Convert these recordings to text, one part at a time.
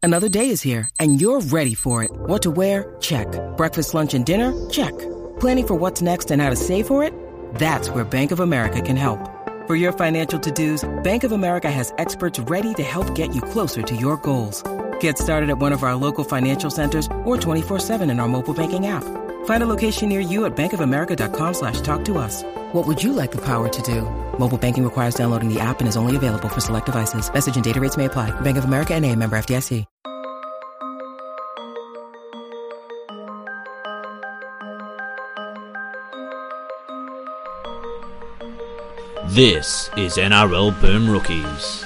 Another day is here, and you're ready for it. What to wear? Check. Breakfast, lunch, and dinner? Check. Planning for what's next and how to save for it? That's where Bank of America can help. For your financial to-dos, Bank of America has experts ready to help get you closer to your goals. Get started at one of our local financial centers or 24/7 in our mobile banking app. Find a location near you at bankofamerica.com/talktous. What would you like the power to do? Mobile banking requires downloading the app and is only available for select devices. Message and data rates may apply. Bank of America NA, member FDIC. This is NRL Boom Rookies.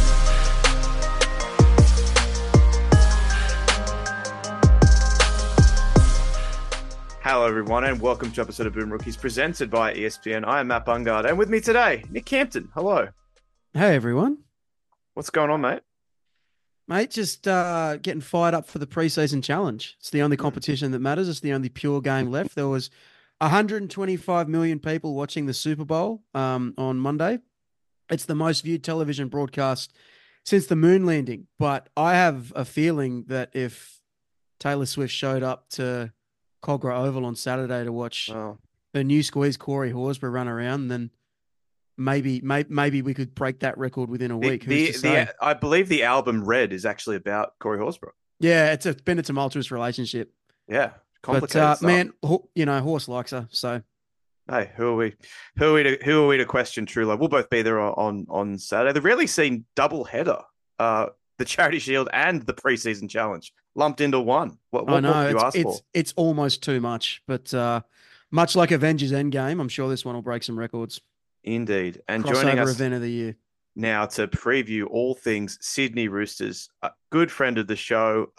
Hello everyone and welcome to episode of Boom Rookies presented by ESPN. I am Matt Bungard and with me today, Nick Campton. Hello. Hey everyone. What's going on, mate? Mate, just getting fired up for the preseason challenge. It's the only competition that matters. It's the only pure game left. There was 125 million people watching the Super Bowl on Monday. It's the most viewed television broadcast since the moon landing. But I have a feeling that if Taylor Swift showed up to Cogra Oval on Saturday to watch the new squeeze Corey Horsburgh run around, then maybe we could break that record within a week. I believe the album Red is actually about Corey Horsburgh. Yeah, it's been a tumultuous relationship. Yeah. Complicated but stuff. man, Horse likes her. So, hey, who are we to question true love? We'll both be there on Saturday. The rarely seen double header, the Charity Shield and the preseason challenge lumped into one. What do you ask for? It's almost too much, but much like Avengers Endgame, I'm sure this one will break some records. Indeed, and Crossover joining us event of the year now to preview all things Sydney Roosters, a good friend of the show.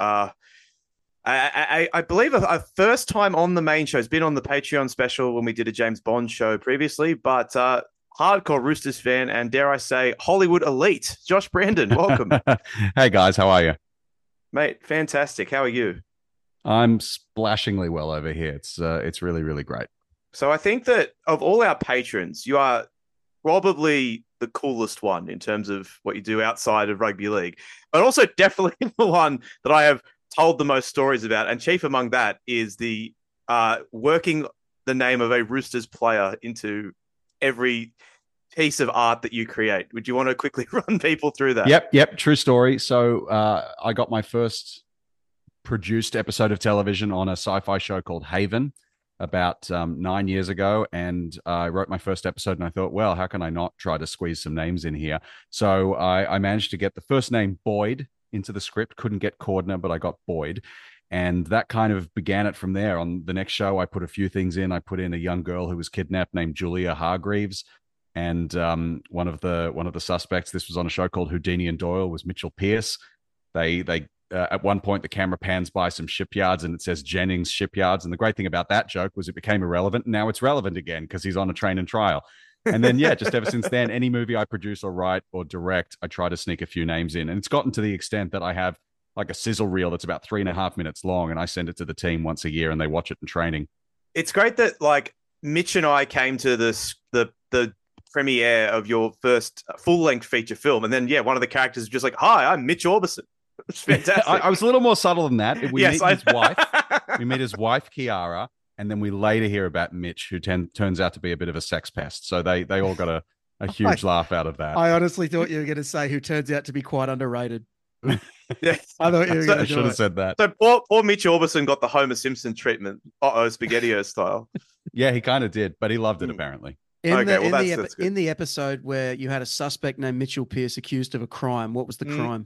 I believe a first time on the main show. Has been on the Patreon special when we did a James Bond show previously, but hardcore Roosters fan and dare I say Hollywood elite. Josh Brandon, welcome. Hey guys, how are you? Mate, fantastic. How are you? I'm splashingly well over here. It's really, really great. So I think that of all our patrons, you are probably the coolest one in terms of what you do outside of rugby league, but also definitely the one that I have told the most stories about, and chief among that is the working the name of a Roosters player into every piece of art that you create. Would you want to quickly run people through that? Yep, true story. So I got my first produced episode of television on a sci-fi show called Haven about 9 years ago, and I wrote my first episode and I thought, well, how can I not try to squeeze some names in here? So I managed to get the first name Boyd into the script. Couldn't get Cordner, but I got Boyd. And that kind of began it from there. On the next show, I put a few things in. I put in a young girl who was kidnapped named Julia Hargreaves. And one of the suspects, this was on a show called Houdini and Doyle, was Mitchell Pearce. They at one point, the camera pans by some shipyards and it says Jennings Shipyards. And the great thing about that joke was it became irrelevant. And now it's relevant again because he's on a train and trial. And then, yeah, just ever since then, any movie I produce or write or direct, I try to sneak a few names in. And it's gotten to the extent that I have like a sizzle reel that's about 3.5 minutes long, and I send it to the team once a year and they watch it in training. It's great that like Mitch and I came to the premiere of your first full-length feature film. And then, yeah, one of the characters is just like, hi, I'm Mitch Orbison. It's fantastic. I was a little more subtle than that. We meet his wife. We meet his wife, Kiara. And then we later hear about Mitch, who turns out to be a bit of a sex pest. So they all got a huge laugh out of that. I honestly thought you were going to say who turns out to be quite underrated. Yeah, I thought you were going to should have said that. So poor Mitch Orbison got the Homer Simpson treatment, SpaghettiO style. Yeah, he kind of did, but he loved it apparently. In the episode where you had a suspect named Mitchell Pearce accused of a crime, what was the crime?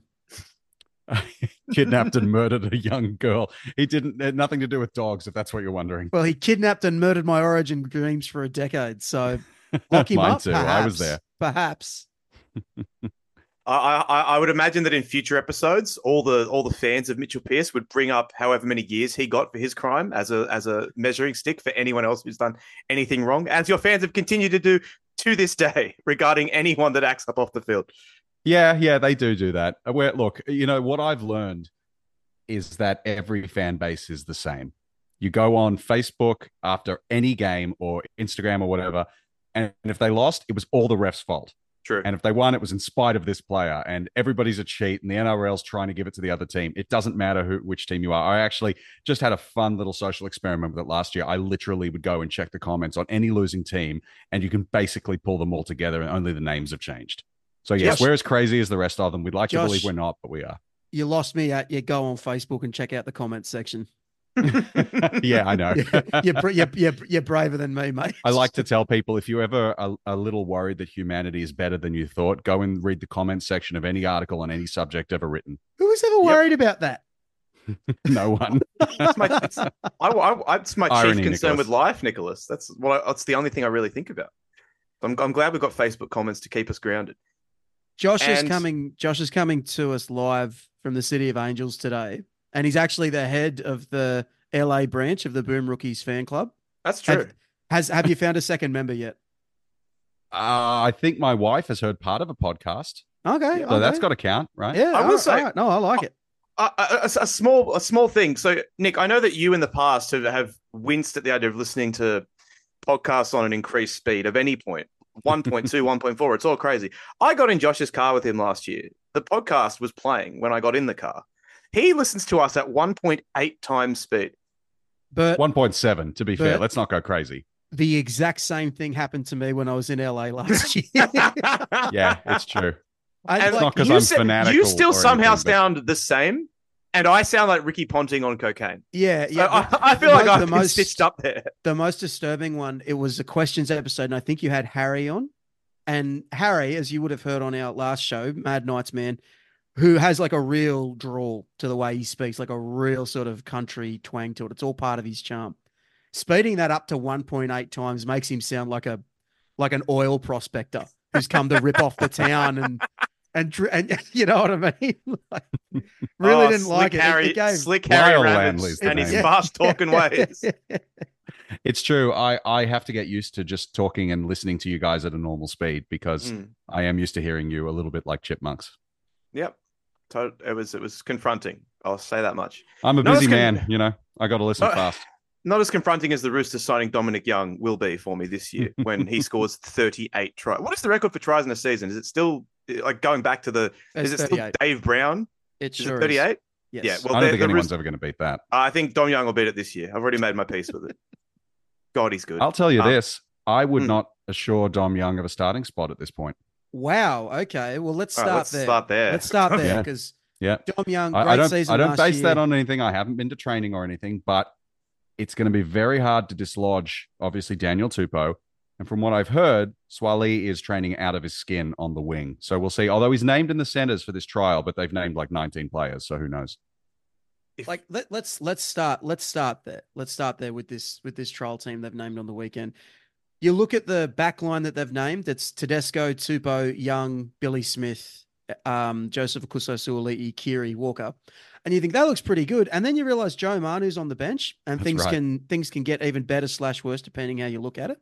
Kidnapped and murdered a young girl. He had nothing to do with dogs, if that's what you're wondering. Well, he kidnapped and murdered my origin dreams for a decade. So lock him up. Too. Perhaps, I was there. Perhaps. I would imagine that in future episodes, all the fans of Mitchell Pearce would bring up however many years he got for his crime as a measuring stick for anyone else who's done anything wrong, as your fans have continued to do to this day regarding anyone that acts up off the field. Yeah, they do that. Look, what I've learned is that every fan base is the same. You go on Facebook after any game or Instagram or whatever, and if they lost, it was all the ref's fault. True. And if they won, it was in spite of this player. And everybody's a cheat, and the NRL's trying to give it to the other team. It doesn't matter which team you are. I actually just had a fun little social experiment with it last year. I literally would go and check the comments on any losing team, and you can basically pull them all together, and only the names have changed. So yes, we're as crazy as the rest of them. We'd like to believe we're not, but we are. You lost me at you go on Facebook and check out the comments section. Yeah, I know. You're braver than me, mate. I like to tell people, if you're ever a little worried that humanity is better than you thought, go and read the comments section of any article on any subject ever written. Who was ever worried about that? No one. It's my chief Irony, concern Nicholas. with life, Nicholas. That's the only thing I really think about. I'm glad we've got Facebook comments to keep us grounded. Josh is coming to us live from the City of Angels today, and he's actually the head of the LA branch of the Boom Rookies fan club. That's true. Have you found a second member yet? I think my wife has heard part of a podcast. Okay, So that's got to count, right? Yeah, I will say- all right. No, I like it. A small thing. So, Nick, I know that you in the past have winced at the idea of listening to podcasts on an increased speed of any point, 1.2, 1.4. It's all crazy. I got in Josh's car with him last year. The podcast was playing when I got in the car. He listens to us at 1.8 times speed. But 1.7, to be fair. But- Let's not go crazy. the exact same thing happened to me when I was in LA last year. Yeah, it's true. And not 'cause you I'm said- fanatical You still or somehow anything, but- sound the same, and I sound like Ricky Ponting on cocaine. Yeah, So yeah. I feel like I've been stitched up there. The most disturbing one, it was a questions episode, and I think you had Harry on. And Harry, as you would have heard on our last show, Mad Nights Man, who has like a real drawl to the way he speaks, like a real sort of country twang to it. It's all part of his charm. Speeding that up to 1.8 times makes him sound like an oil prospector who's come to rip off the town and you know what I mean? Like, really didn't like it. Harry, It gave- Slick Harry Lyle Rabbits Landley's the and his name. fast talking ways. It's true. I have to get used to just talking and listening to you guys at a normal speed because I am used to hearing you a little bit like chipmunks. Yep. It was confronting. I'll say that much. I'm a Not busy as con- man, you know. I got to listen fast. Not as confronting as the Roosters signing Dominic Young will be for me this year when he scores 38 tries. What is the record for tries in a season? Is it still like going back to the? It's is it still 38. Dave Brown? It Is sure it 38? Yes. Yeah. Well, I don't think the anyone's Roosters- ever going to beat that. I think Dom Young will beat it this year. I've already made my peace with it. God, he's good. I'll tell you this. I would Hmm. not assure Dom Young of a starting spot at this point. Wow. Okay. Well, let's All start right, let's there. start there. Let's start there Yeah. because Yeah. Dom Young, great I don't season. I don't last base year. that on anything. I haven't been to training or anything, but it's going to be very hard to dislodge, obviously, Daniel Tupou. And from what I've heard, Swali is training out of his skin on the wing. So we'll see. Although he's named in the centers for this trial, but they've named like 19 players. So who knows? Like let's start there. Let's start there with this trial team they've named on the weekend. You look at the back line that they've named. It's Tedesco, Tupou, Young, Billy Smith, Joseph Akuso-Suaalii, Kiri, Walker, and you think that looks pretty good. And then you realize Joe Manu's on the bench, and That's things right. can get even better / worse depending how you look at it.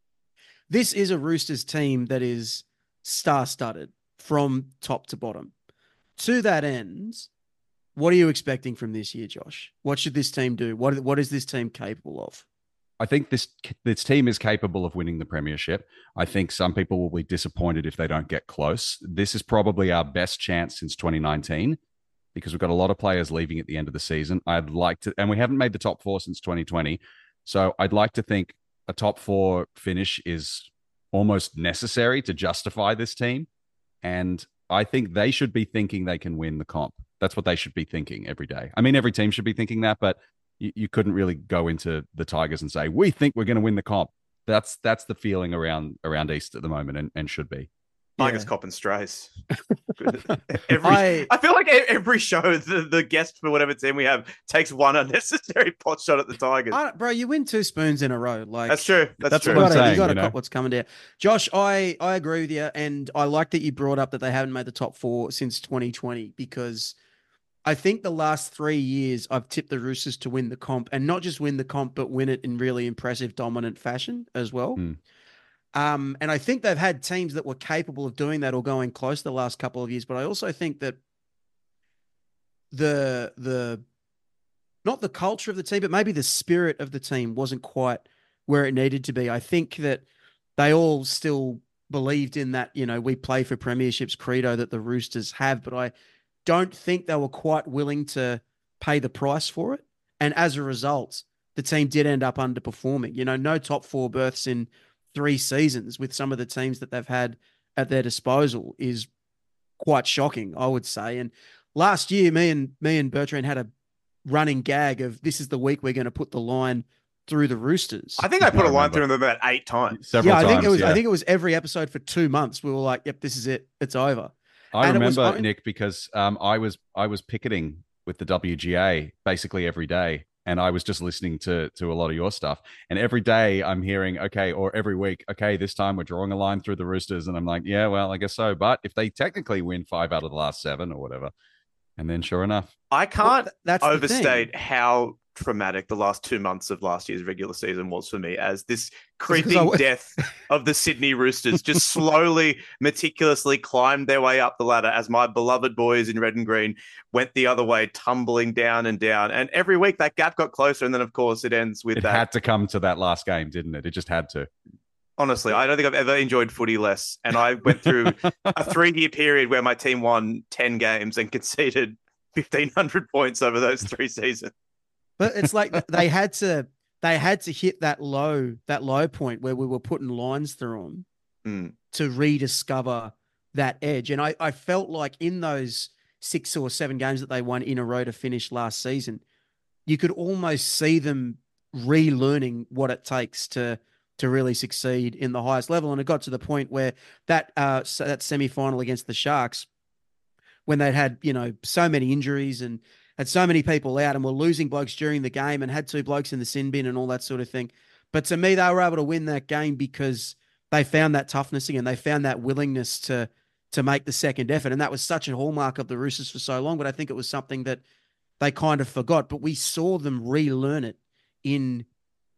This is a Roosters team that is star-studded from top to bottom. To that end, what are you expecting from this year, Josh? What should this team do? What is this team capable of? I think this team is capable of winning the premiership. I think some people will be disappointed if they don't get close. This is probably our best chance since 2019 because we've got a lot of players leaving at the end of the season. I'd like to, and we haven't made the top four since 2020. So I'd like to think a top four finish is almost necessary to justify this team. And I think they should be thinking they can win the comp. That's what they should be thinking every day. I mean, every team should be thinking that, but you couldn't really go into the Tigers and say, we think we're going to win the comp. That's the feeling around East at the moment and should be. Tigers Yeah. cop and strays. I I feel like every show, the guest for whatever team we have takes one unnecessary pot shot at the Tigers. bro, you win 2 spoons in a row. Like That's true. That's That's true. what I'm saying, You got to you know? cop what's coming down. Josh, I agree with you, and I like that you brought up that they haven't made the top 4 since 2020 because I think the last 3 years I've tipped the Roosters to win the comp, and not just win the comp, but win it in really impressive, dominant fashion as well. Mm. And I think they've had teams that were capable of doing that or going close the last couple of years. But I also think that the not the culture of the team, but maybe the spirit of the team wasn't quite where it needed to be. I think that they all still believed in that, we play for premierships credo that the Roosters have, but I don't think they were quite willing to pay the price for it. And as a result, the team did end up underperforming. No top 4 berths in 3 seasons with some of the teams that they've had at their disposal is quite shocking, I would say. And last year, me and Bertrand had a running gag of this is the week we're going to put the line through the Roosters. I think I put a line through them about 8 times. Several times, I think it was every episode for 2 months. We were like, yep, this is it. It's over. I remember, Nick, because I was picketing with the WGA basically every day. And I was just listening to a lot of your stuff. And every day I'm hearing, okay, or every week, okay, this time we're drawing a line through the Roosters. And I'm like, yeah, well, I guess so. But if they technically win 5 out of the last 7 or whatever, and then sure enough. I can't overstate how traumatic the last 2 months of last year's regular season was for me, as this creeping death of the Sydney Roosters just slowly, meticulously climbed their way up the ladder as my beloved boys in red and green went the other way, tumbling down and down. And every week that gap got closer. And then, of course, it ends with that. It had to come to that last game, didn't it? It just had to. Honestly, I don't think I've ever enjoyed footy less. And I went through a 3-year period where my team won 10 games and conceded 1,500 points over those 3 seasons. But it's like they had to hit that low point where we were putting lines through them to rediscover that edge. And I felt like in those 6 or 7 games that they won in a row to finish last season, you could almost see them relearning what it takes to really succeed in the highest level. And it got to the point where that semi-final against the Sharks, when they'd had, so many injuries and had so many people out and were losing blokes during the game and had 2 blokes in the sin bin and all that sort of thing. But to me, they were able to win that game because they found that toughness again. They found that willingness to make the second effort. And that was such a hallmark of the Roosters for so long. But I think it was something that they kind of forgot. But we saw them relearn it in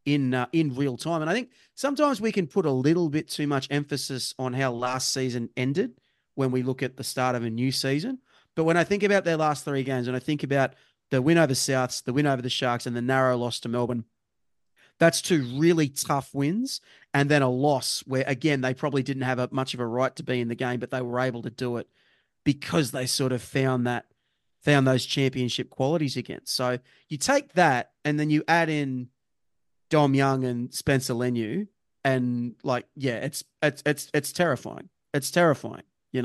real time. And I think sometimes we can put a little bit too much emphasis on how last season ended when we look at the start of a new season. But when I think about their last 3 games, and I think about the win over Souths, the win over the Sharks, and the narrow loss to Melbourne, that's 2 really tough wins. And then a loss where, again, they probably didn't have much of a right to be in the game, but they were able to do it because they sort of found those championship qualities again. So you take that and then you add in Dom Young and Spencer Leniu, and it's terrifying. It's terrifying,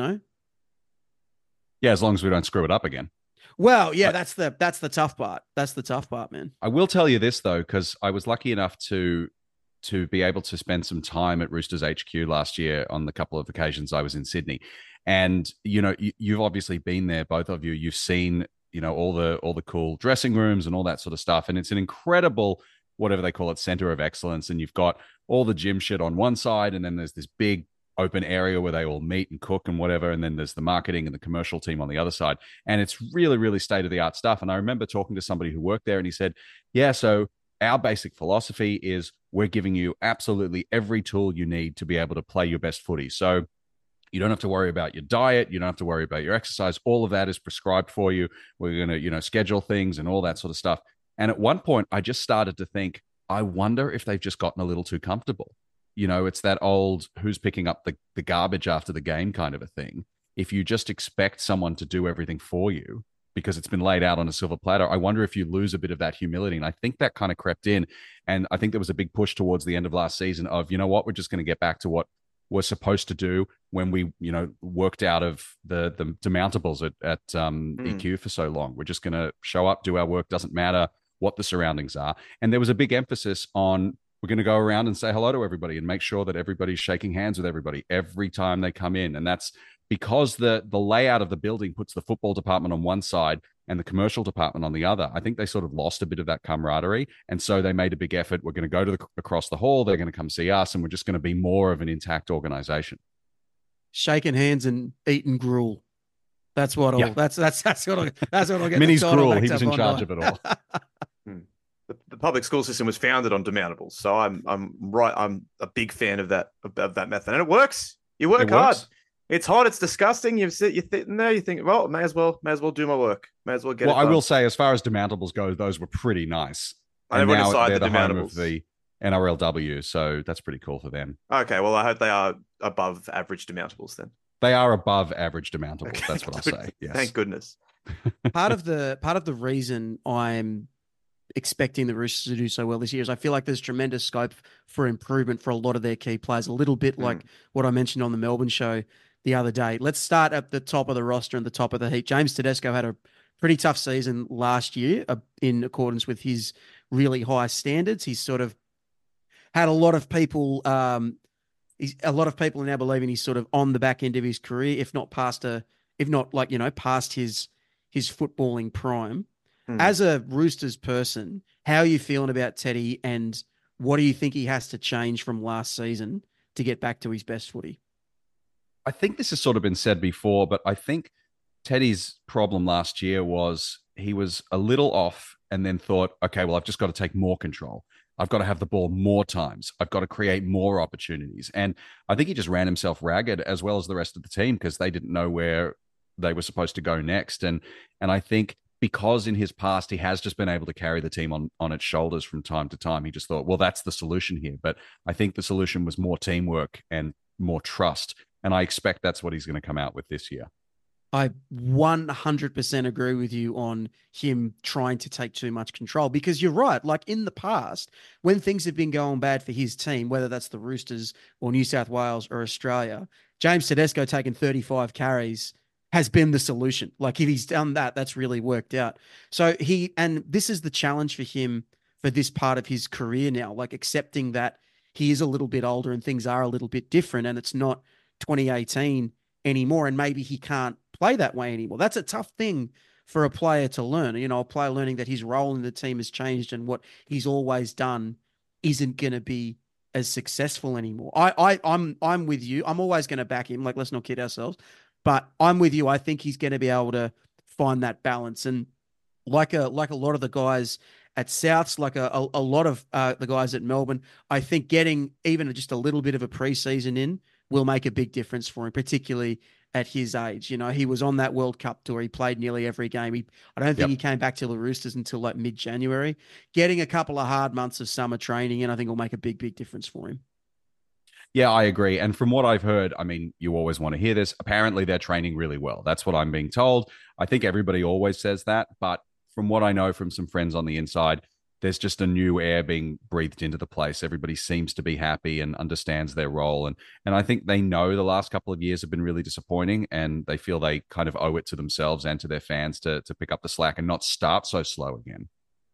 Yeah, as long as we don't screw it up again. Well, yeah, that's the tough part. That's the tough part, man. I will tell you this though, because I was lucky enough to be able to spend some time at Roosters HQ last year on the couple of occasions I was in Sydney, and you've obviously been there, both of you. You've seen all the cool dressing rooms and all that sort of stuff, and it's an incredible, whatever they call it, center of excellence. And you've got all the gym shit on one side, and then there's this big open area where they all meet and cook and whatever. And then there's the marketing and the commercial team on the other side. And it's really, really state-of-the-art stuff. And I remember talking to somebody who worked there, and he said, yeah, so our basic philosophy is we're giving you absolutely every tool you need to be able to play your best footy. So you don't have to worry about your diet. You don't have to worry about your exercise. All of that is prescribed for you. We're going to, schedule things and all that sort of stuff. And at one point, I just started to think, I wonder if they've just gotten a little too comfortable. It's that old who's picking up the garbage after the game kind of a thing. If you just expect someone to do everything for you because it's been laid out on a silver platter, I wonder if you lose a bit of that humility. And I think that kind of crept in. And I think there was a big push towards the end of last season of, we're just going to get back to what we're supposed to do when we, worked out of the demountables at EQ for so long. We're just going to show up, do our work, doesn't matter what the surroundings are. And there was a big emphasis on, we're going to go around and say hello to everybody and make sure that everybody's shaking hands with everybody every time they come in. And that's because the layout of the building puts the football department on one side and the commercial department on the other. I think they sort of lost a bit of that camaraderie. And so they made a big effort. We're going to go to across the hall. They're going to come see us. And we're just going to be more of an intact organization. Shaking hands and eating gruel. That's what that's what I'll get. Minnie's gruel. He was in charge of it all. The public school system was founded on demountables, so I'm a big fan of that method, and it works. You work hard. It's hot. It's disgusting. You sit there. You think, well, may as well do my work. May as well get. Well, I will say, as far as demountables go, those were pretty nice. And now they're the home of NRLW. So that's pretty cool for them. Okay, well, I hope they are above average demountables then. They are above average demountables. Okay, That's what I'll say. Yes. Thank goodness. Part of the reason I'm expecting the Roosters to do so well this year is I feel like there's tremendous scope for improvement for a lot of their key players, a little bit like what I mentioned on the Melbourne show the other day. Let's start at the top of the roster and the top of the heap. James Tedesco had a pretty tough season last year in accordance with his really high standards. He's sort of had a lot of people now believing he's sort of on the back end of his career, if not past his footballing prime. As a Roosters person, how are you feeling about Teddy, and what do you think he has to change from last season to get back to his best footy? I think this has sort of been said before, but I think Teddy's problem last year was he was a little off and then thought, okay, well, I've just got to take more control. I've got to have the ball more times. I've got to create more opportunities. And I think he just ran himself ragged, as well as the rest of the team, because they didn't know where they were supposed to go next. And I think because in his past, he has just been able to carry the team on its shoulders from time to time, he just thought, well, that's the solution here. But I think the solution was more teamwork and more trust. And I expect that's what he's going to come out with this year. I 100% agree with you on him trying to take too much control, because you're right. Like in the past, when things have been going bad for his team, whether that's the Roosters or New South Wales or Australia, James Tedesco taking 35 carries has been the solution. Like if he's done that, that's really worked out. So and this is the challenge for him for this part of his career now, like accepting that he is a little bit older and things are a little bit different and it's not 2018 anymore. And maybe he can't play that way anymore. That's a tough thing for a player to learn. You know, a player learning that his role in the team has changed and what he's always done isn't going to be as successful anymore. I'm with you. I'm always going to back him. Like, let's not kid ourselves. But I'm with you. I think he's going to be able to find that balance. And like a lot of the guys at Souths, like a lot of the guys at Melbourne, I think getting even just a little bit of a preseason in will make a big difference for him, particularly at his age. You know, he was on that World Cup tour. He played nearly every game. I don't think he came back to the Roosters until like mid-January. Getting a couple of hard months of summer training in, I think will make a big, big difference for him. Yeah, I agree. And from what I've heard, I mean, you always want to hear this. Apparently, they're training really well. That's what I'm being told. I think everybody always says that. But from what I know from some friends on the inside, there's just a new air being breathed into the place. Everybody seems to be happy and understands their role. And I think they know the last couple of years have been really disappointing, and they feel they kind of owe it to themselves and to their fans to pick up the slack and not start so slow again.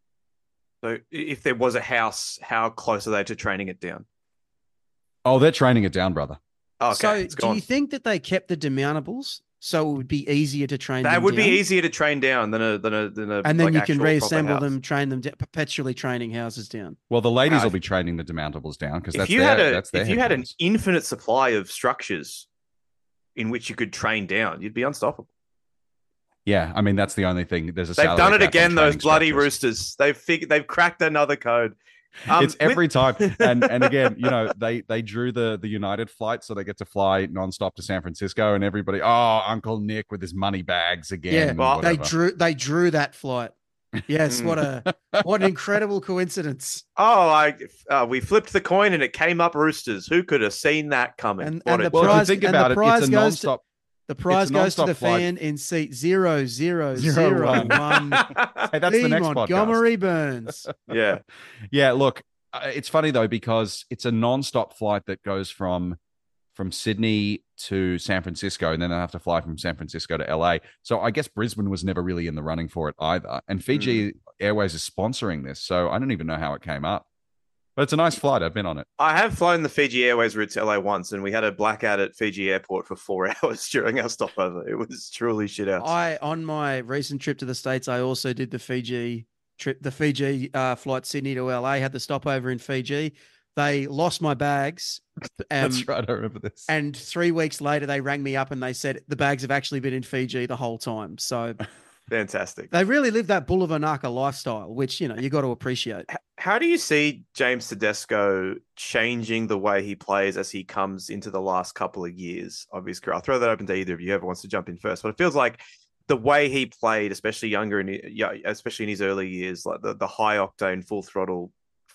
So if there was a house, how close are they to training it down? Oh, they're training it down, brother. Okay, so do you think that they kept the demountables so it would be easier to train them that would down? be easier to train down than a and then like you can actual reassemble proper them, house. train them, perpetually training houses down. Well, the ladies will be training the demountables down because If you had an infinite supply of structures in which you could train down, you'd be unstoppable. Yeah, I mean that's the only thing. They've done it again. Those bloody Roosters. They've cracked another code. It's every time, and again, you know, they drew the United flight, so they get to fly nonstop to San Francisco, and everybody, Uncle Nick with his money bags again. Yeah, well, they drew that flight. Yes, what an incredible coincidence. We flipped the coin and it came up Roosters. Who could have seen that coming? If you think about it, it's a nonstop. The prize goes to the fan in seat 0001. Hey, that's the next Montgomery podcast. Burns. Yeah. Yeah, look, it's funny though, because it's a nonstop flight that goes from Sydney to San Francisco, and then they'll have to fly from San Francisco to LA. So I guess Brisbane was never really in the running for it either. And Fiji Airways is sponsoring this, so I don't even know how it came up. But it's a nice flight. I've been on it. I have flown the Fiji Airways route to LA once, and we had a blackout at Fiji Airport for 4 hours during our stopover. It was truly shit out. On my recent trip to the States, I also did the Fiji trip, flight Sydney to LA, had the stopover in Fiji. They lost my bags. That's right. I remember this. And 3 weeks later, they rang me up and they said the bags have actually been in Fiji the whole time. So fantastic. They really live that Bulavanaka lifestyle, which, you know, you got to appreciate. How do you see James Tedesco changing the way he plays as he comes into the last couple of years of his career? I'll throw that open to either of you, whoever wants to jump in first. But it feels like the way he played, especially in his early years, like the high octane, full throttle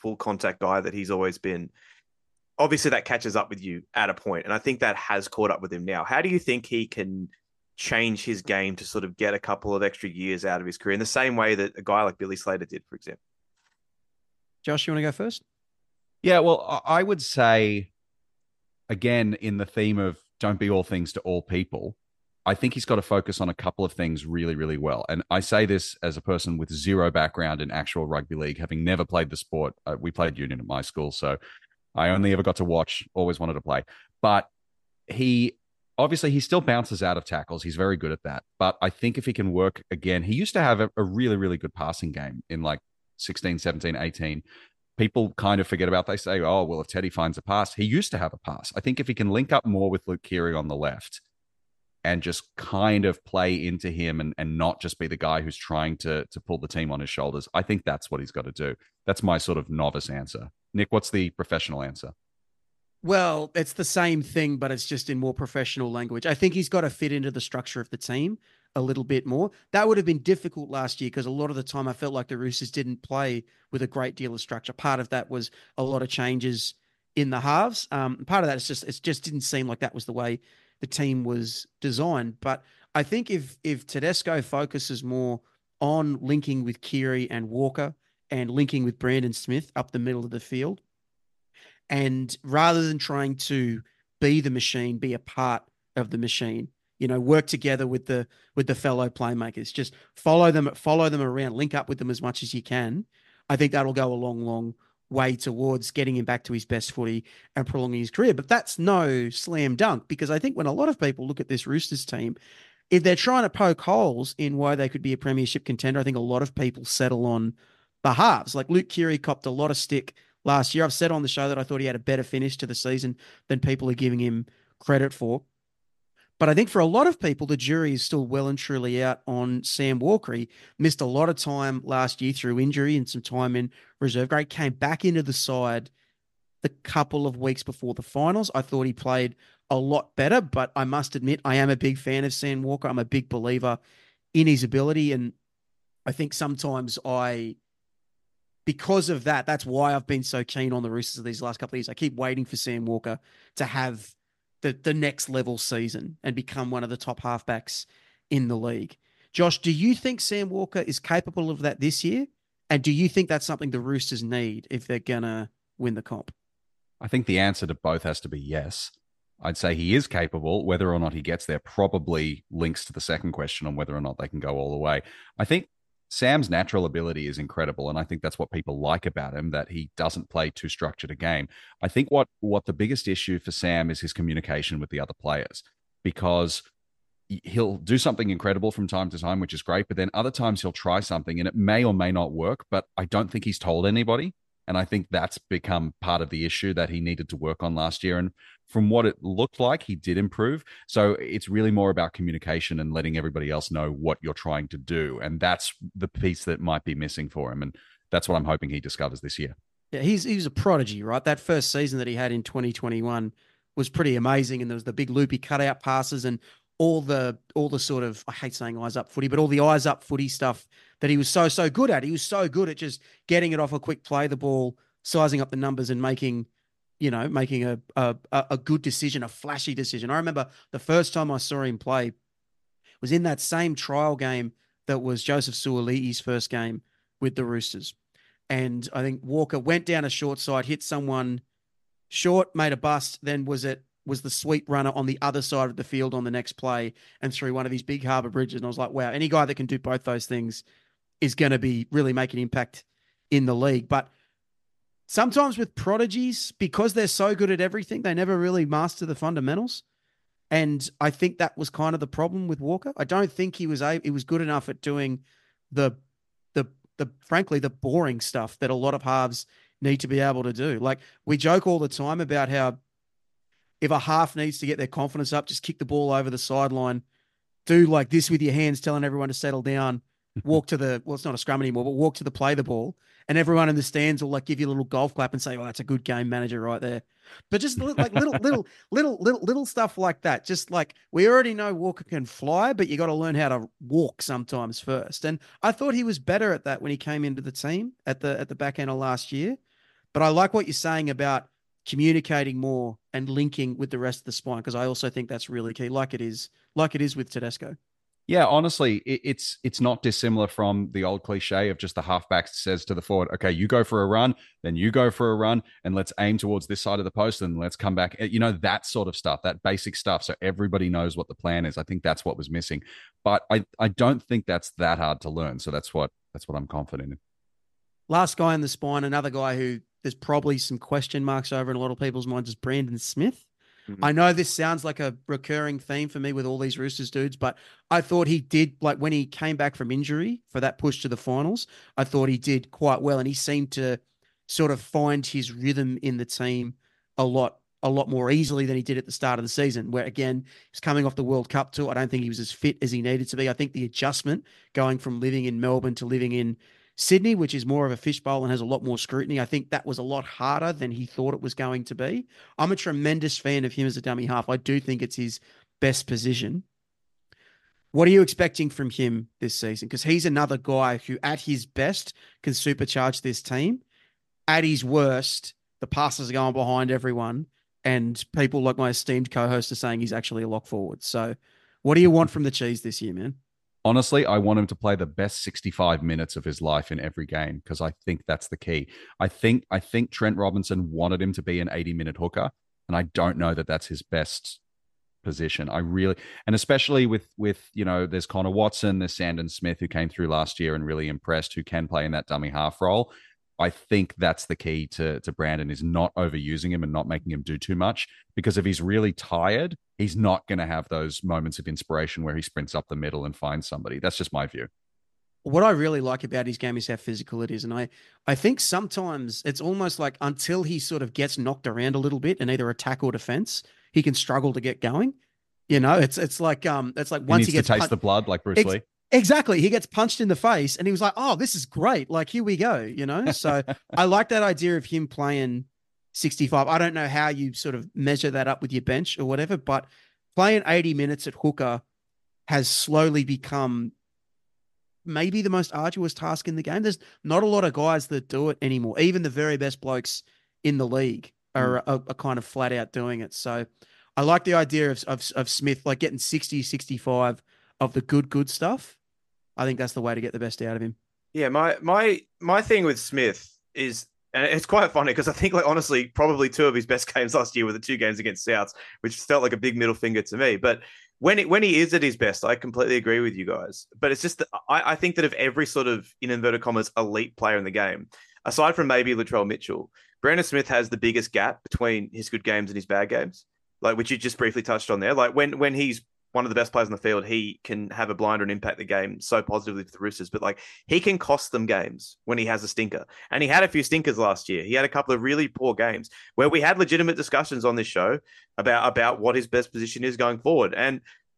full contact guy that he's always been. Obviously, that catches up with you at a point, and I think that has caught up with him now. How do you think he can change his game to sort of get a couple of extra years out of his career in the same way that a guy like Billy Slater did, for example? Josh, you want to go first? Yeah, well, I would say, again, in the theme of don't be all things to all people, I think he's got to focus on a couple of things really, really well. And I say this as a person with zero background in actual rugby league, having never played the sport. We played union at my school, so I only ever got to watch, always wanted to play. But he still bounces out of tackles. He's very good at that. But I think if he can work again, he used to have a really, really good passing game in like 16, 17, 18. People kind of forget about, they say, oh, well, if Teddy finds a pass, he used to have a pass. I think if he can link up more with Luke Keary on the left and just kind of play into him and not just be the guy who's trying to pull the team on his shoulders, I think that's what he's got to do. That's my sort of novice answer. Nick, what's the professional answer? Well, it's the same thing, but it's just in more professional language. I think he's got to fit into the structure of the team a little bit more. That would have been difficult last year because a lot of the time I felt like the Roosters didn't play with a great deal of structure. Part of that was a lot of changes in the halves. Part of that is it just didn't seem like that was the way the team was designed. But I think if Tedesco focuses more on linking with Keary and Walker and linking with Brandon Smith up the middle of the field, and rather than trying to be the machine, be a part of the machine, work together with the fellow playmakers, just follow them around, link up with them as much as you can. I think that'll go a long, long way towards getting him back to his best footy and prolonging his career. But that's no slam dunk, because I think when a lot of people look at this Roosters team, if they're trying to poke holes in why they could be a premiership contender, I think a lot of people settle on the halves. Like Luke Keary copped a lot of stick last year. I've said on the show that I thought he had a better finish to the season than people are giving him credit for. But I think for a lot of people, the jury is still well and truly out on Sam Walker. He missed a lot of time last year through injury and some time in reserve grade. Came back into the side the couple of weeks before the finals. I thought he played a lot better, but I must admit, I am a big fan of Sam Walker. I'm a big believer in his ability. And I think sometimes because of that, that's why I've been so keen on the Roosters these last couple of years. I keep waiting for Sam Walker to have the next level season and become one of the top halfbacks in the league. Josh, do you think Sam Walker is capable of that this year? And do you think that's something the Roosters need if they're going to win the comp? I think the answer to both has to be yes. I'd say he is capable. Whether or not he gets there probably links to the second question on whether or not they can go all the way. I think Sam's natural ability is incredible, and I think that's what people like about him, that he doesn't play too structured a game. I think what the biggest issue for Sam is his communication with the other players, because he'll do something incredible from time to time, which is great, but then other times he'll try something and it may or may not work, but I don't think he's told anybody. And I think that's become part of the issue that he needed to work on last year. And from what it looked like, he did improve. So it's really more about communication and letting everybody else know what you're trying to do. And that's the piece that might be missing for him. And that's what I'm hoping he discovers this year. Yeah, he's a prodigy, right? That first season that he had in 2021 was pretty amazing. And there was the big loopy cutout passes and all the sort of, I hate saying eyes up footy, but all the eyes up footy stuff that he was so good at. He was so good at just getting it off a quick play, the ball, sizing up the numbers and making a good decision, a flashy decision. I remember the first time I saw him play was in that same trial game that was Joseph Suolii's first game with the Roosters. And I think Walker went down a short side, hit someone short, made a bust, then was the sweep runner on the other side of the field on the next play and through one of these big harbour bridges. And I was like, wow, any guy that can do both those things is going to be really make an impact in the league. But sometimes with prodigies, because they're so good at everything, they never really master the fundamentals. And I think that was kind of the problem with Walker. I don't think he was good enough at doing the frankly, the boring stuff that a lot of halves need to be able to do. Like, we joke all the time about how if a half needs to get their confidence up, just kick the ball over the sideline, do like this with your hands, telling everyone to settle down, walk to it's not a scrum anymore, but walk to the play the ball. And everyone in the stands will like give you a little golf clap and say, "Oh, that's a good game manager right there." But just like little stuff like that. Just like, we already know Walker can fly, but you got to learn how to walk sometimes first. And I thought he was better at that when he came into the team at the back end of last year. But I like what you're saying about communicating more and linking with the rest of the spine, because I also think that's really key, like it is with Tedesco. Yeah, honestly, it's not dissimilar from the old cliche of just the halfback says to the forward, okay, you go for a run, then you go for a run, and let's aim towards this side of the post, and let's come back. You know, that sort of stuff, that basic stuff. So everybody knows what the plan is. I think that's what was missing. But I don't think that's that hard to learn. So that's what I'm confident in. Last guy in the spine, another guy who there's probably some question marks over in a lot of people's minds, is Brandon Smith. Mhm. I know this sounds like a recurring theme for me with all these Roosters dudes, but I thought he did, like when he came back from injury for that push to the finals, I thought he did quite well, and he seemed to sort of find his rhythm in the team a lot more easily than he did at the start of the season, where again, he's coming off the World Cup tour. I don't think he was as fit as he needed to be. I think the adjustment going from living in Melbourne to living in Sydney, which is more of a fishbowl and has a lot more scrutiny, I think that was a lot harder than he thought it was going to be. I'm a tremendous fan of him as a dummy half. I do think it's his best position. What are you expecting from him this season? Because he's another guy who, at his best, can supercharge this team. At his worst, the passes are going behind everyone, and people like my esteemed co-host are saying he's actually a lock forward. So what do you want from the Cheese this year, man? Honestly, I want him to play the best 65 minutes of his life in every game because I think that's the key. I think Trent Robinson wanted him to be an 80-minute hooker, and I don't know that that's his best position. I really, and especially with there's Connor Watson, there's Sandon Smith who came through last year and really impressed, who can play in that dummy half role. I think that's the key to Brandon, is not overusing him and not making him do too much, because if he's really tired, he's not going to have those moments of inspiration where he sprints up the middle and finds somebody. That's just my view. What I really like about his game is how physical it is. And I think sometimes it's almost like until he sort of gets knocked around a little bit in either attack or defense, he can struggle to get going. You know, it's like once he gets to taste the blood like Bruce Lee. Exactly. He gets punched in the face and he was like, oh, this is great. Like, here we go, you know? So I like that idea of him playing 65. I don't know how you sort of measure that up with your bench or whatever, but playing 80 minutes at hooker has slowly become maybe the most arduous task in the game. There's not a lot of guys that do it anymore. Even the very best blokes in the league are kind of flat out doing it. So I like the idea of Smith, like getting 60, 65 of the good stuff. I think that's the way to get the best out of him. Yeah, my thing with Smith is, and it's quite funny because I think, like, honestly, probably two of his best games last year were the two games against Souths, which felt like a big middle finger to me. But when he is at his best, I completely agree with you guys. But it's just that I think that of every sort of, in inverted commas, elite player in the game, aside from maybe Latrell Mitchell, Brandon Smith has the biggest gap between his good games and his bad games, like, which you just briefly touched on there. Like when he's one of the best players on the field, he can have a blinder and impact the game so positively for the Roosters. But like, he can cost them games when he has a stinker. And he had a few stinkers last year. He had a couple of really poor games where we had legitimate discussions on this show about what his best position is going forward. And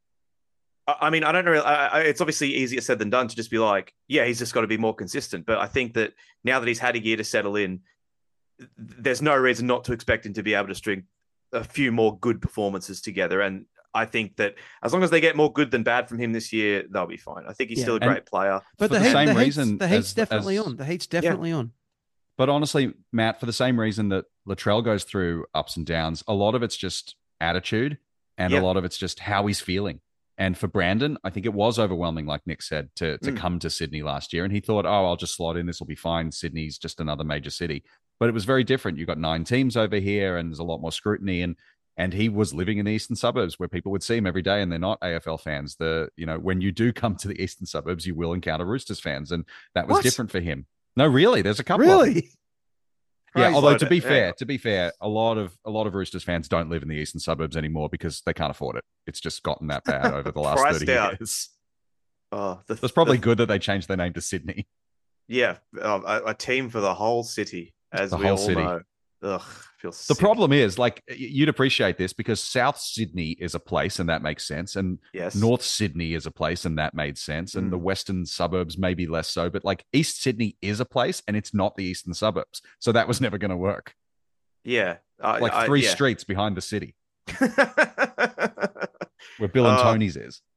I mean, I don't know. It's obviously easier said than done to just be like, yeah, he's just got to be more consistent. But I think that now that he's had a year to settle in, there's no reason not to expect him to be able to string a few more good performances together. And I think that as long as they get more good than bad from him this year, they'll be fine. I think he's still a great player. But the heat's definitely on. The heat's definitely on. But honestly, Matt, for the same reason that Latrell goes through ups and downs, a lot of it's just attitude and a lot of it's just how he's feeling. And for Brandon, I think it was overwhelming, like Nick said, to come to Sydney last year. And he thought, oh, I'll just slot in. This will be fine. Sydney's just another major city. But it was very different. You've got 9 teams over here and there's a lot more scrutiny. And he was living in the eastern suburbs where people would see him every day and they're not AFL fans. When you do come to the eastern suburbs, you will encounter Roosters fans. And that was different for him. No, really. There's a couple of them. Yeah, although to be fair, a lot of Roosters fans don't live in the eastern suburbs anymore because they can't afford it. It's just gotten that bad over the last 30 years. Oh, it's probably good that they changed their name to Sydney. Yeah, a team for the whole city, as we all know. Ugh, feels sick. The problem is, like, you'd appreciate this because South Sydney is a place and that makes sense. And North Sydney is a place and that made sense. And the western suburbs maybe less so. But like East Sydney is a place and it's not the eastern suburbs. So that was never going to work. Yeah. Like three streets behind the city. Where Bill and Tony's is.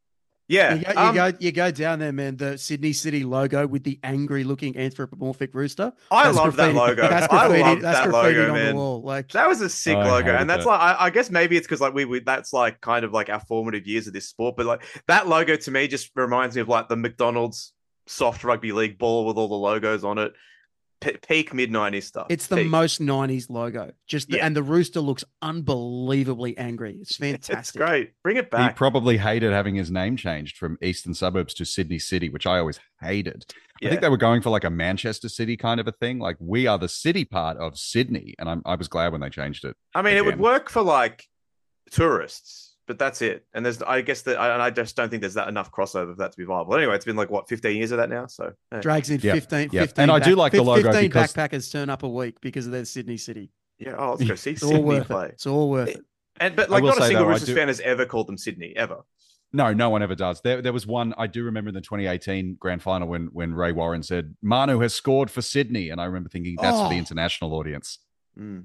Yeah. You go down there, man. The Sydney City logo with the angry-looking anthropomorphic rooster. I love that logo. That's I graffiti. love That's that graffitied logo, on man. the wall. Like that was a sick I logo, hated and that's that. like I guess maybe it's because like we that's like kind of like our formative years of this sport. But like that logo to me just reminds me of like the McDonald's soft rugby league ball with all the logos on it. Peak mid-90s stuff. it's the Peak. most '90s logo. Yeah. And the rooster looks unbelievably angry. It's fantastic. It's great. Bring it He back. probably hated having his name changed from Eastern Suburbs to Sydney City, which I always hated. I Yeah. think they were going for like a Manchester City kind of a thing. Like we are the city part of Sydney. And I was glad when they changed it. I mean, it would again. work for like tourists, but that's it. And there's, I guess that, and I just don't think there's that enough crossover for that to be viable. Anyway, it's been like what 15 years of that now. So hey. Drags in Yep. 15. Yep. 15 And I do like the logo 15 because- backpackers turn up a week because of their Sydney City. yeah, oh, let's go see It's all Sydney worth play. it. It's all worth it. And but I like will not a say, single though, I Roosters do- fan has ever called them Sydney ever. No one ever does. There was one I do remember in the 2018 grand final when Ray Warren said Manu has scored for Sydney, and I remember thinking that's for the Oh. international audience. Nick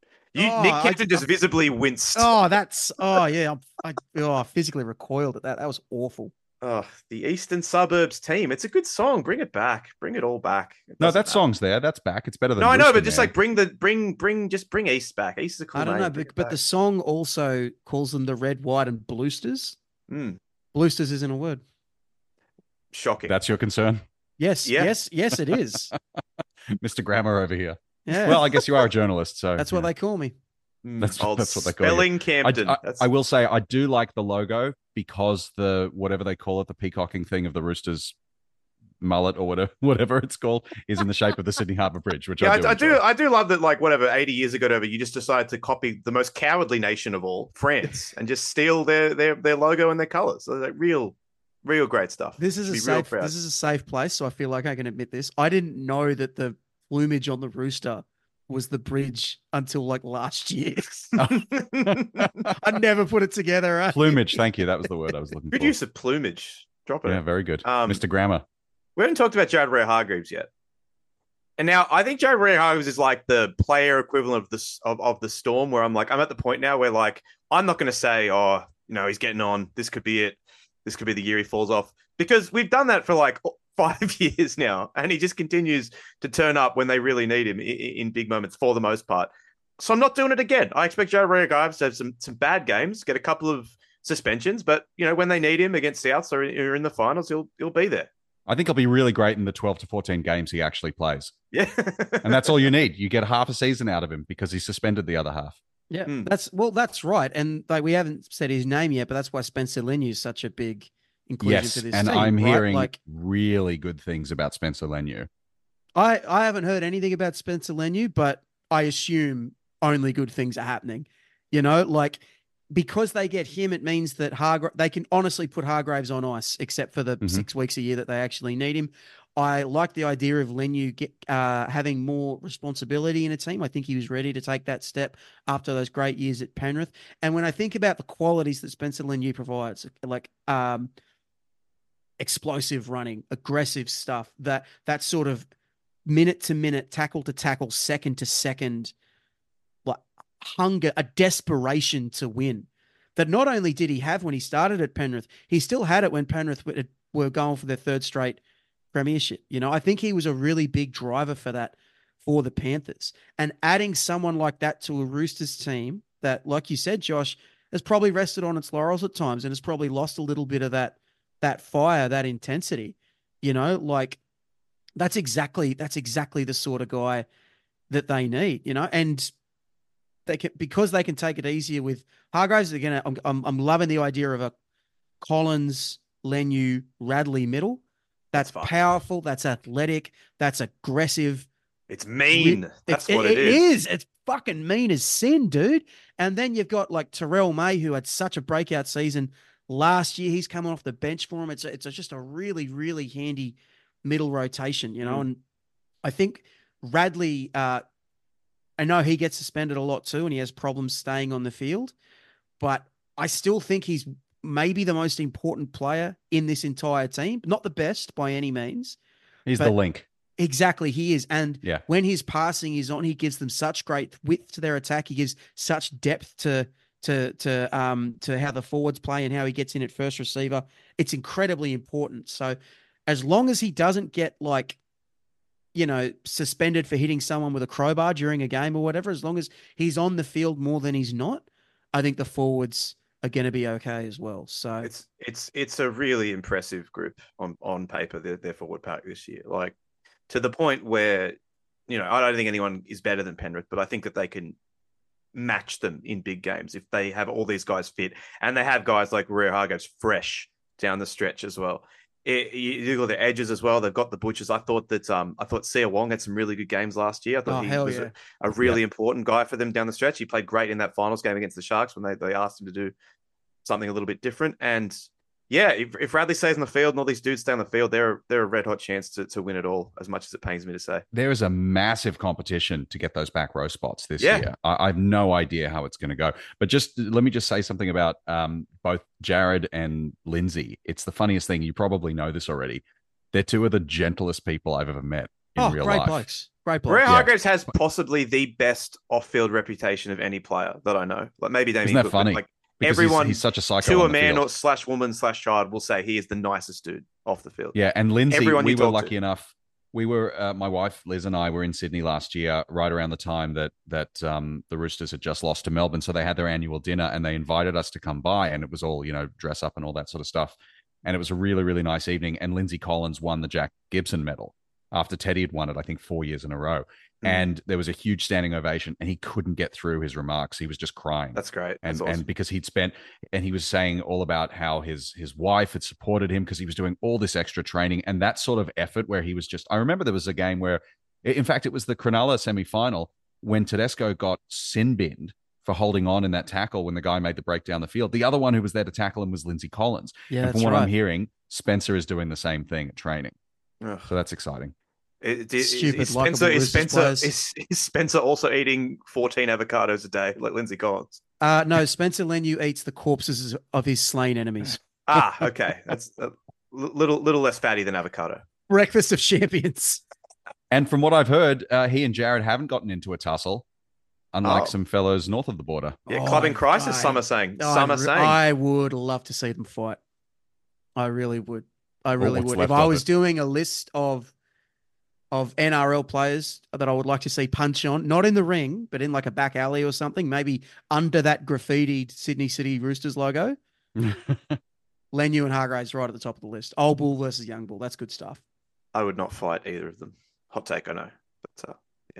I Captain just visibly winced. Yeah. I physically recoiled at that. That was awful. Oh, the Eastern Suburbs team. It's a good song. Bring it back. Bring it all back. It No, doesn't that matter. song's there. That's back. It's better than No, I know, Rooster but just Man. like bring East back. East is a cool I don't name. know, Bring it but back. the song also calls them the Red, White, and Bluesters. Mm, Bluesters isn't a word. shocking. That's your concern, Yes, Yeah. yes, it is. Mr. Grammar over here. Yeah, Well, I guess you are a journalist, so that's what they call me. that's Old what they call you. spelling Camden. That's- I will say I do like the logo because the whatever they call it, the peacocking thing of the Roosters mullet or whatever it's called, is in the shape of the Sydney Harbour Bridge, which yeah, I do. I do love that. Like whatever, 80 years ago, whatever, you just decided to copy the most cowardly nation of all, France, and just steal their logo and their colors. So like real great stuff. This is Should a be real safe. proud. This is a safe place, so I feel like I can admit this. I didn't know that the plumage on the rooster was the bridge until like last year. I never put it together. Right? Plumage, thank you. That was the word I was looking Good for. use of plumage. Drop it. Yeah, very good, Um, Mr. Grammar. We haven't talked about Jared Rea-Hargreaves yet. And now I think Jared Rea-Hargreaves is like the player equivalent of the Storm, where I'm at the point now where like I'm not going to say, oh, he's getting on. This could be it. This could be the year he falls off, because we've done that for like 5 years now, and he just continues to turn up when they really need him in big moments for the most part. So I'm not doing it again. I expect Jared Rea-Hargreaves to have some bad games, get a couple of suspensions, but when they need him against Souths or in the finals, he'll be there. I think he'll be really great in the 12 to 14 games he actually plays. Yeah. And that's all you need. You get half a season out of him because he's suspended the other half. Yeah, Hmm. that's right. And like we haven't said his name yet, but that's why Spencer Leniu is such a big inclusion Yes, to this and team. I'm right? hearing Like really good things about Spencer Leniu. I haven't heard anything about Spencer Leniu, but I assume only good things are happening. Like because they get him, it means that they can honestly put Hargraves on ice, except for the Mhm. 6 weeks a year that they actually need him. I like the idea of Leniu having more responsibility in a team. I think he was ready to take that step after those great years at Penrith. And when I think about the qualities that Spencer Leniu provides, like explosive running, aggressive stuff, that sort of minute to minute, tackle to tackle, second to second, like hunger, a desperation to win, that not only did he have when he started at Penrith, he still had it when Penrith were going for their third straight premiership. I think he was a really big driver for that for the Panthers. And adding someone like that to a Roosters team that, like you said, Josh, has probably rested on its laurels at times and has probably lost a little bit of that fire, that intensity. Like that's exactly the sort of guy that they need. And they can, because they can take it easier with Hargraves. Again, I'm loving the idea of a Collins, Leniu, Radley middle. That's powerful. That's athletic. That's aggressive. It's mean. That's what it is. is. It's fucking mean as sin, dude. And then you've got like Terrell May, who had such a breakout season last year. He's coming off the bench for him. It's just a really, really handy middle rotation, And I think Radley, I know he gets suspended a lot too, and he has problems staying on the field, but I still think he's maybe the most important player in this entire team. Not the best by any means. He's but the link. Exactly, he is. And Yeah. when his passing is on, he gives them such great width to their attack. He gives such depth to to how the forwards play and how he gets in at first receiver. It's incredibly important. So as long as he doesn't get suspended for hitting someone with a crowbar during a game or whatever, as long as he's on the field more than he's not, I think the forwards are going to be okay as well. So it's a really impressive group on paper, their forward pack this year. Like, to the point where, I don't think anyone is better than Penrith, but I think that they can match them in big games if they have all these guys fit, and they have guys like Rio Hargraves fresh down the stretch as well. You look at the edges as well. They've got the butchers. I thought Sia Wong had some really good games last year. I thought he was a really important guy for them down the stretch. He played great in that finals game against the Sharks when they asked him to do something a little bit different. And yeah, if Radley stays on the field and all these dudes stay on the field, they're a red hot chance to win it all, as much as it pains me to say. There is a massive competition to get those back row spots this year. I have no idea how it's going to go. But let me just say something about both Jared and Lindsay. It's the funniest thing. You probably know this already. They're two of the gentlest people I've ever met in real life. Blokes. Great blokes. Ray Hargraves has possibly the best off-field reputation of any player that I know. Like, maybe Damien Isn't that Cook, funny? Like, because everyone he's such a psycho to on a the man field. or /woman/child will say he is the nicest dude off the field. Yeah, and Lindsay, Everyone we you were talk lucky to. enough. We were my wife Liz and I were in Sydney last year, right around the time that the Roosters had just lost to Melbourne. So they had their annual dinner, and they invited us to come by, and it was all dress up and all that sort of stuff. And it was a really, really nice evening. And Lindsay Collins won the Jack Gibson medal after Teddy had won it, I think, 4 years in a row. And there was a huge standing ovation, and he couldn't get through his remarks. He was just crying. That's great. And That's awesome. and because he was saying all about how his wife had supported him because he was doing all this extra training and that sort of effort where he was just, I remember there was a game where, in fact, it was the Cronulla semi-final when Tedesco got sin-binned for holding on in that tackle when the guy made the break down the field. The other one who was there to tackle him was Lindsay Collins. Yeah, and from that's what right. I'm hearing, Spencer is doing the same thing at training. Ugh. So that's exciting. Stupid, is Spencer also eating 14 avocados a day like Lindsay Collins? No, Spencer Leniu eats the corpses of his slain enemies. Okay. That's a little less fatty than avocado. Breakfast of champions. And from what I've heard, he and Jared haven't gotten into a tussle, unlike some fellows north of the border. Yeah, clubbing crisis, some are saying. I would love to see them fight. I really would. what's left If I of was it? doing a list of NRL players that I would like to see punch on, not in the ring, but in like a back alley or something, maybe under that graffitied Sydney City Roosters logo, Leniu and Hargraves right at the top of the list. Old Bull versus Young Bull. That's good stuff. I would not fight either of them. Hot take, I know. But yeah.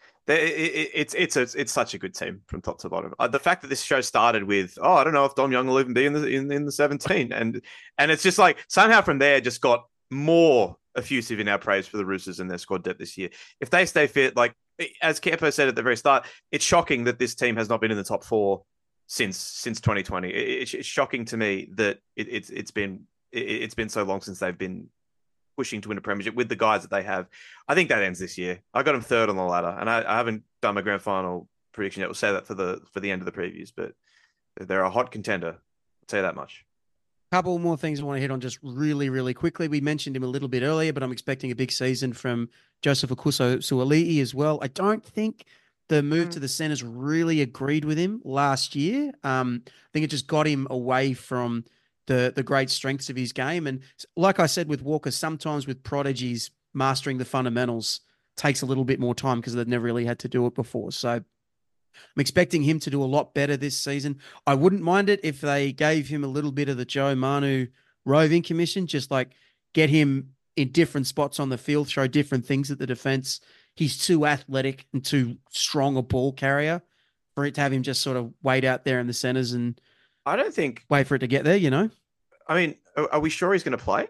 It's such a good team from top to bottom. The fact that this show started with, I don't know if Dom Young will even be in the 17, and it's just like somehow from there just got more effusive in our praise for the Roosters and their squad depth this year. If they stay fit, like as Campo said at the very start, it's shocking that this team has not been in the top four since 2020. It's shocking to me that it's been so long since they've been pushing to win a premiership with the guys that they have. I think that ends this year. I got them third on the ladder, and I haven't done my grand final prediction yet. We'll say that for the end of the previews, but they're a hot contender. I'll tell you that much. Couple more things I want to hit on just really, really quickly. We mentioned him a little bit earlier, but I'm expecting a big season from Joseph Okuso-Suaalii as well. I don't think the move to the centers really agreed with him last year. I think it just got him away from the great strengths of his game. And like I said with Walker, sometimes with prodigies, mastering the fundamentals takes a little bit more time because they've never really had to do it before. So I'm expecting him to do a lot better this season. I wouldn't mind it if they gave him a little bit of the Joe Manu roving commission, just like get him in different spots on the field, throw different things at the defense. He's too athletic and too strong a ball carrier for it to have him just sort of wait out there in the centers and I don't think wait for it to get there, I mean, are we sure he's going to play?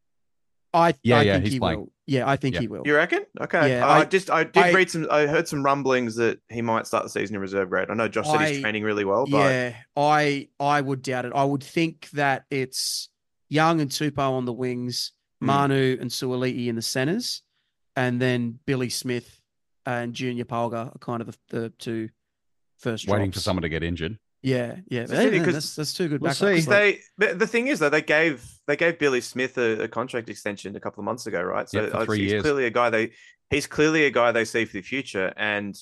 I think he's he playing. will. Yeah, I think he will. You reckon? Okay. Yeah, I heard some rumblings that he might start the season in reserve grade. I know Josh said he's training really well, but yeah, I would doubt it. I would think that it's Young and Tupou on the wings, Manu and Suaalii in the centers, and then Billy Smith and Junior Polgar are kind of the two first Waiting drops. for someone to get injured. Yeah. That's too good. We'll backup. see. The thing is though, they gave Billy Smith a contract extension a couple of months ago, right? So for 3 years. He's clearly a guy they see for the future. And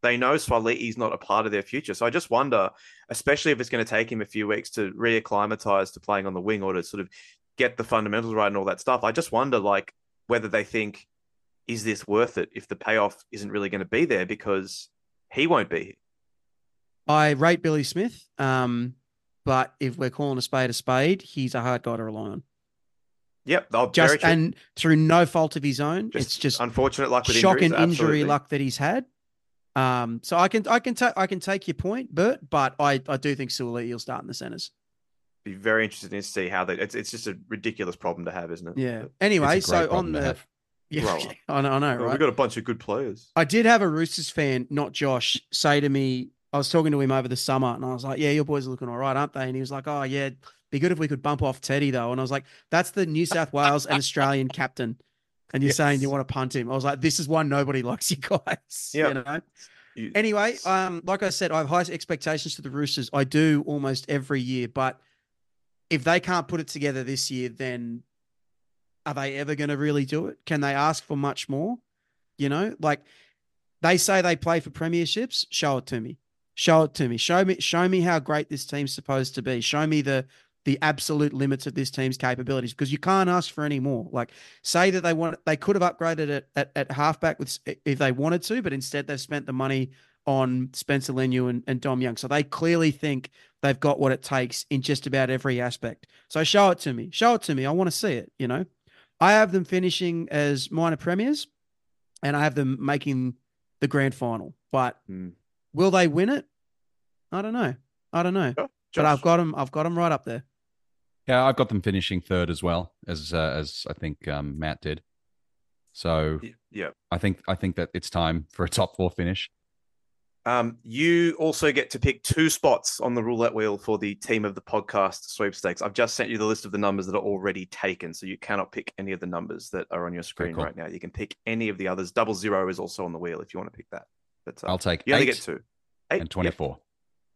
they know Swaliti's not a part of their future. So I just wonder, especially if it's going to take him a few weeks to reacclimatize to playing on the wing or to sort of get the fundamentals right and all that stuff. I just wonder, like, whether they think, is this worth it if the payoff isn't really going to be there because he won't be here? I rate Billy Smith, but if we're calling a spade, he's a hard guy to rely on. Yep, very Just true. and through no fault of his own, it's just unfortunate luck with shock injuries, and injury absolutely. luck that he's had. So I can take your point, Bert, but I do think Suaalii will start in the centers. Be very interested to see how they. It's just a ridiculous problem to have, isn't it? Yeah. Anyway, It's a great so on problem to the have. yeah, Well, I know, Well, right? we've got a bunch of good players. I did have a Roosters fan, not Josh, say to me, I was talking to him over the summer and I was like, yeah, your boys are looking all right, aren't they? And he was like, oh, yeah, be good if we could bump off Teddy, though. And I was like, that's the New South Wales and Australian captain. And you're Yes. saying you want to punt him. I was like, this is why nobody likes you guys. Yeah. You know? Anyway, like I said, I have high expectations for the Roosters. I do almost every year. But if they can't put it together this year, then are they ever going to really do it? Can they ask for much more? You know, like they say they play for premierships. Show it to me. Show it to me. Show me how great this team's supposed to be. Show me the absolute limits of this team's capabilities, because you can't ask for any more. Like, say that they could have upgraded it at halfback if they wanted to, but instead they've spent the money on Spencer Leniu and Dom Young. So they clearly think they've got what it takes in just about every aspect. So show it to me. Show it to me. I want to see it, you know. I have them finishing as minor premiers and I have them making the grand final. But will they win it? I don't know. Josh? But I've got them right up there. Yeah, I've got them finishing third as well, as I think Matt did. So yeah, I think that it's time for a top four finish. You also get to pick 2 spots on the roulette wheel for the team of the podcast sweepstakes. I've just sent you the list of the numbers that are already taken, so you cannot pick any of the numbers that are on your screen cool. right now. You can pick any of the others. 00 is also on the wheel if you want to pick that. But I'll take you only 8 get 2. 8 and 24. Yep.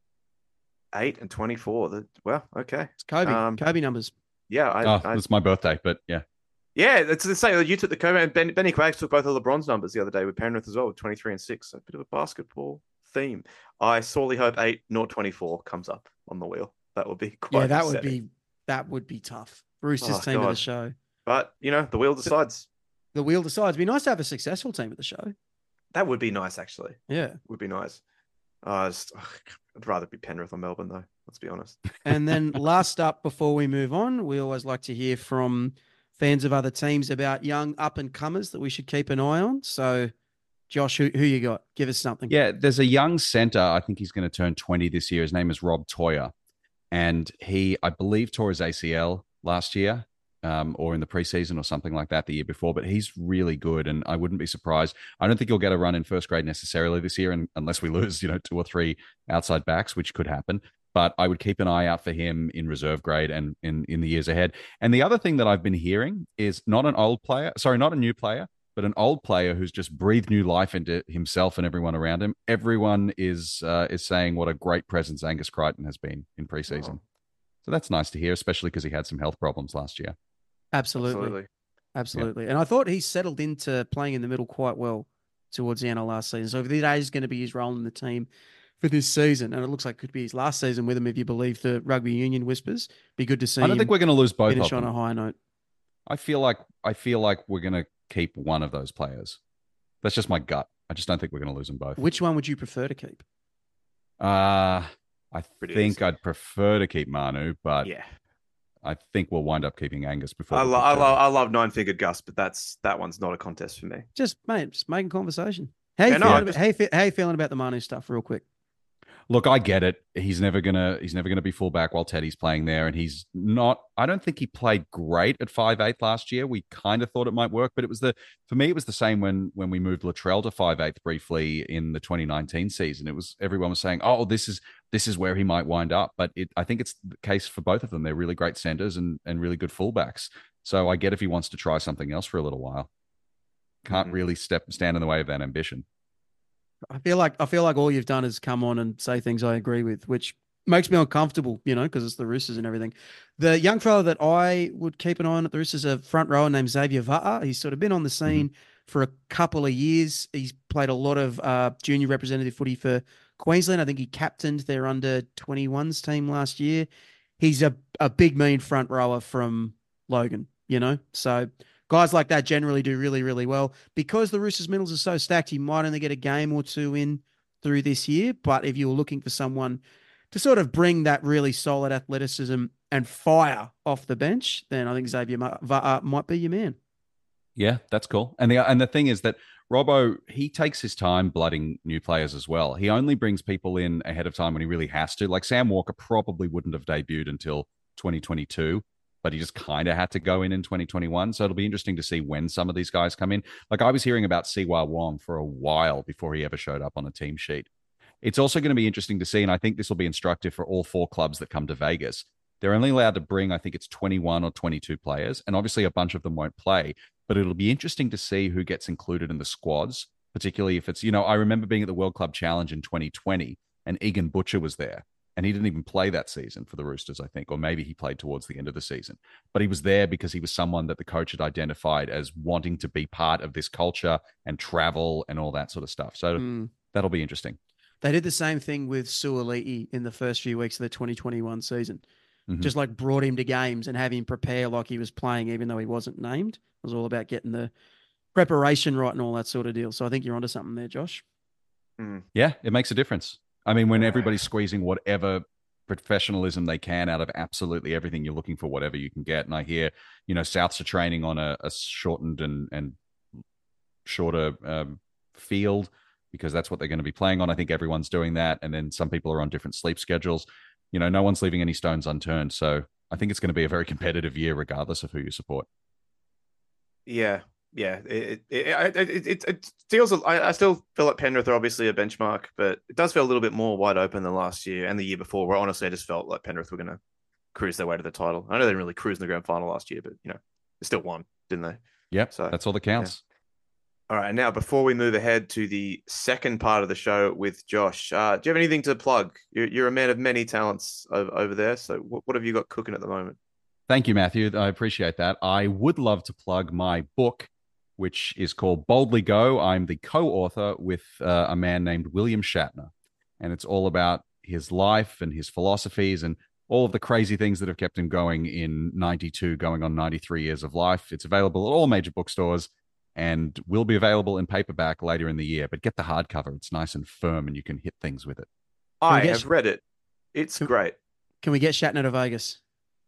8 and 24. Well, okay. It's Kobe. Kobe numbers. Yeah, it's my birthday, but yeah. Yeah, it's the same. You took the Kobe, and Benny Quaggs took both of LeBron's numbers the other day with Penrith as well, with 23 and 6. So a bit of a basketball theme. I sorely hope 8, not 24 comes up on the wheel. That would be quite upsetting. that would be tough. Roosters team of the show. But, you know, the wheel decides. The wheel decides. It'd be nice to have a successful team at the show. That would be nice, actually. Yeah. Would be nice. I'd rather be Penrith or Melbourne, though. Let's be honest. And then last up, before we move on, we always like to hear from fans of other teams about young up-and-comers that we should keep an eye on. So, Josh, who you got? Give us something. Yeah, there's a young center. I think he's going to turn 20 this year. His name is Rob Toyer. And he, I believe, tore his ACL last year or in the preseason or something like that the year before. But he's really good, and I wouldn't be surprised. I don't think he'll get a run in first grade necessarily this year, unless we lose, 2 or 3 outside backs, which could happen. But I would keep an eye out for him in reserve grade and in the years ahead. And the other thing that I've been hearing is not a new player, but an old player who's just breathed new life into himself and everyone around him. Everyone is saying what a great presence Angus Crichton has been in preseason. Oh. So that's nice to hear, especially because he had some health problems last year. Absolutely. Yeah. And I thought he settled into playing in the middle quite well towards the end of last season. So if that is going to be his role in the team for this season, and it looks like it could be his last season with him if you believe the rugby union whispers, be good to see. I don't think we're going to lose both finish of them. On a high note. I feel like we're going to keep one of those players. That's just my gut. I just don't think we're going to lose them both. Which one would you prefer to keep? I think I'd prefer to keep Manu, but yeah, I think we'll wind up keeping Angus before. I love 9-figured Gus, but that one's not a contest for me. Just making conversation. How you feeling about the Manu stuff, real quick? Look, I get it. He's never gonna be fullback while Teddy's playing there, and he's not. I don't think he played great at 5'8" last year. We kind of thought it might work, but for me it was the same when we moved Latrell to 5'8" briefly in the 2019 season. Everyone was saying, "Oh, this is where he might wind up," but I think it's the case for both of them. They're really great centers and really good fullbacks. So I get if he wants to try something else for a little while. Can't really stand in the way of that ambition. I feel like all you've done is come on and say things I agree with, which makes me uncomfortable, because it's the Roosters and everything. The young fellow that I would keep an eye on at the Roosters is a front rower named Xavier Va'a. He's sort of been on the scene for a couple of years. He's played a lot of junior representative footy for Queensland. I think he captained their under-21s team last year. He's a big, mean front rower from Logan, So guys like that generally do really, really well. Because the Roosters middles are so stacked, he might only get a game or two in through this year. But if you were looking for someone to sort of bring that really solid athleticism and fire off the bench, then I think Xavier might be your man. Yeah, that's cool. And the thing is that Robbo, he takes his time blooding new players as well. He only brings people in ahead of time when he really has to. Like Sam Walker probably wouldn't have debuted until 2022, but he just kind of had to go in 2021. So it'll be interesting to see when some of these guys come in. Like I was hearing about Siwa Wong for a while before he ever showed up on a team sheet. It's also going to be interesting to see, and I think this will be instructive for all 4 clubs that come to Vegas. They're only allowed to bring, I think it's 21 or 22 players, and obviously a bunch of them won't play, but it'll be interesting to see who gets included in the squads, particularly if it's, I remember being at the World Club Challenge in 2020, and Egan Butcher was there, and he didn't even play that season for the Roosters, I think, or maybe he played towards the end of the season, but he was there because he was someone that the coach had identified as wanting to be part of this culture and travel and all that sort of stuff. So that'll be interesting. They did the same thing with Suoliti in the first few weeks of the 2021 season. Mm-hmm. Just like brought him to games and have him prepare like he was playing, even though he wasn't named. It was all about getting the preparation right and all that sort of deal. So I think you're onto something there, Josh. Yeah, it makes a difference. I mean, when everybody's squeezing whatever professionalism they can out of absolutely everything, you're looking for whatever you can get. And I hear, Souths are training on a shortened and shorter field because that's what they're going to be playing on. I think everyone's doing that. And then some people are on different sleep schedules. No one's leaving any stones unturned. So I think it's going to be a very competitive year, regardless of who you support. Yeah. It feels. I still feel like Penrith are obviously a benchmark, but it does feel a little bit more wide open than last year and the year before, where honestly I just felt like Penrith were going to cruise their way to the title. I know they didn't really cruise in the grand final last year, but they still won, didn't they? Yep. So that's all that counts. Yeah. All right, now before we move ahead to the second part of the show with Josh, do you have anything to plug? You're a man of many talents over there, so what have you got cooking at the moment? Thank you, Matthew. I appreciate that. I would love to plug my book, which is called Boldly Go. I'm the co-author with a man named William Shatner, and it's all about his life and his philosophies and all of the crazy things that have kept him going in 92, going on 93 years of life. It's available at all major bookstores and will be available in paperback later in the year. But get the hardcover. It's nice and firm and you can hit things with it. I have read it. It's great. Can we get Shatner to Vegas?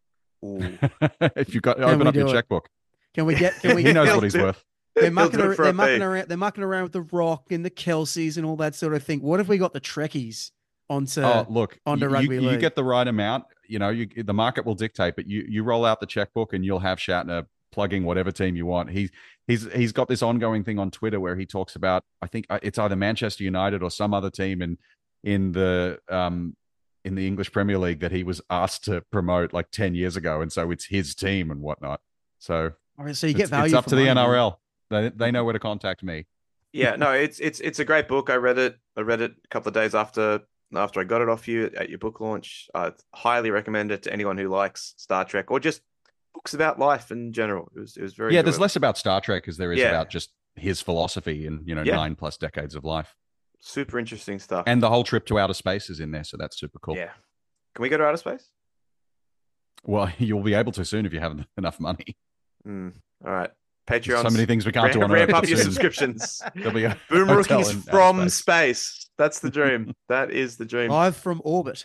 If you've got, open up your checkbook. Can we? He knows what he's worth. They're mucking around with the Rock and the Kelseys and all that sort of thing. What if we got the Trekkies onto rugby league? You get the right amount. The market will dictate, but you roll out the checkbook and you'll have Shatner plugging whatever team you want. He's got this ongoing thing on Twitter where he talks about, I think it's either Manchester United or some other team in the English Premier League that he was asked to promote like 10 years ago, and so it's his team and whatnot. So you get value. It's up to the NRL. They know where to contact me. Yeah, no, it's a great book. I read it a couple of days after I got it off you at your book launch. I highly recommend it to anyone who likes Star Trek or just books about life in general. It was very enjoyable. There's less about Star Trek as there is about just his philosophy and 9+ decades of life. Super interesting stuff. And the whole trip to outer space is in there, so that's super cool. Yeah. Can we go to outer space? Well, you'll be able to soon if you have enough money. All right. Patreon. So many things we can't do on Ramp Earth. up your subscriptions. There'll be a Boom Rookies from space. That's the dream. That is the dream. Live from orbit.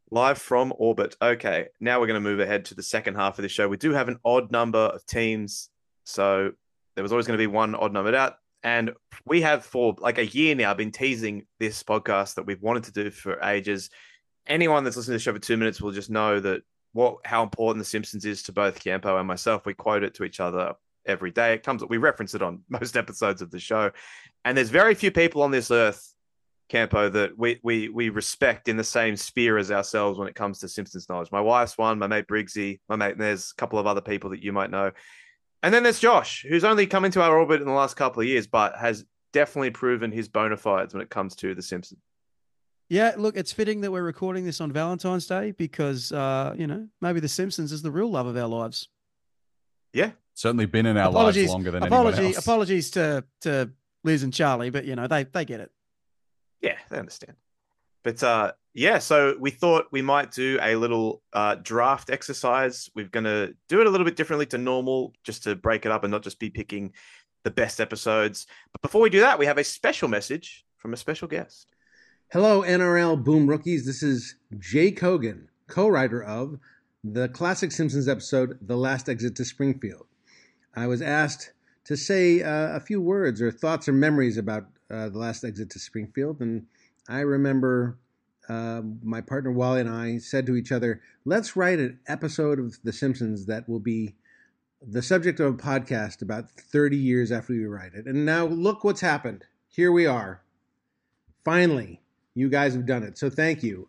Okay. Now we're going to move ahead to the second half of the show. We do have an odd number of teams. So there was always going to be one odd numbered out. And we have for like a year now been teasing this podcast that we've wanted to do for ages. Anyone that's listening to the show for 2 minutes will just know that how important The Simpsons is to both Campo and myself. We quote it to each other every day. We reference it on most episodes of the show. And there's very few people on this earth, Campo, that we respect in the same sphere as ourselves when it comes to Simpsons knowledge. My wife's one, my mate Briggsy, there's a couple of other people that you might know. And then there's Josh, who's only come into our orbit in the last couple of years, but has definitely proven his bona fides when it comes to The Simpsons. Yeah, look, it's fitting that we're recording this on Valentine's Day because, maybe The Simpsons is the real love of our lives. Yeah, certainly been in our lives longer than anyone else. Apologies to Liz and Charlie, but they get it. Yeah, they understand. But yeah, so we thought we might do a little draft exercise. We're going to do it a little bit differently to normal, just to break it up and not just be picking the best episodes. But before we do that, we have a special message from a special guest. Hello, NRL Boom Rookies. This is Jake Hogan, co-writer of the classic Simpsons episode, The Last Exit to Springfield. I was asked to say a few words or thoughts or memories about The Last Exit to Springfield, and I remember my partner Wally and I said to each other, let's write an episode of The Simpsons that will be the subject of a podcast about 30 years after we write it. And now look what's happened. Here we are. Finally, you guys have done it. So thank you.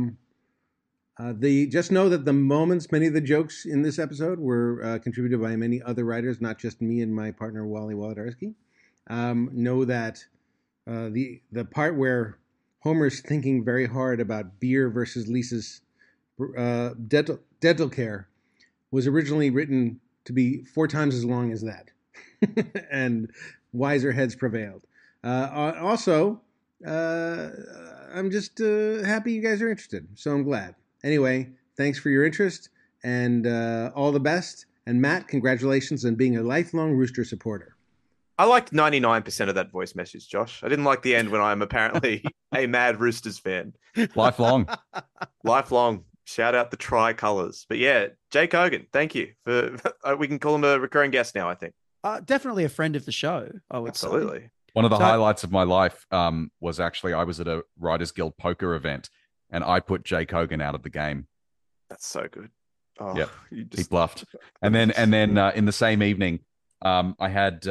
Just know that the moments, many of the jokes in this episode were contributed by many other writers, not just me and my partner Wally Wolodarski. Know that the part where Homer's thinking very hard about beer versus Lisa's dental care was originally written to be 4 times as long as that. And wiser heads prevailed. Also, I'm just happy you guys are interested, so I'm glad. Anyway, thanks for your interest, and all the best. And Matt, congratulations on being a lifelong Rooster supporter. I liked 99% of that voice message, Josh. I didn't like the end when I'm apparently a mad Roosters fan. Lifelong. Lifelong. Shout out the tricolours. But yeah, Jake Hogan, thank you. We can call him a recurring guest now, I think. Definitely a friend of the show, I would say. Absolutely. One of the highlights of my life was actually I was at a Writers Guild poker event, and I put Jake Hogan out of the game. That's so good. Oh, yeah, he bluffed. And then in the same evening, I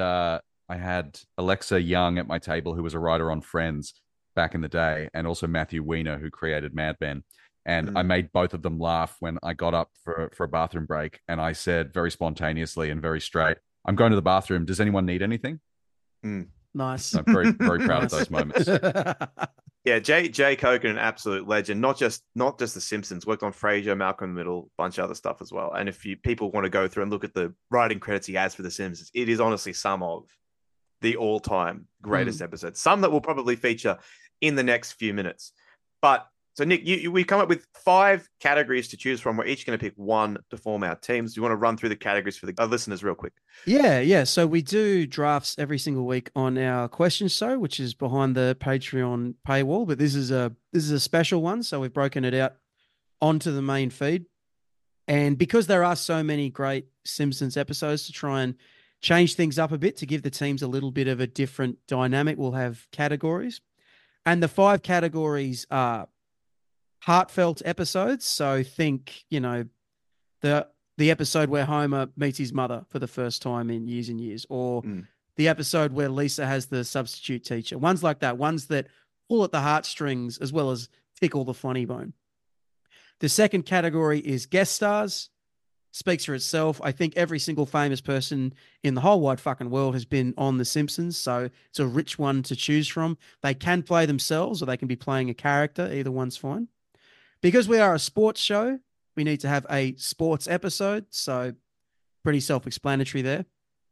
had Alexa Young at my table, who was a writer on Friends back in the day, and also Matthew Weiner, who created Mad Men. And I made both of them laugh when I got up for a bathroom break, and I said very spontaneously and very straight, "I'm going to the bathroom. Does anyone need anything?" Nice. So I'm very, very proud of those moments. Yeah, Jake Hogan, an absolute legend. Not just The Simpsons. Worked on Frasier, Malcolm in the Middle, a bunch of other stuff as well. And if people want to go through and look at the writing credits he has for The Simpsons, it is honestly some of the all-time greatest episodes. Some that will probably feature in the next few minutes. But so, Nick, we come up with 5 categories to choose from. We're each going to pick one to form our teams. Do you want to run through the categories for the listeners real quick? Yeah. So we do drafts every single week on our question show, which is behind the Patreon paywall. But this is a special one, so we've broken it out onto the main feed. And because there are so many great Simpsons episodes, to try and change things up a bit, to give the teams a little bit of a different dynamic, we'll have categories. And the 5 categories are heartfelt episodes. So think, the episode where Homer meets his mother for the first time in years and years, or the episode where Lisa has the substitute teacher. Ones like that, ones that pull at the heartstrings as well as tickle the funny bone. The second category is guest stars. Speaks for itself. I think every single famous person in the whole wide fucking world has been on The Simpsons, so it's a rich one to choose from. They can play themselves or they can be playing a character. Either one's fine. Because we are a sports show, we need to have a sports episode, so pretty self-explanatory there.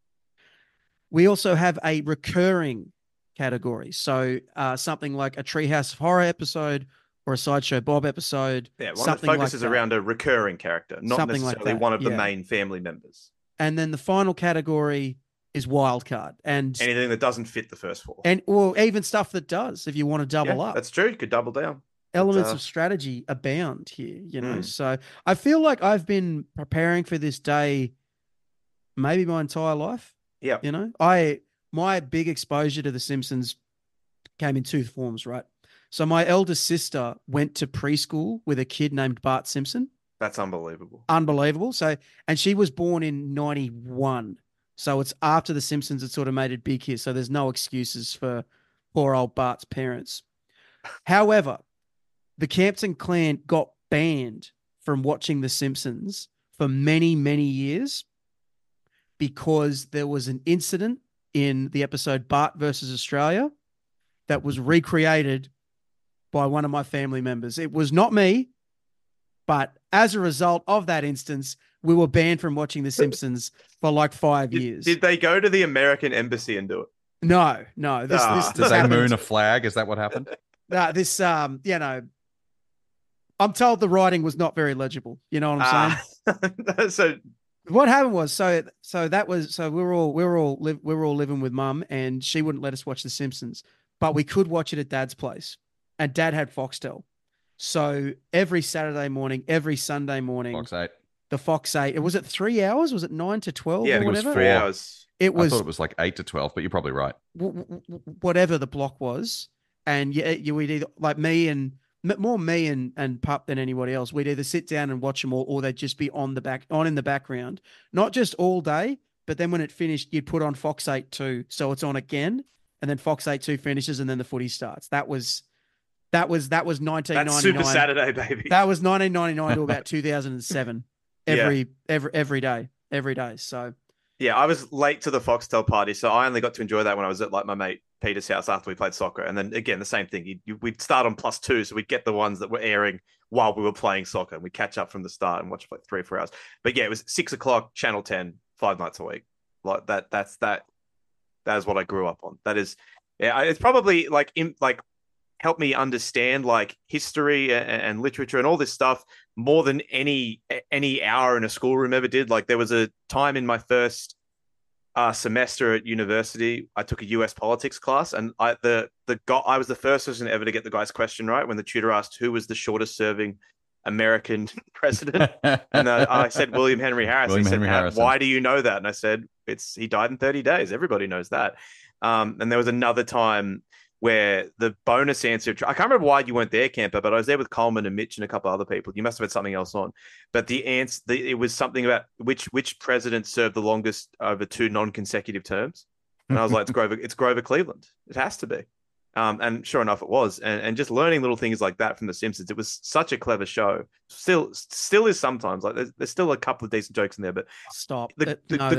We also have a recurring category, so something like a Treehouse of Horror episode or a Sideshow Bob episode. Yeah, one that focuses around a recurring character, not something necessarily like one of the main family members. And then the final category is wildcard. And anything that doesn't fit the first 4. Or even stuff that does, if you want to double up. That's true. You could double down. Elements of strategy abound here, So I feel like I've been preparing for this day maybe my entire life. Yeah. My big exposure to The Simpsons came in 2 forms, right? So my eldest sister went to preschool with a kid named Bart Simpson. That's unbelievable. Unbelievable. So, and she was born in 91. So it's after The Simpsons had sort of made it big here. So there's no excuses for poor old Bart's parents. However, the Campton clan got banned from watching The Simpsons for many, many years because there was an incident in the episode Bart versus Australia that was recreated by one of my family members. It was not me. But as a result of that instance, we were banned from watching The Simpsons for like 5 years. Did they go to the American embassy and do it? No. Did they moon a flag? Is that what happened? This, I'm told the writing was not very legible. You know what I'm saying? So what happened was, we were all living with Mum, and she wouldn't let us watch The Simpsons, but we could watch it at Dad's place, and Dad had Foxtel. So every Saturday morning, every Sunday morning, Fox 8. the Fox 8. Was it 3 hours? Was it 9 to 12 yeah, or it was whatever? 3 hours. I thought it was like 8 to 12, but you're probably right. Whatever the block was. And you would either, like me and Pup than anybody else, we'd either sit down and watch them all, or they'd just be on in the background, not just all day, but then when it finished, you'd put on Fox 8-2. So it's on again, and then Fox 8-2 finishes, and then the footy starts. That was 1999. That's Super Saturday, baby. That was 1999 to about 2007. Every day. So yeah, I was late to the Foxtel party, so I only got to enjoy that when I was at like my mate Peter's house after we played soccer. And then again, the same thing. We'd start on +2, so we'd get the ones that were airing while we were playing soccer, and we'd catch up from the start and watch for like 3 or 4 hours. But yeah, it was 6 o'clock, Channel 10, 5 nights a week. Like that. That is what I grew up on. That is, yeah. It's probably helped me understand like history and literature and all this stuff more than any hour in a schoolroom ever did. Like there was a time in my first semester at university, I took a US politics class, and I was the first person ever to get the guy's question right when the tutor asked who was the shortest serving American president, and I said William Henry Harrison. He said, "Why do you know that?" And I said, he died in 30 days. Everybody knows that. And there was another time where the bonus answer, I can't remember why you weren't there, Camper, but I was there with Coleman and Mitch and a couple other people. You must have had something else on. But the answer, it was something about which president served the longest over 2 non-consecutive terms. And I was like, it's Grover Cleveland. It has to be. And sure enough, it was. And just learning little things like that from The Simpsons. It was such a clever show. Still is sometimes. Like there's still a couple of decent jokes in there, but stop. The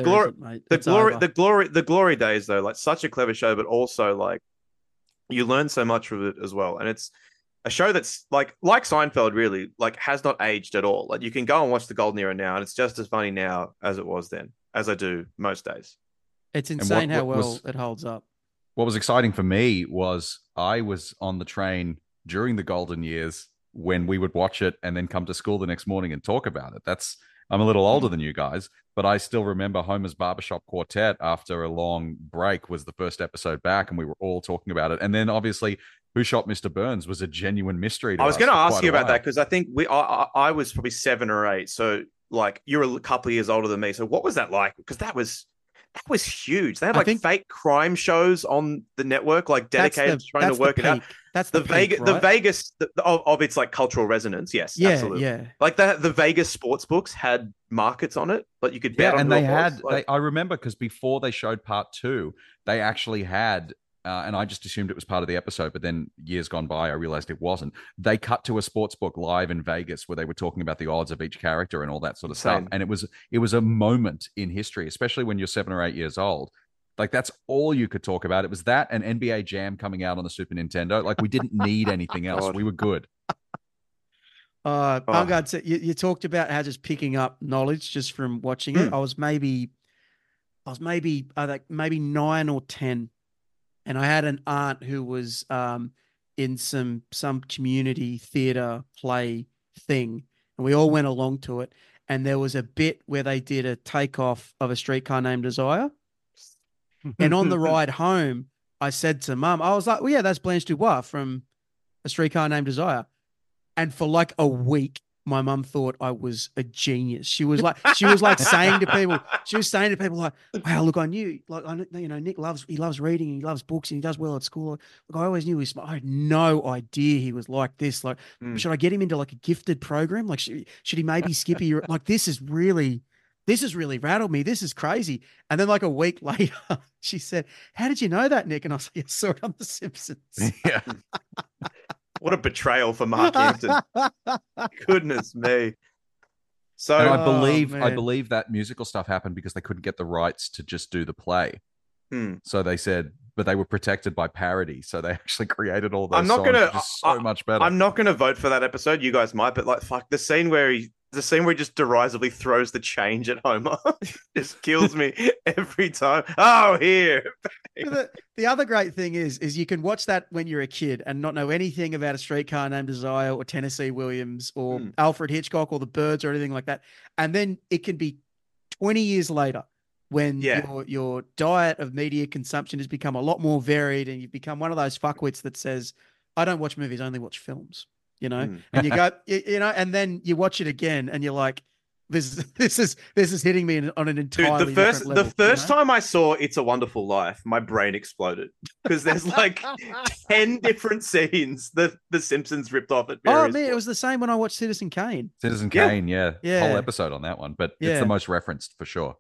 glory days though, like such a clever show, but also like you learn so much from it as well. And it's a show that's like Seinfeld, really, like has not aged at all. Like you can go and watch the Golden Era now, and it's just as funny now as it was then, as I do most days. It's insane how well it holds up. What was exciting for me was I was on the train during the golden years when we would watch it and then come to school the next morning and talk about it. I'm a little older than you guys, but I still remember Homer's Barbershop Quartet after a long break was the first episode back, and we were all talking about it. And then obviously Who Shot Mr. Burns was a genuine mystery to us. I was going to ask you about that because I think I was probably 7 or 8. So like you're a couple of years older than me. So what was that like? Because that was huge. They had fake crime shows on the network, like dedicated to trying to work it out. That's the Vegas of its like cultural resonance. Yes, absolutely. Yeah. Like the Vegas sports books had markets on it, but you could bet on. And I remember because before they showed part 2, they actually had. And I just assumed it was part of the episode, but then years gone by, I realized it wasn't. They cut to a sports book live in Vegas where they were talking about the odds of each character and all that sort of stuff. And it was a moment in history, especially when you're 7 or 8 years old. Like that's all you could talk about. It was that and NBA Jam coming out on the Super Nintendo. Like we didn't need anything else. We were good. Bungard, so you talked about how just picking up knowledge just from watching it. I was maybe 9 or 10. And I had an aunt who was in some community theater play thing, and we all went along to it. And there was a bit where they did a takeoff of A Streetcar Named Desire. And on the ride home, I said to Mum, I was like, "Well, yeah, that's Blanche Dubois from A Streetcar Named Desire." And for like a week, my mum thought I was a genius. She was like saying to people, like, "Wow, look, I knew, like, Nick loves reading and he loves books and he does well at school. Look, I always knew he was smart. I had no idea he was like this. Like, should I get him into like a gifted program? Like, should he maybe skip a year? Like, this has really rattled me. This is crazy." And then like a week later, she said, "How did you know that, Nick?" And I was like, "I saw it on The Simpsons." Yeah. What a betrayal for Mark Hampton. Goodness me. So and I believe that musical stuff happened because they couldn't get the rights to just do the play. Hmm. So they said, but they were protected by parody, so they actually created all those I'm not songs, gonna. which is so much better. I'm not gonna vote for that episode. You guys might, but like, fuck the scene where he just derisively throws the change at Homer just kills me every time. Oh, here. The other great thing is you can watch that when you're a kid and not know anything about A Streetcar Named Desire or Tennessee Williams or Alfred Hitchcock or The Birds or anything like that. And then it can be 20 years later when your diet of media consumption has become a lot more varied and you've become one of those fuckwits that says, I don't watch movies, I only watch films, you know? And you go, you know, and then you watch it again and you're like, this is hitting me on an entirely different level. The first time I saw It's a Wonderful Life, my brain exploded because there's like 10 different scenes that The Simpsons ripped off at various points. It was the same when I watched Citizen Kane. Citizen Kane, yeah. Whole episode on that one, but it's the most referenced for sure.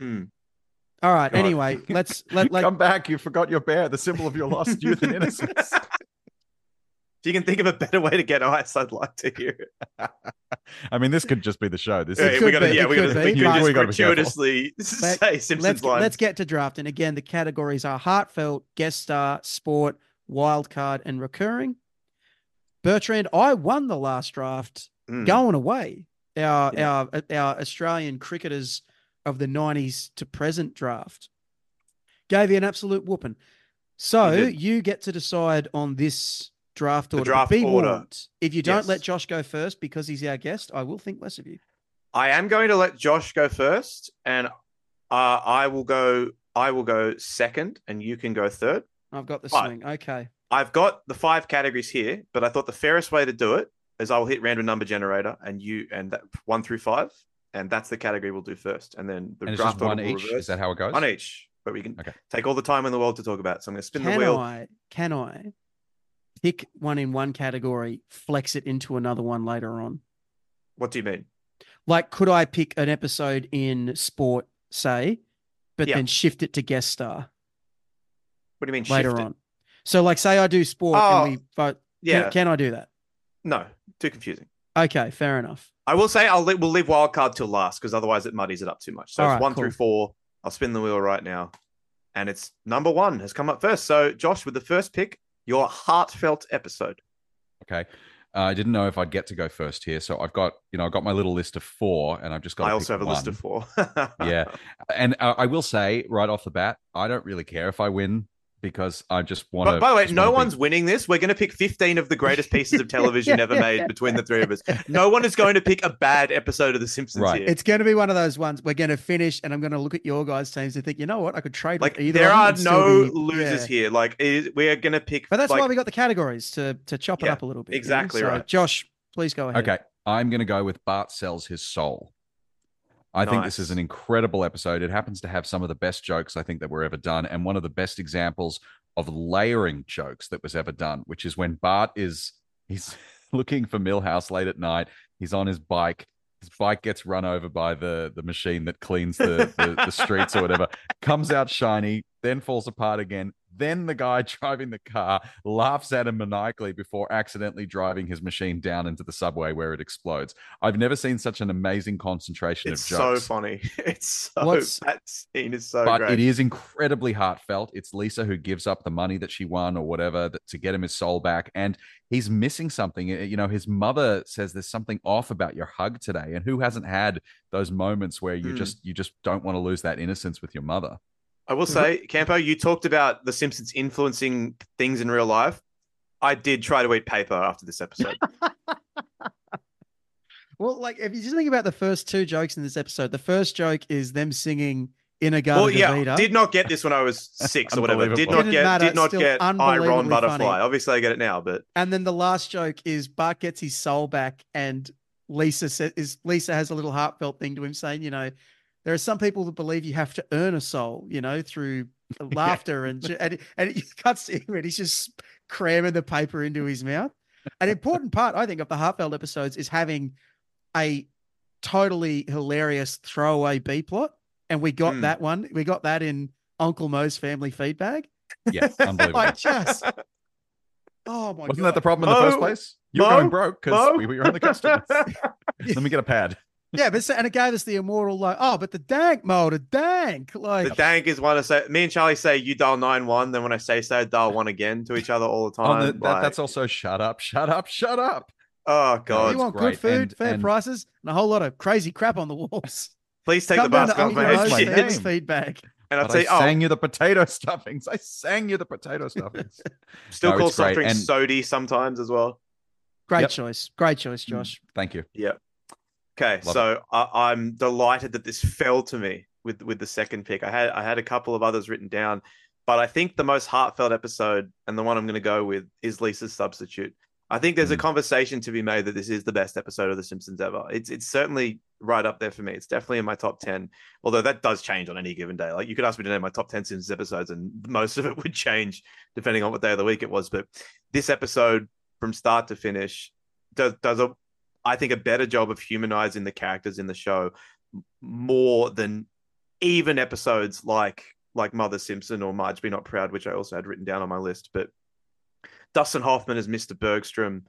All right. God. Anyway, let's come back. You forgot your bear, the symbol of your lost youth and innocence. If you can think of a better way to get ice, I'd like to hear it. I mean, this could just be the show. We got to gratuitously say Simpsons lines. Let's get to drafting. Again, the categories are heartfelt, guest star, sport, wild card, and recurring. Bertrand, I won the last draft going away. Our Australian cricketers of the 90s to present draft gave you an absolute whooping. So you get to decide on this draft order. Warned, if you don't let Josh go first because he's our guest, I will think less of you. I am going to let Josh go first, and I will go second, and you can go third. I've got the swing. Okay. I've got the 5 categories here, but I thought the fairest way to do it is I will hit random number generator, and that 1 through 5, and that's the category we'll do first, and then the draft order will reverse. Is that how it goes? 1 each, but we can take all the time in the world to talk about it. So I'm going to spin the wheel. Can I pick one in one category, flex it into another one later on? What do you mean? Like, could I pick an episode in sport, say, but then shift it to guest star? What do you mean later on? So, like, say I do sport and we vote. Yeah. Can I do that? No, too confusing. Okay, fair enough. I will say we'll leave wildcard till last because otherwise it muddies it up too much. So it's 1 through 4. I'll spin the wheel right now. And it's number 1 has come up first. So, Josh, with the first pick, your heartfelt episode. Okay. I didn't know if I'd get to go first here. So I've got my little list of 4 and I've just got I also have a list of 4. Yeah. And I will say right off the bat, I don't really care if I win because I just want to. By the way, no one's winning this. We're going to pick 15 of the greatest pieces of television ever made between the 3 of us. No one is going to pick a bad episode of The Simpsons here. It's going to be one of those ones we're going to finish, and I'm going to look at your guys' teams and think, you know what, I could trade like either. There are no losers here. Like we are going to pick. But that's why we got the categories to chop it up a little bit. Exactly right. Josh, please go ahead. Okay, I'm going to go with Bart Sells His Soul. I think this is an incredible episode. It happens to have some of the best jokes I think that were ever done, and one of the best examples of layering jokes that was ever done, which is when Bart he's looking for Milhouse late at night. He's on his bike. His bike gets run over by the machine that cleans the streets or whatever, comes out shiny, then falls apart again. Then the guy driving the car laughs at him maniacally before accidentally driving his machine down into the subway where it explodes. I've never seen such an amazing concentration of jokes. It's so funny. That scene is so great. But it is incredibly heartfelt. It's Lisa who gives up the money that she won or whatever to get him his soul back. And he's missing something. You know, his mother says there's something off about your hug today. And who hasn't had those moments where you just don't want to lose that innocence with your mother? I will say, Campo, you talked about The Simpsons influencing things in real life. I did try to eat paper after this episode. Well, like, if you just think about the first 2 jokes in this episode, the first joke is them singing In-A-Gadda-Da-Vida. Did not get this when I was 6 or whatever. Did not get I, Ron Butterfly. Funny. Obviously, I get it now, but. And then the last joke is Bart gets his soul back, and Lisa has a little heartfelt thing to him saying, you know, there are some people that believe you have to earn a soul, you know, through laughter and it cuts to him and he's just cramming the paper into his mouth. An important part, I think, of the heartfelt episodes is having a totally hilarious throwaway B plot. And we got that one. We got that in Uncle Mo's Family Feedbag. Yeah, unbelievable. Oh my God. Wasn't that the problem in the first place? You're going broke because we were on the customers. Let me get a pad. Yeah, and it gave us the immortal like, oh, but the dank mode, a dank. Like The dank is one to say. Me and Charlie say you dial 9-1. Then when I say so, dial 1 again to each other all the Oh, time. that's also shut up, shut up, shut up. Oh you God! it's want great. good food, fair And- prices, and a whole lot of crazy crap on the walls. Please take Come the down to basket off my Uncle head. Rose, my shit. send us name. feedback. And I'd But say, I oh, sang you the potato stuffings. I sang you the potato stuffings. still No, call it's soft great. drinks And- sody sometimes as well. Great Yep. choice. Great choice, Josh. Thank you. Yeah. Okay, Love so I'm delighted that this fell to me with the second pick. I had a couple of others written down, but I think the most heartfelt episode and the one I'm going to go with is Lisa's substitute. I think there's a conversation to be made that this is the best episode of The Simpsons ever. It's certainly right up there for me. It's definitely in my top 10, although that does change on any given day. Like you could ask me to name my top 10 Simpsons episodes and most of it would change depending on what day of the week it was. But this episode from start to finish does I think a better job of humanizing the characters in the show more than even episodes like Mother Simpson or Marge Be Not Proud, which I also had written down on my list. But Dustin Hoffman as Mr. Bergstrom,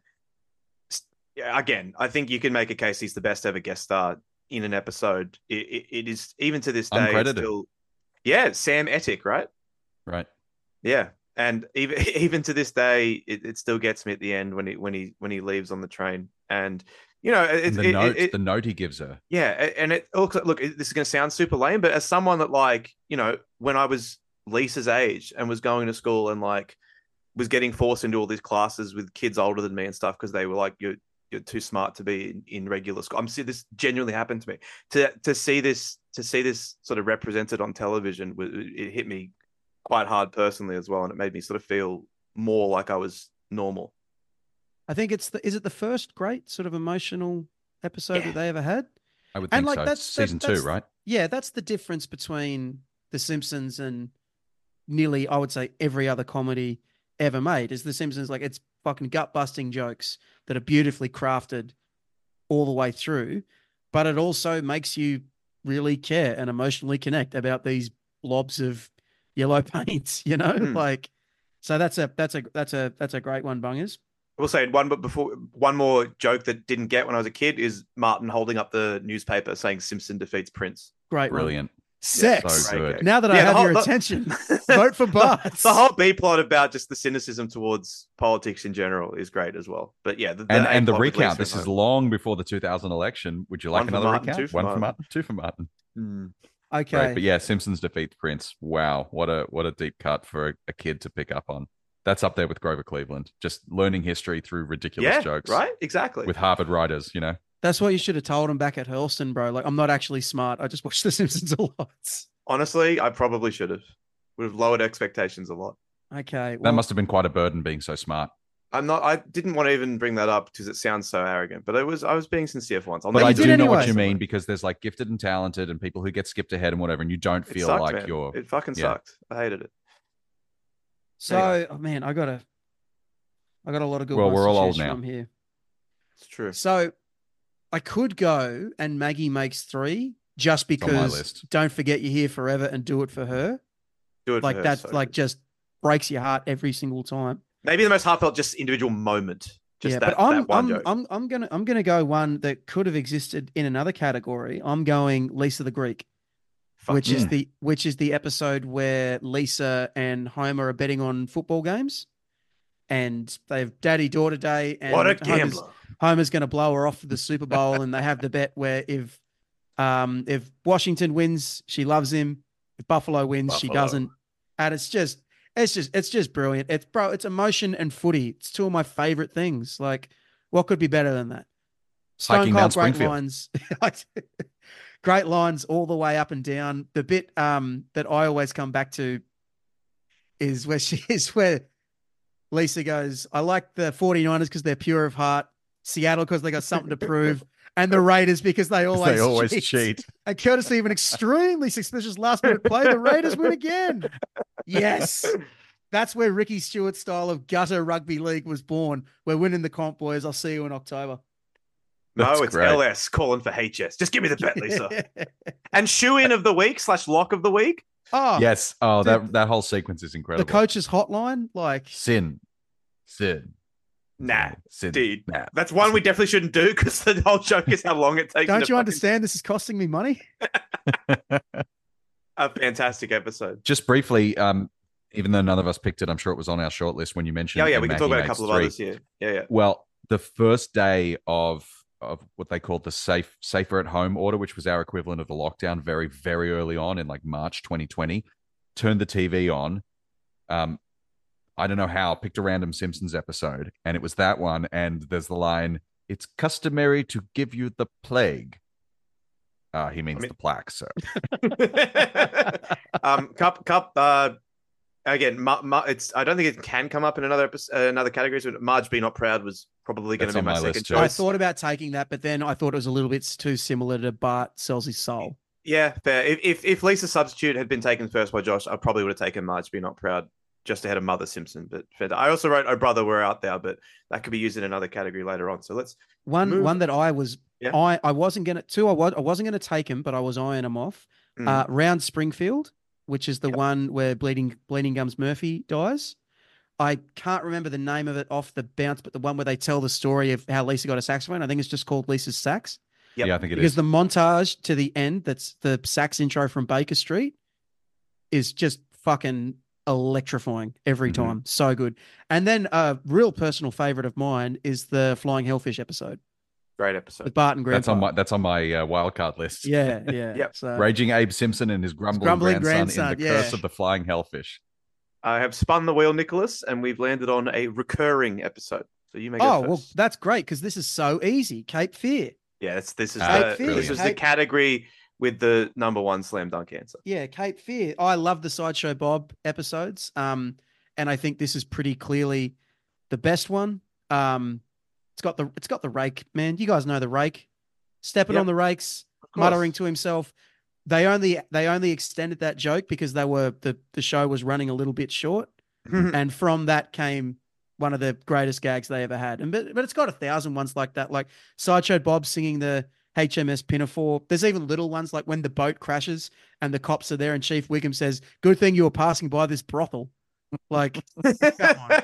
again, I think you can make a case he's the best ever guest star in an episode. It is, even to this day, it's Uncredited. still, yeah, Sam Ettick, right? Right. Yeah, and even to this day, it still gets me at the end when he leaves on the train, and you know, And the note he gives her. yeah, and it also, look, this is going to sound super lame, but as someone that, like, you know, when I was Lisa's age and was going to school and like was getting forced into all these classes with kids older than me and stuff because they were like, you're too smart to be in regular school. This genuinely happened to me. To see this sort of represented on television, it hit me quite hard personally as well, and it made me sort of feel more like I was normal. I think is it the first great sort of emotional episode that they ever had? I would And, think like, so. that's Season 2, right? Yeah, that's the difference between The Simpsons and nearly, I would say, every other comedy ever made. Is The Simpsons, like, it's fucking gut-busting jokes that are beautifully crafted all the way through, but it also makes you really care and emotionally connect about these blobs of yellow paint, you know? Like, so that's a great one, Bungers. I will say one more joke that didn't get when I was a kid is Martin holding up the newspaper saying Simpson defeats Prince. Great one. Brilliant. Sex. So good. Now that I have your attention, vote for Bart. The whole B plot about just the cynicism towards politics in general is great as well. But yeah, And the A plot with recount, Lisa this is Homer. long before the 2000 election. Would you like One for another Martin, recount? two for One for Martin. Martin, two for Martin. Okay. Great. But yeah, Simpsons defeat Prince. Wow. What a deep cut for a kid to pick up on. That's up there with Grover Cleveland. Just learning history through ridiculous jokes. Right? Exactly. With Harvard writers, you know. That's what you should have told him back at Hurlston, bro. Like, I'm not actually smart. I just watch The Simpsons a lot. Honestly, I probably should have. Would have lowered expectations a lot. Okay. That must have been quite a burden being so smart. I didn't want to even bring that up because it sounds so arrogant, but I was being sincere for once. But I you did do know anyway. what you mean, because there's like gifted and talented and people who get skipped ahead and whatever, and you don't It feel sucked, like man. you're. It fucking Yeah. sucked. I hated it. So, Anyway. oh, man, I got a lot of good Well, ones we're to all choose old now. from here. It's true. So I could go and Maggie makes 3 just on my because list. don't forget you're here forever and do it for her. Do it Like for her, that's so like good. just breaks your heart every single time. Maybe the most heartfelt, just individual moment. Just Yeah, that, but that one joke. I'm gonna go one that could have existed in another category. I'm going Lisa the Greek, Fuck which yeah. is the episode where Lisa and Homer are betting on football games, and they've daddy-daughter day, and What a gambler. Homer's going to blow her off for the Super Bowl, and they have the bet where if Washington wins, she loves him. If Buffalo wins, she Buffalo. doesn't. And it's just brilliant. It's emotion and footy. It's 2 of my favorite things. Like, what could be better than that? Hiking down great Springfield. lines. Great lines all the way up and down. The bit that I always come back to is where Lisa goes, I like the 49ers because they're pure of heart, Seattle because they got something to prove, and the Raiders because they always cheat. And courtesy of an extremely suspicious last-minute play, the Raiders win again. Yes. That's where Ricky Stewart's style of gutter rugby league was born. We're winning the comp, boys. I'll see you in October. No, That's it's great. LS calling for HS. Just give me the bet, Lisa. And shoe-in of the week / lock of the week. Oh, Yes. Oh, Dude, that whole sequence is the incredible. coach's hotline, like, Sin. Nah, Sid, dude. nah. That's one we definitely shouldn't do because the whole joke is how long it takes. Don't to you fucking- understand? This is costing me money. A fantastic episode. Just briefly, even though none of us picked it, I'm sure it was on our shortlist when you mentioned. Yeah, And we can talk Maggie about a Makes couple of Three. others here. Yeah. Well, the first day of what they called the safer at home order, which was our equivalent of the lockdown, very very early on in like March 2020, turned the TV on. I don't know how, picked a random Simpsons episode, and it was that one. And there's the line, "It's customary to give you the plague." He means the plaque, so. Again, it's. I don't think it can come up in another category. So Marge Be Not Proud was probably going to be That's on my my second list too. choice. I thought about taking that, but then I thought it was a little bit too similar to Bart Sells His Soul. Yeah, fair. If Lisa Substitute had been taken first by Josh, I probably would have taken Marge Be Not Proud just ahead of Mother Simpson. But fair. I also wrote Oh Brother We're Out There, but that could be used in another category later on. So let's move. One that I was Yeah. I wasn't gonna I wasn't gonna take him, but I was eyeing him off. Round Springfield, which is the one where Bleeding Gums Murphy dies. I can't remember the name of it off the bounce, but the one where they tell the story of how Lisa got a saxophone. I think it's just called Lisa's Sax. Yep. Yeah, I think it Because is. the montage to the end, that's the sax intro from Baker Street, is just fucking electrifying every Mm-hmm. time. So good. And then a real personal favorite of mine is the Flying Hellfish episode Great episode. with Bart and Grandpa. That's on my wildcard list. Yeah. Yep. So, Raging Abe Simpson and his grumbling grandson in The Curse of the Flying Hellfish. I have spun the wheel, Nicholas, and we've landed on a recurring episode. So you may go first. well, that's great because this is so easy. Cape Fear. Yeah, this is Cape the, Fear. this was the Cape- category with the number one slam dunk answer. Yeah, Cape Fear. I love the Sideshow Bob episodes. And I think this is pretty clearly the best one. It's got the rake, man. You guys know the rake. Stepping Yep. on the rakes, course. muttering to himself. They only extended that joke because the show was running a little bit short. And from that came one of the greatest gags they ever had. And but it's got 1,000 ones like that. Like Sideshow Bob singing the HMS Pinafore. There's even little ones like when the boat crashes and the cops are there and Chief Wiggum says, "Good thing you were passing by this brothel." Like, come on.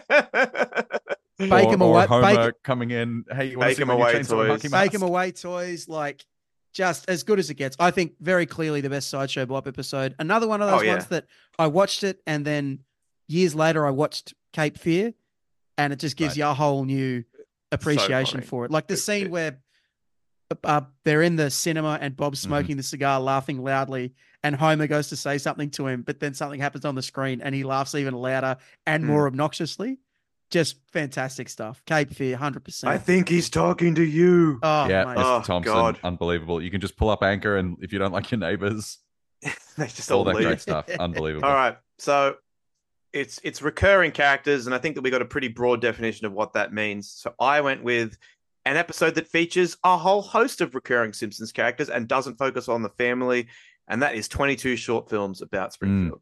Bake 'em away. Homer coming in. Hey, you want to Bake see 'em my new away Chainsaw toys. Monkey Bake mask? 'em away toys, like just as good as it gets. I think very clearly the best Sideshow Bob episode. Another one of those ones that I watched it and then years later I watched Cape Fear and it just gives you a whole new appreciation funny. for it. Like the scene where they're in the cinema and Bob's smoking the cigar, laughing loudly, and Homer goes to say something to him, but then something happens on the screen and he laughs even louder and more obnoxiously. Just fantastic stuff. Cape Fear, 100%. I think he's talking to you. Oh, Yeah, mate. Mr. Oh, Thompson, God. unbelievable. You can just pull up Anchor, and if you don't like your neighbors, They just all all that leave. great stuff, unbelievable. All right. So it's recurring characters, and I think that we got a pretty broad definition of what that means. So I went with an episode that features a whole host of recurring Simpsons characters and doesn't focus on the family, and that is 22 short films about Springfield.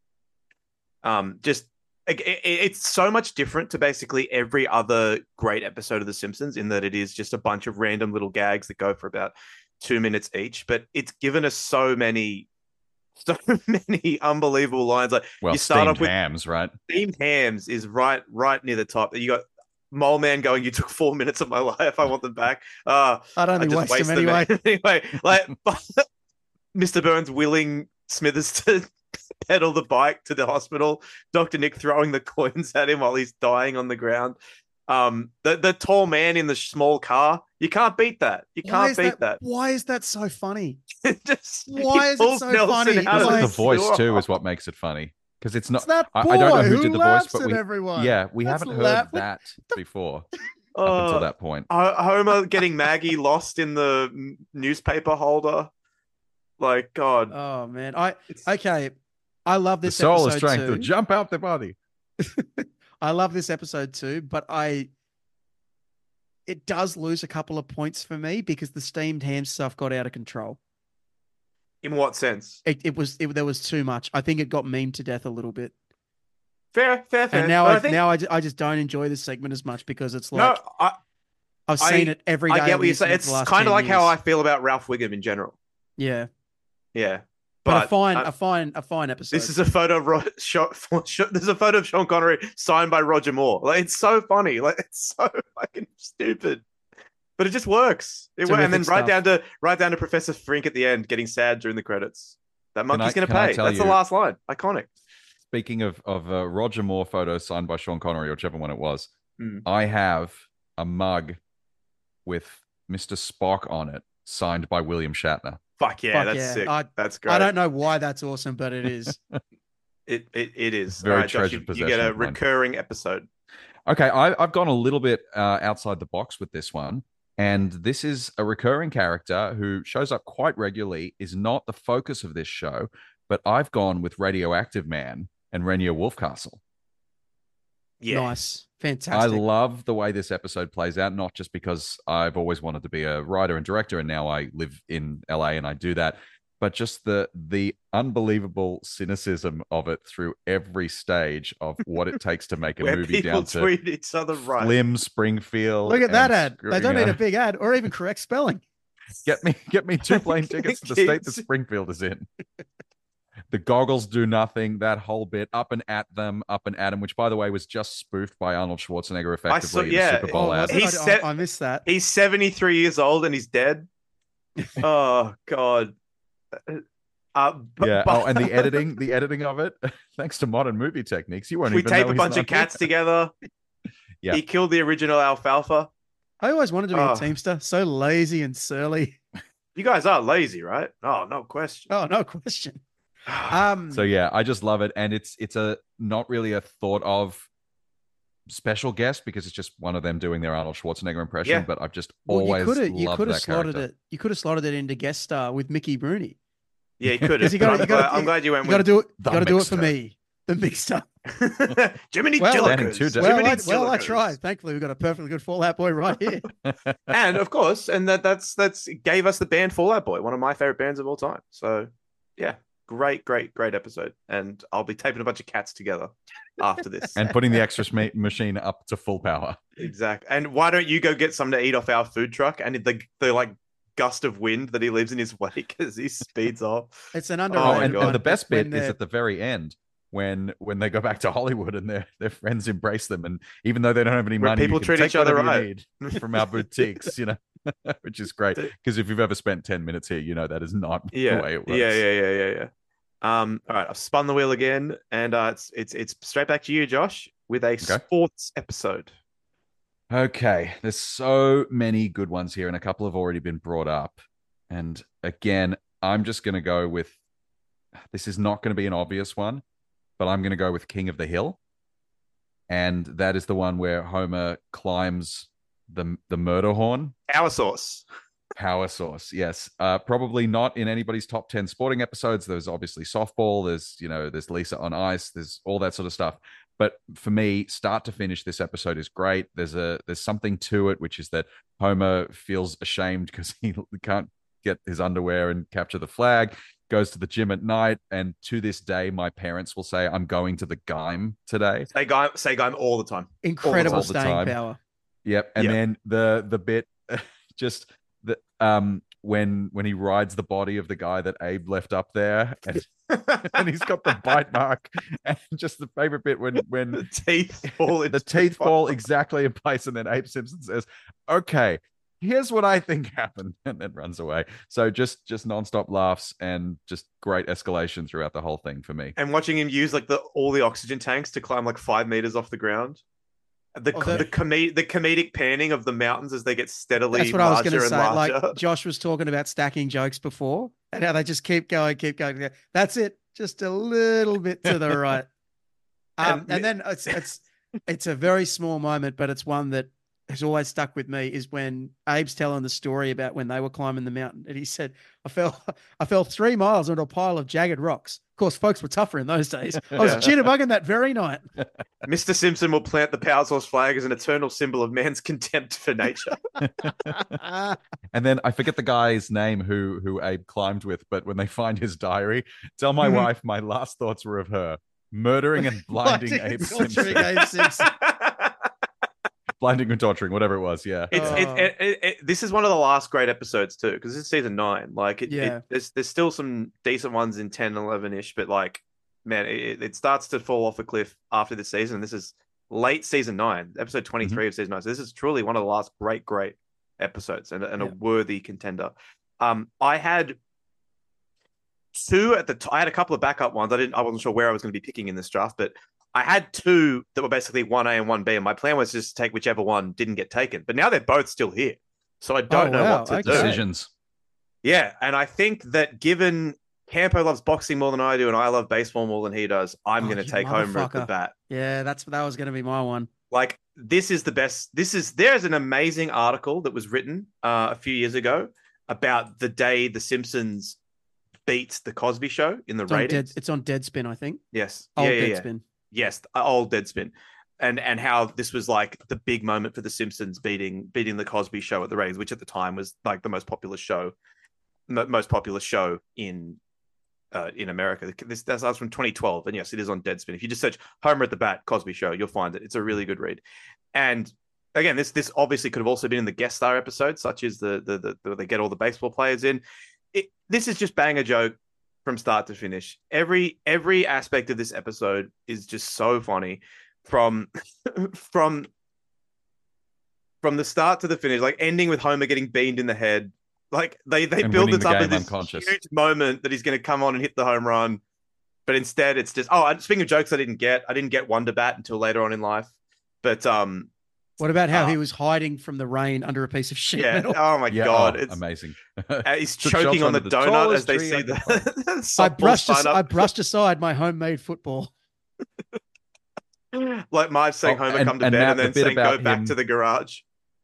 It's so much different to basically every other great episode of The Simpsons in that it is just a bunch of random little gags that go for about 2 minutes each, but it's given us so many unbelievable lines. Like Well, you start off steamed with hams, right? steamed hams is right near the top. You got Mole Man going, "You took 4 minutes of my life. I want them back." I'd only I just waste them them anyway. anyway, like Mr. Burns willing Smithers to pedal the bike to the hospital. Dr. Nick throwing the coins at him while he's dying on the ground. The tall man in the small car. You can't beat that. You can't beat that. Why is that so funny? Just, Why he is it pulls so Nelson funny? out of Because Like- the voice sewer. too is what makes it funny. Because it's not. It's that boy I don't know who who did the voice, laughs but at we everyone. yeah we Let's haven't heard laugh. that before up Oh, until that point. Homer getting Maggie lost in the newspaper holder. Like, God. Oh man, It's- I love The this soul is episode trying too. to jump out the body. I love this episode too, but it does lose a couple of points for me because the steamed ham stuff got out of control. In what sense? There was too much. I think it got memed to death a little bit. Fair. And now But I just don't enjoy this segment as much because it's no, like I've seen it every day. I get on what the you're saying. internet for It's the last kind 10 of like how I years. feel about Ralph Wiggum in general. Yeah. Yeah. But But a fine episode. this is a photo of there's a photo of Sean Connery signed by Roger Moore. Like, it's so funny. Like, it's so fucking stupid, but it just works. It works. And then Terrific right down to Professor Frink at the end getting sad during the credits. That monkey's going to can I pay. tell That's the you- last line. Iconic. Speaking of Roger Moore photos signed by Sean Connery, whichever one it was, Mm. I have a mug with Mr. Spock on it, signed by William Shatner. Fuck yeah, Fuck that's yeah. sick. That's great. I don't know why that's awesome, but it is. It is Very All right, Josh, treasured you get possession a of mine. recurring episode. Okay, I've gone a little bit outside the box with this one. And this is a recurring character who shows up quite regularly, is not the focus of this show, but I've gone with Radioactive Man and Renier Wolfcastle. Yeah, Nice. I Fantastic. love the way this episode plays out, not just because I've always wanted to be a writer and director, and now I live in LA and I do that, but just the unbelievable cynicism of it through every stage of what it takes to make a where movie people down to tweet each other right. Slim Springfield. Look at that and ad. They don't need a big ad or even correct spelling. Get me 2 plane tickets to the state that Springfield is in. The goggles do nothing. That whole bit, up and at them, which by the way was just spoofed by Arnold Schwarzenegger effectively in the Super Bowl Oh, ad. was it? I missed that. He's 73 years old and he's dead. Oh God. Yeah. Oh, and the editing of it, thanks to modern movie techniques, you won't we even tape know a he's bunch not of cats there. together. Yeah. He killed the original alfalfa. I always wanted to be Oh. a Teamster. So lazy and surly. You guys are lazy, right? Oh, no question. Oh, no question. So yeah, I just love it, and it's a not really a thought of special guest because it's just one of them doing their Arnold Schwarzenegger impression. Yeah. But I've just Well, always you loved could have that slotted character. it. You could have slotted it into guest star with Mickey Rooney. Yeah, he could Because have. you gotta- I'm glad you went You got to with do it. The You got to do it for Mixster. me, the mixer. Jiminy Well, Standing Dillikers. two dozen. Jiminy Well, I Dillikers. tried. Thankfully, we've got a perfectly good Fallout Boy right here. And of course, and that's gave us the band Fallout Boy, one of my favorite bands of all time. So yeah, great episode. And I'll be taping a bunch of cats together after this. And putting the extra machine up to full power. Exactly. And why don't you go get something to eat off our food truck? And the like gust of wind that he leaves in his wake as he speeds off. It's an Oh, underrated. my and God. the best When bit is they're- at the very end when they go back to Hollywood and their friends embrace them, and even though they don't have any Where money, people you can treat take each other whatever you right. need from our boutiques, which is great because if you've ever spent 10 minutes here, you know that is not Yeah. the way it works. Yeah. All right, I've spun the wheel again, and it's straight back to you, Josh, with a sports episode. Okay, there's so many good ones here, and a couple have already been brought up. And again, I'm just going to go with this is not going to be an obvious one, but I'm going to go with King of the Hill. And that is the one where Homer climbs the murder horn. Power source. Power source, yes. Probably not in anybody's top 10 sporting episodes. There's obviously softball, there's Lisa on Ice, there's all that sort of stuff. But for me, start to finish, this episode is great. There's something to it, which is that Homer feels ashamed because he can't get his underwear and capture the flag, goes to the gym at night, and to this day, my parents will say, I'm going to the Gime today. Say Gime all the time. Incredible all the staying time. power. Yep. And Yep. then the bit just the when he rides the body of the guy that Abe left up there and he's got the bite mark, and just the favorite bit when The teeth fall. the teeth fall exactly in place, and then Abe Simpson says, okay, here's what I think happened, and then runs away. So just nonstop laughs and just great escalation throughout the whole thing for me. And watching him use like all the oxygen tanks to climb like 5 meters off the ground. The comedic panning of the mountains as they get steadily That's what I was larger going to and say. larger. Like Josh was talking about stacking jokes before, and how they just keep going. That's it. Just a little bit to the right. And then it's a very small moment, but it's one that has always stuck with me. Is when Abe's telling the story about when they were climbing the mountain, and he said, "I fell 3 miles onto a pile of jagged rocks." Of course, folks were tougher in those days. I was jitterbugging that very night. Mr. Simpson will plant the power source flag as an eternal symbol of man's contempt for nature. And then I forget the guy's name who Abe climbed with, but when they find his diary, tell my wife my last thoughts were of her murdering and blinding Abe Torturing Simpson. Abe Simpson. Blinding and torturing, whatever it was. Yeah. This is one of the last great episodes too, because this is season 9. Like, Yeah. there's still some decent ones in 10, 11 ish, but like, man, it starts to fall off a cliff after this season. This is late season 9, episode 23 of season 9. So this is truly one of the last great episodes and a worthy contender. I had two I had a couple of backup ones. I wasn't sure where I was going to be picking in this draft, but I had two that were basically 1A and 1B, and my plan was just to take whichever one didn't get taken. But now they're both still here, so I don't know what to do. Decisions. Yeah, and I think that given Campo loves boxing more than I do, and I love baseball more than he does, I'm going to take Homer at the bat. Yeah, that was going to be my one. Like, this is the best. There's an amazing article that was written a few years ago about the day The Simpsons beat the Cosby Show in the ratings. It's on Deadspin, I think. Yes. Deadspin. Yes, old Deadspin. And how this was like the big moment for The Simpsons beating the Cosby Show at the ratings, which at the time was like the most popular show in America. That's from 2012, and yes, it is on Deadspin. If you just search Homer at the Bat Cosby Show, you'll find it. It's a really good read. And again, this obviously could have also been in the guest star episode, such as the they get all the baseball players in. This is just bang a joke from start to finish. Every aspect of this episode is just so funny, from the start to the finish, like ending with Homer getting beamed in the head. Like they build this up as this huge moment that he's going to come on and hit the home run, but instead it's just speaking of jokes, I didn't get Wonder Bat until later on in life. But what about how he was hiding from the rain under a piece of sheet metal? Oh my god, it's amazing. He's choking on the donut as they see the. I brushed aside my homemade football. Like Marge saying Homer come to bed and then saying go back to the garage.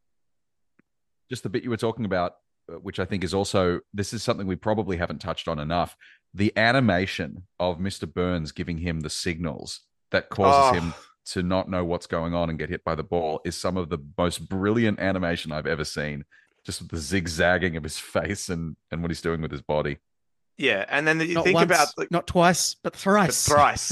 Just the bit you were talking about, which I think is also, this is something we probably haven't touched on enough. The animation of Mr. Burns giving him the signals that causes him to not know what's going on and get hit by the ball is some of the most brilliant animation I've ever seen. Just with the zigzagging of his face and what he's doing with his body. Yeah, and then you not think once, about not twice, but thrice.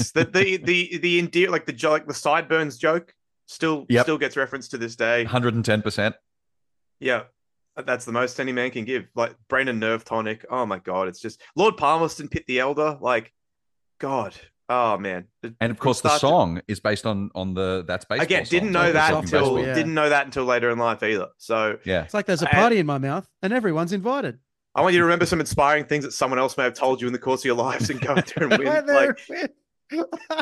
The endear, like the sideburns joke still gets referenced to this day. 110%. Yeah, that's the most any man can give. Like brain and nerve tonic. Oh my god, it's just Lord Palmerston, Pitt the Elder. Like, God. Oh man. And of course, the song is based on the That's Baseball. Again, didn't know that until later in life either. So yeah, it's like there's a party in my mouth and everyone's invited. I want you to remember some inspiring things that someone else may have told you in the course of your lives and go there and win.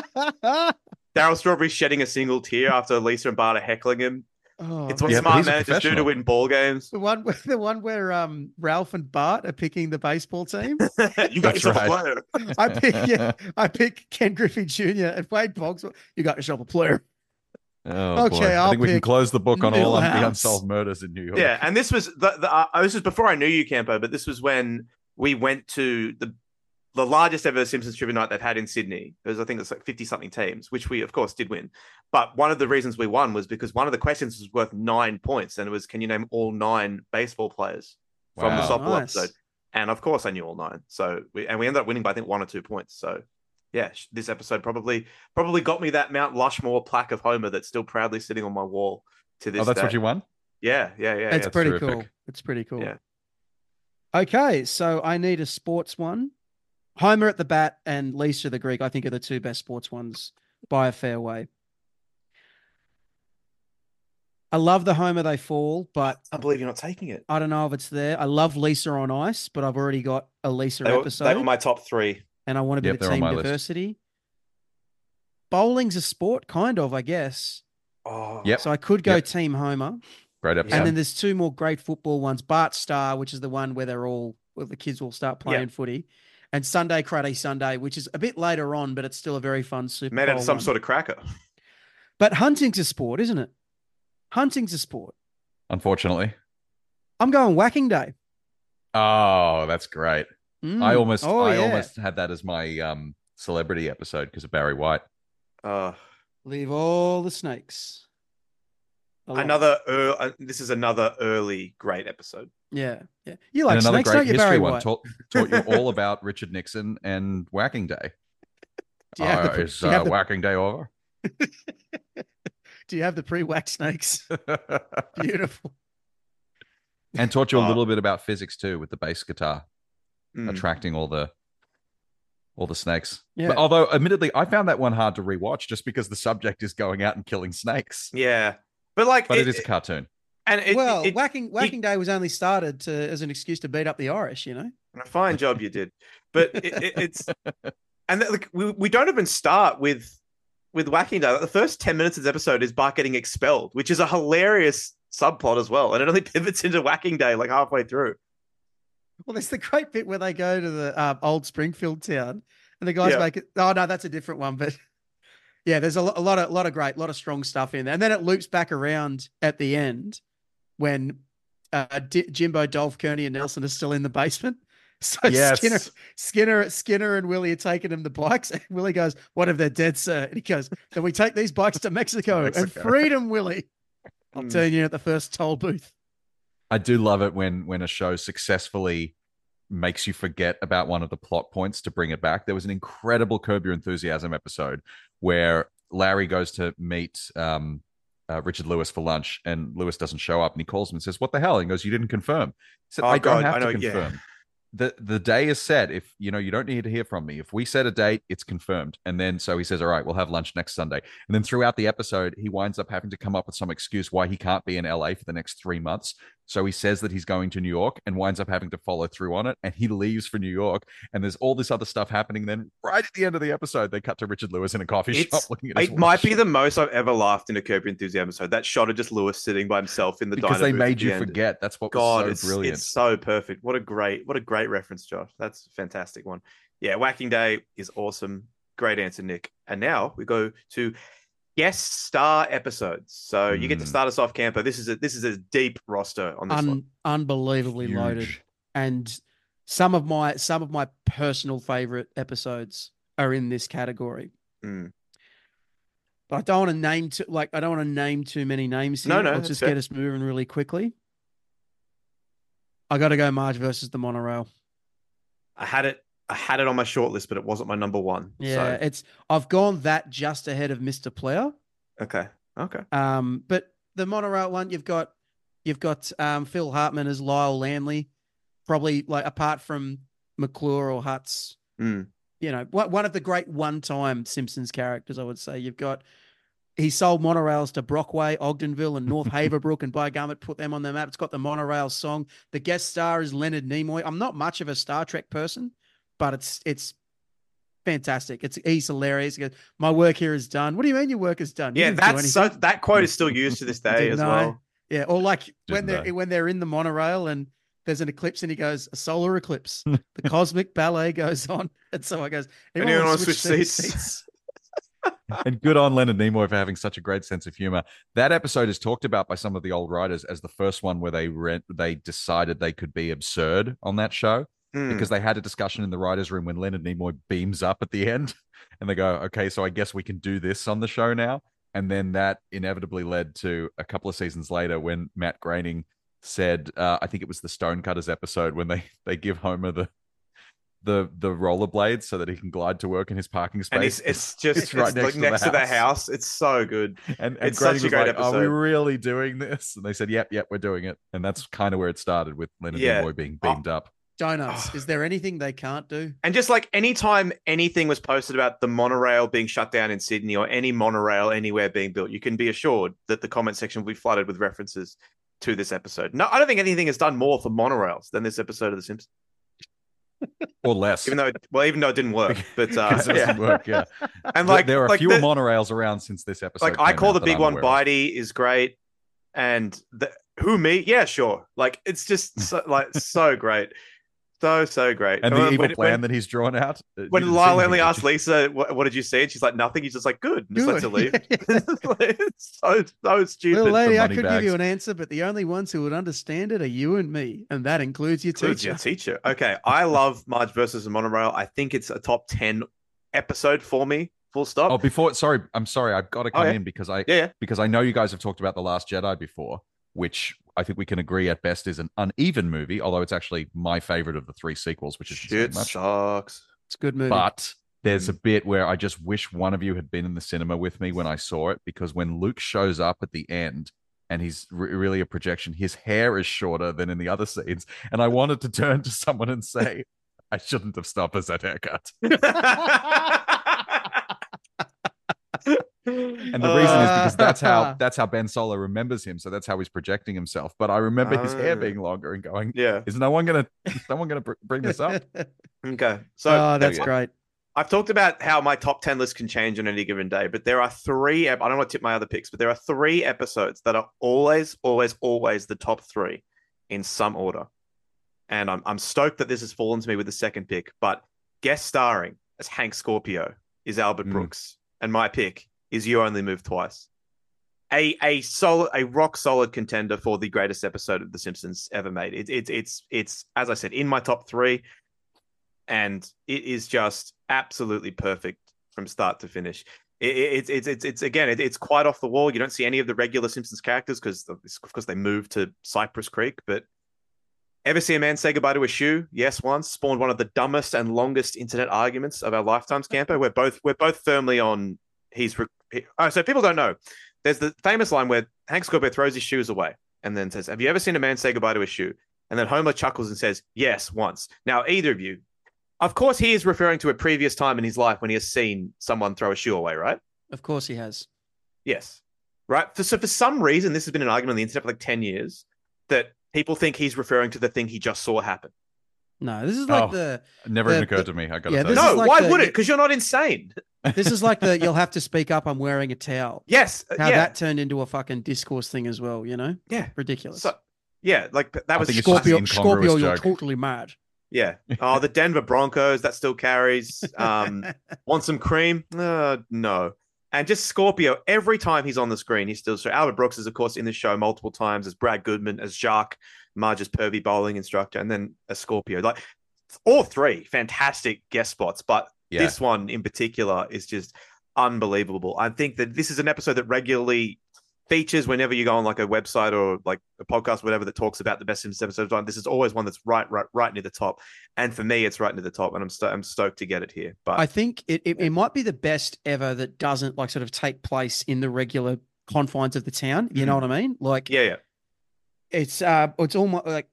Daryl Strawberry shedding a single tear after Lisa and Bart are heckling him. Oh, it's what smart managers do to win ball games. The one where Ralph and Bart are picking the baseball team. You got yourself a player. I pick Ken Griffey Jr. and Wade Boggs. You got yourself a player. Oh, okay, boy. I think we can close the book on all the unsolved murders in New York. Yeah, and this was this was before I knew you, Campo, but this was when we went to the largest ever Simpsons trivia night they've had in Sydney. I think it's like 50-something teams, which we, of course, did win. But one of the reasons we won was because one of the questions was worth 9 points, and it was, can you name all 9 baseball players from the softball episode? And, of course, I knew all 9. So we ended up winning by, I think, 1 or 2 points. So, yeah, this episode probably got me that Mount Lushmore plaque of Homer that's still proudly sitting on my wall to this day. Oh, that's what you won? Yeah. It's pretty cool. It's pretty cool. Yeah. Okay, so I need a sports one. Homer at the bat and Lisa the Greek, I think, are the 2 best sports ones by a fair way. I love the Homer they fall, but I believe you're not taking it. I don't know if it's there. I love Lisa on ice, but I've already got a Lisa episode. They were my top 3. And I want a bit of team diversity. List. Bowling's a sport, kind of, I guess. Oh, yep. So I could go Team Homer. Great episode. And then there's 2 more great football ones. Bart Star, which is the one where the kids will start playing footy. And Sunday Karate Sunday, which is a bit later on, but it's still a very fun Super Bowl. Made out of some sort of cracker. But hunting's a sport, isn't it? Hunting's a sport. Unfortunately. I'm going Whacking Day. Oh, that's great. I almost had that as my celebrity episode because of Barry White. Leave all the snakes. This is another early great episode. Yeah. You like snakes, don't you, Barry White? Taught you all about Richard Nixon and Whacking Day. Is Whacking Day over? Do you have the pre-wax snakes? Beautiful. And taught you a Oh. little bit about physics too with the bass guitar Mm. attracting all the snakes. Yeah. But although admittedly I found that one hard to rewatch just because the subject is going out and killing snakes. Yeah, but like, But it is a cartoon. and Whacking Day was only started as an excuse to beat up the Irish, you know? a fine job you did, but it's and like we don't even start with Whacking Day. Like, the first 10 minutes of this episode is Bart getting expelled, which is a hilarious subplot as well, and it only pivots into Whacking Day like halfway through. Well, there's the great bit where they go to the old Springfield town and the guys Yeah. make it. Oh, no, that's a different one. But yeah, there's a lot of strong stuff in there. And then it loops back around at the end when Jimbo, Dolph, Kearney, and Nelson are still in the basement. So Yes. Skinner and Willie are taking them the bikes. And Willie goes, "What if they're dead, sir?" And he goes, "Then we take these bikes to Mexico and freedom, Willie. I'll Mm. turn you in at the first toll booth." I do love it when a show successfully makes you forget about one of the plot points to bring it back. There was an incredible Curb Your Enthusiasm episode where Larry goes to meet Richard Lewis for lunch, and Lewis doesn't show up, and he calls him and says, "What the hell?" And he goes, "You didn't confirm." He said, Oh, "I don't God, have I know, to yeah. confirm. The day is set. If you don't need to hear from me. If we set a date, it's confirmed." And then so he says, "All right, we'll have lunch next Sunday." And then throughout the episode, he winds up having to come up with some excuse why he can't be in LA for the next 3 months. So he says that he's going to New York and winds up having to follow through on it. And he leaves for New York. And there's all this other stuff happening. Then right at the end of the episode, they cut to Richard Lewis in a coffee shop looking at his It might watch. be the most I've ever laughed in a Curb Your Enthusiasm episode. That shot of just Lewis sitting by himself in the because diner they booth made at the you end. forget. That's what God, was so brilliant. It's so perfect. What a great reference, Josh. That's a fantastic one. Yeah, Whacking Day is awesome. Great answer, Nick. And now we go to guest star episodes. So you get to start us off, Campo. This is a deep roster on this one. Unbelievably Huge. loaded. And some of my personal favorite episodes are in this category. Mm. But I don't want to name too many names here. No, I'll that's just fair. get us moving really quickly. I got to go Marge versus the monorail. I had it on my short list, but it wasn't my number one. Yeah, So, I've gone that just ahead of Mr. Player. okay. But the monorail one, you've got Phil Hartman as Lyle Landley, probably like apart from McClure or Hutz, Mm. One of the great one-time Simpsons characters, I would say. He sold monorails to Brockway, Ogdenville, and North Haverbrook, and by gum, it put them on the map. It's got the monorail song. The guest star is Leonard Nimoy. I'm not much of a Star Trek person, but it's fantastic. He's hilarious. He goes, "My work here is done." What do you mean your work is done? You Yeah, didn't do anything. that quote is still used to this day as No. well. Yeah, or like when Didn't they're in the monorail and there's an eclipse and he goes, "A solar eclipse." The cosmic ballet goes on. And so I goes, Anyone "Anyone want to switch switch seats?" And good on Leonard Nimoy for having such a great sense of humor. That episode is talked about by some of the old writers as the first one where they decided they could be absurd on that show. Mm. Because they had a discussion in the writers' room when Leonard Nimoy beams up at the end, and they go, "Okay, so I guess we can do this on the show now." And then that inevitably led to a couple of seasons later when Matt Groening said, I think it was the Stonecutters episode when they give Homer the rollerblades so that he can glide to work in his parking space. And it's right next to the house. It's so good. And It's Groening such a was great like, "Are we episode. really doing this?" And they said, "Yep, we're doing it." And that's kind of where it started with Leonard Yeah. Nimoy being beamed up. Donuts. Is there anything they can't do? And just like anytime anything was posted about the monorail being shut down in Sydney or any monorail anywhere being built, you can be assured that the comment section will be flooded with references to this episode. No, I don't think anything has done more for monorails than this episode of The Simpsons. Or less. Even though it didn't work, but Because it doesn't work, yeah. And like there are like fewer the- monorails around since this episode. Like I came call out the that big I'm one aware of. Bitey is great, and who me? Yeah, sure. Like it's just so great, so great. And the when- evil when- plan that he's drawn out. You When didn't Lyle see only anything, asked did you? Lisa, what did you see? And she's like, nothing. He's just like, good. And just lets her leave. Good. It's so stupid. Little lady, I money could bags. give you an answer, but the only ones who would understand it are you and me, and that includes your Includes teacher. your teacher. Okay, I love Marge versus the Monorail. I think it's a top 10 episode for me. Full stop. Oh, I'm sorry. I've got to come yeah. in because Yeah. I know you guys have talked about The Last Jedi before, which I think we can agree at best is an uneven movie, although it's actually my favorite of the three sequels, which is Shit much. sucks. It's a good movie. But there's a bit where I just wish one of you had been in the cinema with me when I saw it, because when Luke shows up at the end and he's really a projection, his hair is shorter than in the other scenes. And I wanted to turn to someone and say, I shouldn't have stopped us that haircut. And the reason is because that's how Ben Solo remembers him. So that's how he's projecting himself. But I remember his hair being longer and going, is no one gonna bring this up? Okay. So that's great. I've talked about how my top 10 list can change on any given day, but there are three. I don't want to tip my other picks, but there are 3 episodes that are always the top 3 in some order. And I'm stoked that this has fallen to me with the second pick, but guest starring as Hank Scorpio is Albert Brooks. And my pick is You Only Move Twice. A rock solid contender for the greatest episode of The Simpsons ever made. It's as I said, in my top 3, and it is just absolutely perfect from start to finish. It's quite off the wall. You don't see any of the regular Simpsons characters because they moved to Cypress Creek. But ever see a man say goodbye to a shoe? Yes, once. Spawned one of the dumbest and longest internet arguments of our lifetimes, Camper. We're both firmly on. So people don't know. There's the famous line where Hank Scorpio throws his shoes away and then says, "Have you ever seen a man say goodbye to a shoe?" And then Homer chuckles and says, "Yes, once." Now, either of you, of course, he is referring to a previous time in his life when he has seen someone throw a shoe away, right? Of course, he has. Yes, right. So for some reason, this has been an argument on the internet for like 10 years that people think he's referring to the thing he just saw happen. No, this is like never occurred to me. I got to say. No, like why would it? Because you're not insane. This is like you'll have to speak up, I'm wearing a towel. Yes. How that turned into a fucking discourse thing as well, you know? Yeah. Ridiculous. So, yeah, like that was Scorpio, you're totally mad. Yeah. Oh, the Denver Broncos, that still carries. Want some cream? No. And just Scorpio, every time he's on the screen, he's still... So Albert Brooks is, of course, in the show multiple times as Brad Goodman, as Jacques, Marge's pervy bowling instructor, and then as Scorpio. Like, all 3 fantastic guest spots, but this one in particular is just unbelievable. I think that this is an episode that regularly features whenever you go on like a website or like a podcast, whatever, that talks about the best Simpsons episodes. This is always one that's right near the top. And for me, it's right near the top, and I'm stoked to get it here. But I think it might be the best ever that doesn't like sort of take place in the regular confines of the town. You know what I mean? Like, it's almost like,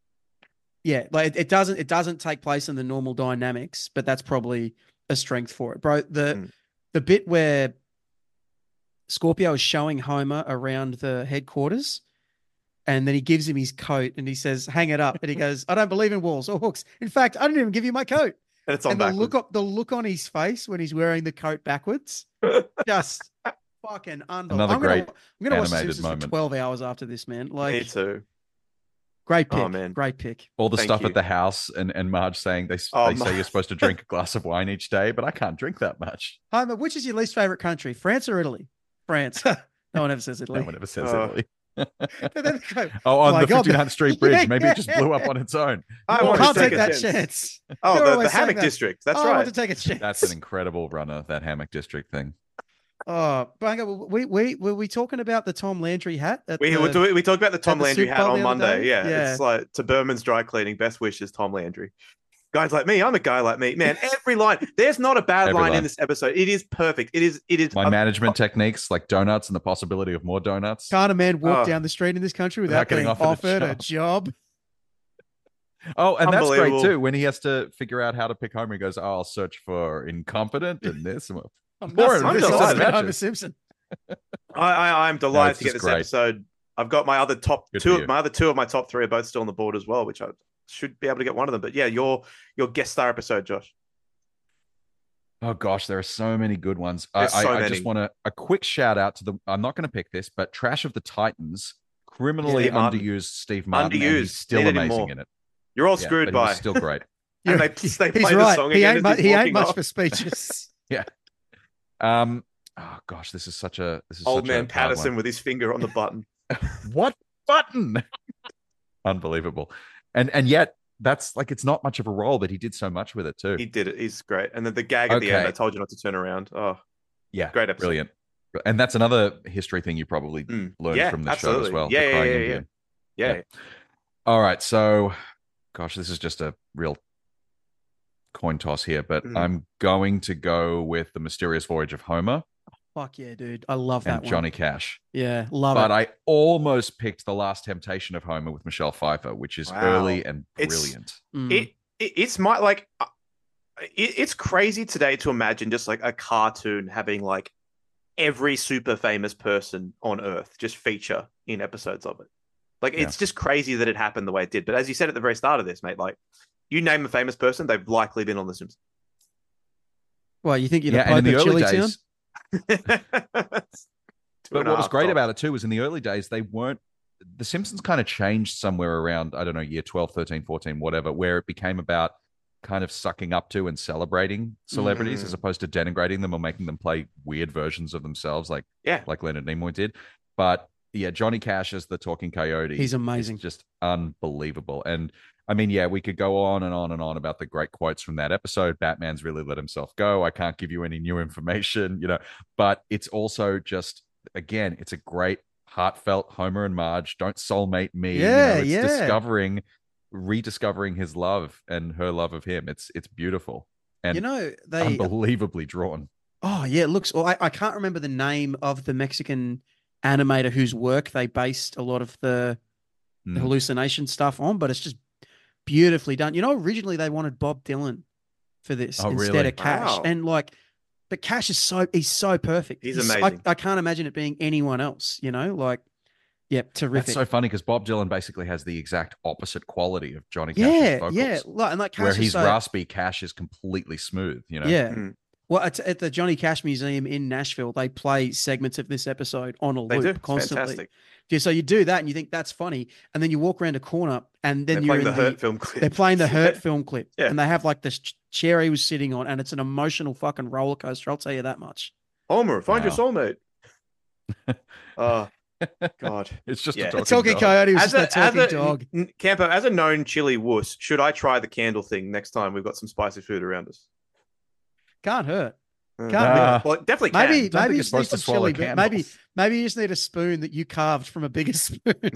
like it doesn't take place in the normal dynamics, but that's probably a strength for it, bro. The bit where Scorpio is showing Homer around the headquarters, and then he gives him his coat and he says, "Hang it up." And he goes, "I don't believe in walls or hooks. In fact, I didn't even give you my coat." And it's on backwards. The look on his face when he's wearing the coat backwards, just fucking unbelievable. Another great I'm gonna watch The animated Simpsons moment. for 12 hours after this, man. Like, me too. Great pick. Oh, man. Great pick. All the Thank stuff you. at the house and Marge saying they say you're supposed to drink a glass of wine each day, but I can't drink that much. Homer, which is your least favorite country, France or Italy? France. No one ever says Italy. No one ever says Italy. On the 59th Street Bridge. Maybe it just blew up on its own. I Well, want can't to take that chance. Oh, You're the always saying Hammock that. District. That's I right. want to take a chance. That's an incredible runner, that Hammock District thing. Oh, Bunga, were we talking about the Tom Landry hat? We talked about the Tom the Landry Super hat Bowl on the other Monday. day? Yeah, Yeah. it's like to Berman's Dry Cleaning. Best wishes, Tom Landry. Guys like me, I'm a guy like me, man. Every line, there's not a bad Every line line. in this episode. It is perfect. It is. My management techniques, like donuts and the possibility of more donuts. Can't a man walk down the street in this country without getting being offered a job? Oh, and that's great Unbelievable. too. When he has to figure out how to pick Homer, he goes, "Oh, I'll search for incompetent and this." I'm More not I'm this is delighted. about Homer Simpson. I'm delighted it's to get just this great. episode. I've got my other top Good for two. you. My other 2 of my top 3 are both still on the board as well, which I should be able to get one of them. But yeah, your guest star episode, Josh. Oh gosh, there are so many good ones. There's so I many. just want a quick shout out to the. I'm not going to pick this, but Trash of the Titans, criminally Yeah, Martin. underused Steve Martin. And Underused. he's still Needed him amazing more. in it. You're all Yeah, screwed but he by. was still great. And they He's play the right. song He again ain't, as he's he ain't walking much off. for speeches. Oh gosh, this is such Old such a man hard Patterson one. with his finger on the button. What button? Unbelievable. And yet that's like, it's not much of a role, but he did so much with it too. He did it. He's great. And then the gag at the end, Okay. I told you not to turn around. Oh, Yeah, great episode. brilliant. And that's another history thing you probably learned Yeah, from the show absolutely. as well. Yeah, the yeah, Crying yeah, Indian. Yeah. All right, so gosh, this is just a real coin toss here, but Mm. I'm going to go with The Mysterious Voyage of Homer Fuck yeah, dude. I love that and one. Johnny Cash. Yeah, love But it. I almost picked The Last Temptation of Homer with Michelle Pfeiffer, which is Wow. early and It's- brilliant. Mm. It's my like. It's crazy today to imagine just like a cartoon having like every super famous person on Earth just feature in episodes of it. Like it's just crazy that it happened the way it did. But as you said at the very start of this, mate, like you name a famous person, they've likely been on The Simpsons. Well, you think you're the Yeah, and in Pope the of early Chili Town? days, but what was great about it too was in the early days, they weren't, The Simpsons kind of changed somewhere around, I don't know, year 12, 13, 14, whatever, where it became about kind of sucking up to and celebrating celebrities as opposed to denigrating them or making them play weird versions of themselves like Leonard Nimoy did. But yeah, Johnny Cash as the talking coyote. He's amazing. Is just unbelievable. And I mean, yeah, we could go on and on and on about the great quotes from that episode. Batman's really let himself go. I can't give you any new information, but it's also just, again, it's a great heartfelt Homer and Marge don't soulmate me. It's rediscovering his love and her love of him. It's beautiful and they unbelievably drawn. Oh yeah, it looks. Well, I can't remember the name of the Mexican animator whose work they based a lot of the hallucination stuff on, but it's just beautifully done. Originally they wanted Bob Dylan for this instead of Cash, and but Cash is he's so perfect. He's amazing. I can't imagine it being anyone else. Yeah, terrific. That's so funny because Bob Dylan basically has the exact opposite quality of Johnny Cash's vocals. Yeah, and Cash where he's raspy, Cash is completely smooth. Yeah. Mm-hmm. Well, at the Johnny Cash Museum in Nashville, they play segments of this episode on a loop constantly. Fantastic. Yeah, so you do that and you think that's funny, and then you walk around a corner and then they're playing the Hurt film clip. They're playing the Hurt film clip, and they have like this chair he was sitting on, and it's an emotional fucking roller coaster. I'll tell you that much. Homer, find your soulmate. Oh God, it's just a talking coyote. Was just a talking dog. Campo, as a known chili wuss, should I try the candle thing next time we've got some spicy food around us? Can't hurt. Well, it definitely can. Maybe you're you supposed need to some swallow chili. candles. Maybe you just need a spoon that you carved from a bigger spoon.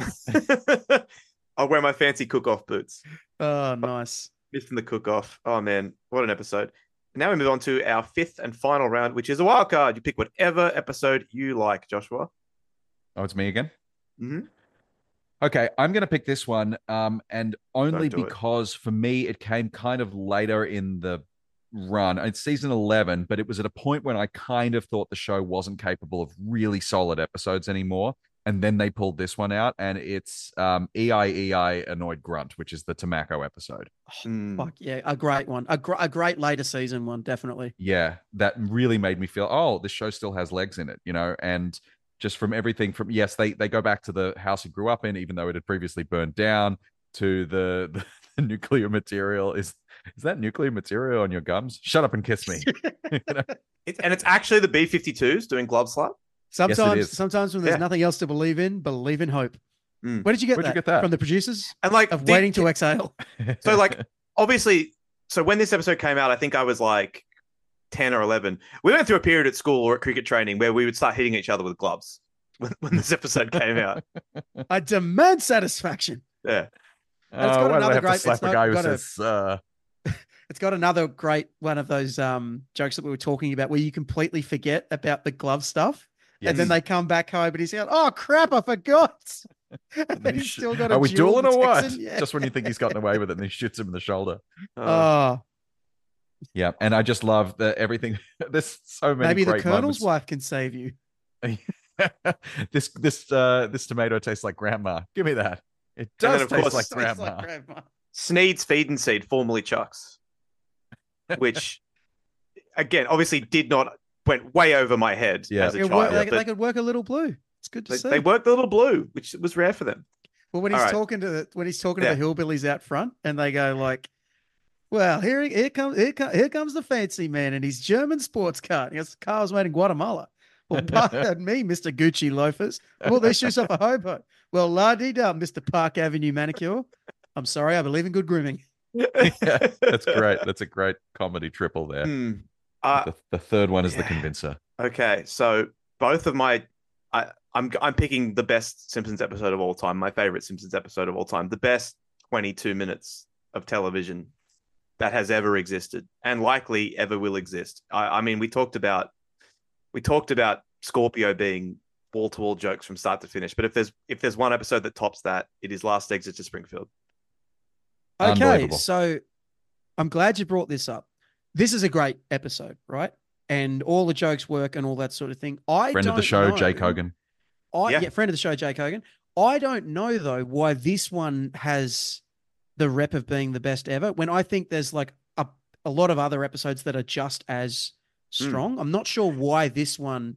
I'll wear my fancy cook-off boots. Oh, nice. Missing the cook-off. Oh man, what an episode! Now we move on to our fifth and final round, which is a wild card. You pick whatever episode you like, Joshua. Oh, it's me again? Mm-hmm. Okay, I'm going to pick this one, and only Don't do because for me it came kind of later in the run. It's season 11, but it was at a point when I kind of thought the show wasn't capable of really solid episodes anymore. And then they pulled this one out, and it's EI Annoyed Grunt, which is the Tomako episode. Fuck yeah, a great one. A great later season one, definitely. Yeah, that really made me feel, oh, this show still has legs in it, and just from everything from, yes, they go back to the house he grew up in, even though it had previously burned down, to the nuclear material. Is that nuclear material on your gums? Shut up and kiss me. And it's actually the B-52s doing glove slap. Sometimes when there's nothing else to believe in hope. Where did you get that? From the producers? And Waiting to Exhale. So obviously, so when this episode came out, I think I was like 10 or 11. We went through a period at school or at cricket training where we would start hitting each other with gloves when this episode came out. I demand satisfaction. Yeah. It's got another great. Slap a guy who says, It's got another great one of those jokes that we were talking about where you completely forget about the glove stuff. Yes. And then they come back home and he's out, oh crap, I forgot. And then he's still got a Are we dueling or what? Yeah. Just when you think he's gotten away with it and he shoots him in the shoulder. Oh. Yeah. And I just love everything. There's so many Maybe great the Colonel's moments. wife can save you. This tomato tastes like grandma. Give me that. It does taste like grandma. Sneed's Feed and Seed, formerly Chuck's, which again, obviously went way over my head as a child. They could work a little blue. It's good to see. They worked the little blue, which was rare for them. Well, when he's talking to the hillbillies out front, and they go like, "Well, here comes the fancy man in his German sports car. He goes, the car was made in Guatemala. Well, pardon me, Mr. Gucci loafers. Well, these shoes off a hobo. Well, la-dee-da, Mr. Park Avenue manicure. I'm sorry, I believe in good grooming." That's great. That's a great comedy triple there. The third one is the convincer. Okay, so both of my, I'm picking the best Simpsons episode of all time, my favorite Simpsons episode of all time, the best 22 minutes of television that has ever existed and likely ever will exist. I mean, we talked about Scorpio being wall-to-wall jokes from start to finish, but if there's one episode that tops that, it is Last Exit to Springfield. Okay, Unbelievable. so I'm glad you brought this up. This is a great episode, right? And all the jokes work and all that sort of thing. Friend of the show, Jake Hogan. Friend of the show, Jake Hogan. I don't know, though, why this one has the rep of being the best ever when I think there's like a lot of other episodes that are just as strong. I'm not sure why this one,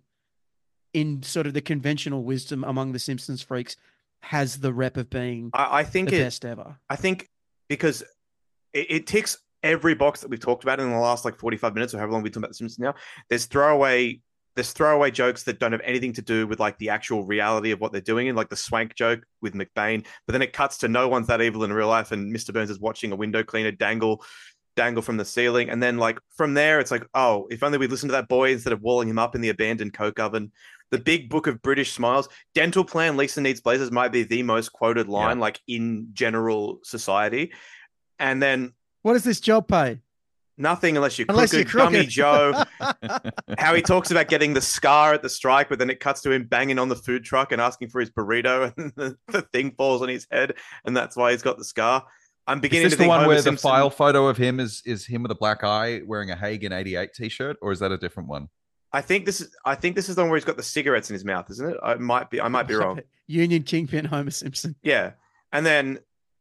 in sort of the conventional wisdom among the Simpsons freaks, has the rep of being I think the best ever. I think because it ticks every box that we've talked about in the last like 45 minutes or however long we've talked about The Simpsons now. There's throwaway jokes that don't have anything to do with like the actual reality of what they're doing, and like the swank joke with McBain. But then it cuts to no one's that evil in real life, and Mr. Burns is watching a window cleaner dangle from the ceiling. And then like from there, it's like, oh, if only we'd listened to that boy instead of walling him up in the abandoned Coke oven. The big book of British smiles. Dental plan, Lisa needs blazers might be the most quoted line like in general society. And then what does this job pay? Nothing unless you're crooked. Gummy Joe. How he talks about getting the scar at the strike, but then it cuts to him banging on the food truck and asking for his burrito, and the thing falls on his head, and that's why he's got the scar. I'm beginning Is this to think the one Homer where Simpson... the file photo of him is him with a black eye wearing a Hagen 88 t-shirt, or is that a different one? I think this is the one where he's got the cigarettes in his mouth, isn't it? I might be wrong. Union Kingpin Homer Simpson. Yeah, and then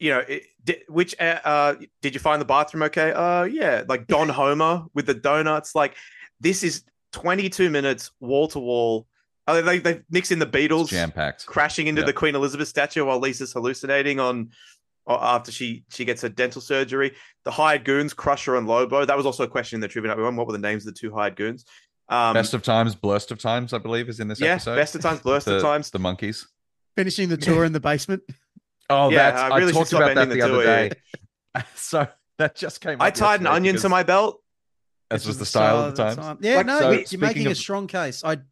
did you find the bathroom okay? Yeah, like Don Homer with the donuts. Like this is 22 minutes wall to wall. They mix in the Beatles, jam-packed, crashing into the Queen Elizabeth statue while Lisa's hallucinating after she gets her dental surgery. The hired goons, Crusher and Lobo. That was also a question in the trivia night. What were the names of the two hired goons? Best of Times, Blurst of Times, I believe, is in this episode. Best of Times, Blurst of Times. The monkeys. Finishing the tour in the basement. Oh, yeah, I really talked about that the other day. So that just came up. I tied an onion to my belt. This was the style of the Times. Yeah, you're making a strong case. I'd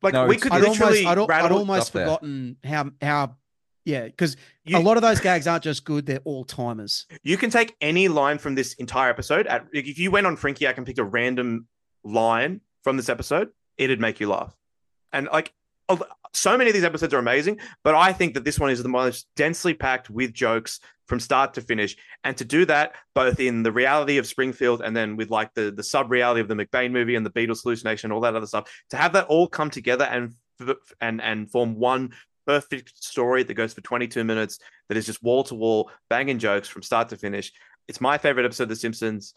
almost forgotten how because a lot of those gags aren't just good, they're all-timers. You can take any line from this entire episode. If you went on Frinkiac and picked a random line from this episode, it'd make you laugh. And like so many of these episodes are amazing, but I think that this one is the most densely packed with jokes from start to finish. And to do that both in the reality of Springfield and then with like the sub-reality of the McBain movie and the Beatles hallucination, all that other stuff, to have that all come together and form one perfect story that goes for 22 minutes, that is just wall to wall banging jokes from start to finish. It's my favorite episode of The Simpsons.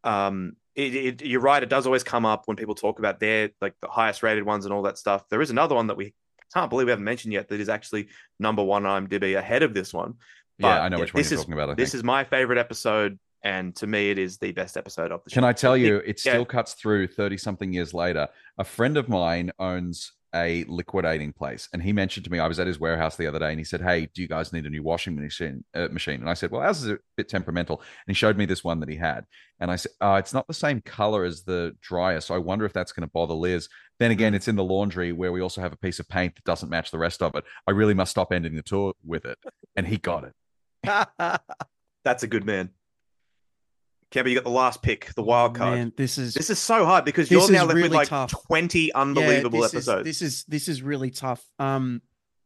You're right, it does always come up when people talk about their like the highest rated ones and all that stuff. There is another one that we can't believe we haven't mentioned yet that is actually number one on IMDb ahead of this one. But I know which one you're talking about. This is my favorite episode, and to me it is the best episode of the show. Can I tell you, it still cuts through 30-something years later. A friend of mine owns a liquidating place, and he mentioned to me, I was at his warehouse the other day, and he said, hey, do you guys need a new washing machine? And I said, well, ours is a bit temperamental. And he showed me this one that he had, and I said, it's not the same color as the dryer, so I wonder if that's going to bother Liz. Then again, it's in the laundry where we also have a piece of paint that doesn't match the rest of it. I really must stop ending the tour with it. And he got it. That's a good man. Kemba, you got the last pick, the wild card. Man, this is so hard because you're now left really with like tough. 20 unbelievable episodes. This is really tough. Well,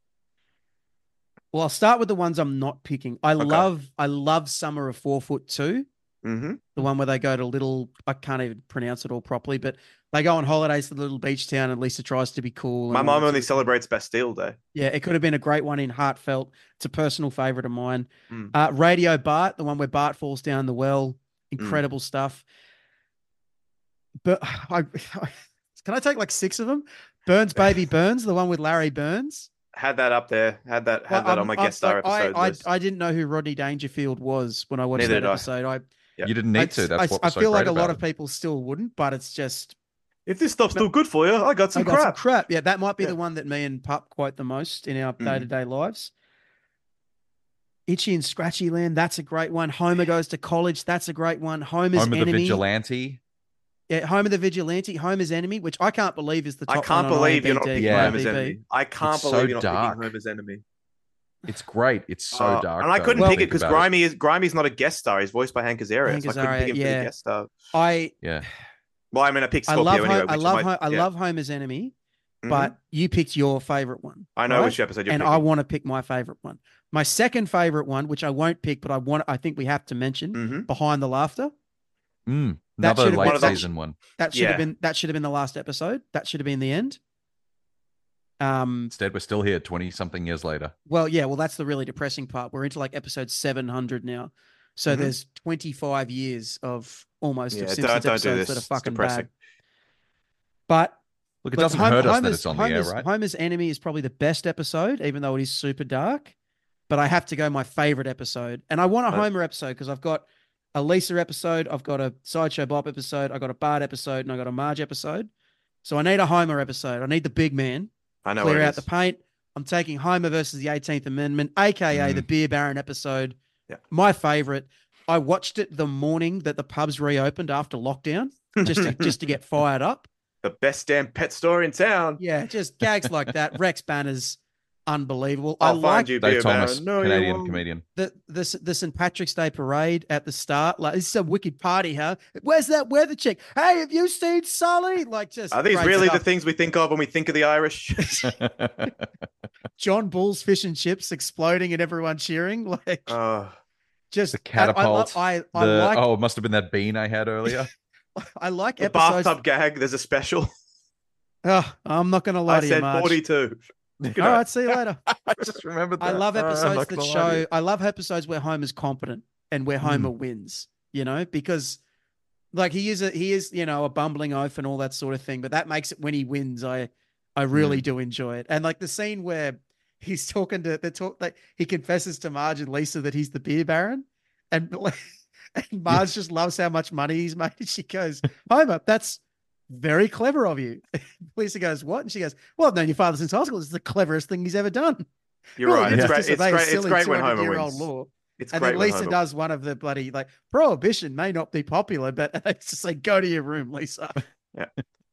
I'll start with the ones I'm not picking. I love Summer of 4'2". Mm-hmm. The one where they go to I can't even pronounce it all properly, but they go on holidays to the little beach town and Lisa tries to be cool. My mom only celebrates Bastille Day. Yeah, it could have been a great one in Heartfelt. It's a personal favorite of mine. Radio Bart, the one where Bart falls down the well. Incredible stuff. But can I take like 6 of them? Burns Baby Burns, the one with Larry Burns. Had that up there. Had that on my guest star episode list. I didn't know who Rodney Dangerfield was when I watched that episode. You didn't need to. That's what was so I feel like great a lot about of people still wouldn't, but it's just... If this stuff's still good for you, I got some crap. Yeah, that might be the one that me and Pup quote the most in our day-to-day lives. Itchy and Scratchy Land, that's a great one. Homer Goes to College, that's a great one. Homer's Enemy. The Vigilante. Yeah, Homer the Vigilante, Homer's Enemy, which I can't believe is the top I can't one believe on you're not picking Homer's Enemy. I can't believe you're not picking Homer's Enemy. It's great. It's so dark. And I though, couldn't when you pick it think because about it. Grimey's not a guest star. He's voiced by Hank Azaria. Hank So I couldn't pick him for Azaria, the guest star. Yeah. Well, I mean, I picked I Scorpio love anyway. I love Homer's Enemy, Mhm. but you picked your favorite one. I know right? which episode you're and picking. I want to pick my favorite one. My second favorite one, which I won't pick, but I think we have to mention, Mhm. Behind the Laughter. That Another should have late one of those- season one. That should have been the last episode. That should have been the end. Instead, we're still here 20 something years later. Well, yeah, well, that's the really depressing part. We're into like episode 700 now. So there's 25 years of almost of Simpsons don't do episodes this. that are It's fucking depressing. bad. But Look, it doesn't hurt us that it's on the air, Homer's, right? Homer's Enemy is probably the best episode, even though it is super dark. But I have to go my favorite episode. And I want a Homer episode because I've got a Lisa episode, I've got a Sideshow Bob episode, I've got a Bart episode, and I've got a Marge episode. So I need a Homer episode. I need the big man. I know Clear what it out is. the paint. I'm taking Homer versus the 18th Amendment, aka the Beer Baron episode. Yeah. My favorite. I watched it the morning that the pubs reopened after lockdown, just to get fired up. The best damn pet store in town. Yeah, just gags like that. Rex Banner's unbelievable. I'll I find like you, Dave Beer Thomas, Baron. No, you Canadian won't. comedian. the St. Patrick's Day parade at the start. Like, this is a wicked party, huh? Where's that weather chick? Hey, have you seen Sully? Like, just Are these great really the stuff. things we think of when we think of the Irish? John Bull's fish and chips exploding and everyone cheering? Like, just The catapult. I like it must have been that bean I had earlier. I like the episodes. bathtub gag. There's a special. Oh, I'm not going to lie I to you, said Marge. 42. Good All night. right, see you later. I just remembered that. I love I'm episodes not that gonna lie to show. you. I love episodes where Homer's competent and where Homer wins. You know, because like he is a bumbling oaf and all that sort of thing. But that makes it when he wins, I really do enjoy it. And like the scene where he's talking to like he confesses to Marge and Lisa that he's the beer baron, and Marge just loves how much money he's made. And she goes, Homer, that's very clever of you. Lisa goes, what? And she goes, well, I've known your father since high school. It's the cleverest thing he's ever done. You're Really, right. you It's just great. It's disobey a great. It's silly great when Homer 200-year-old wins. law. It's And great then when Lisa Homer does one of the bloody like prohibition may not be popular, but it's just like go to your room, Lisa. Yeah.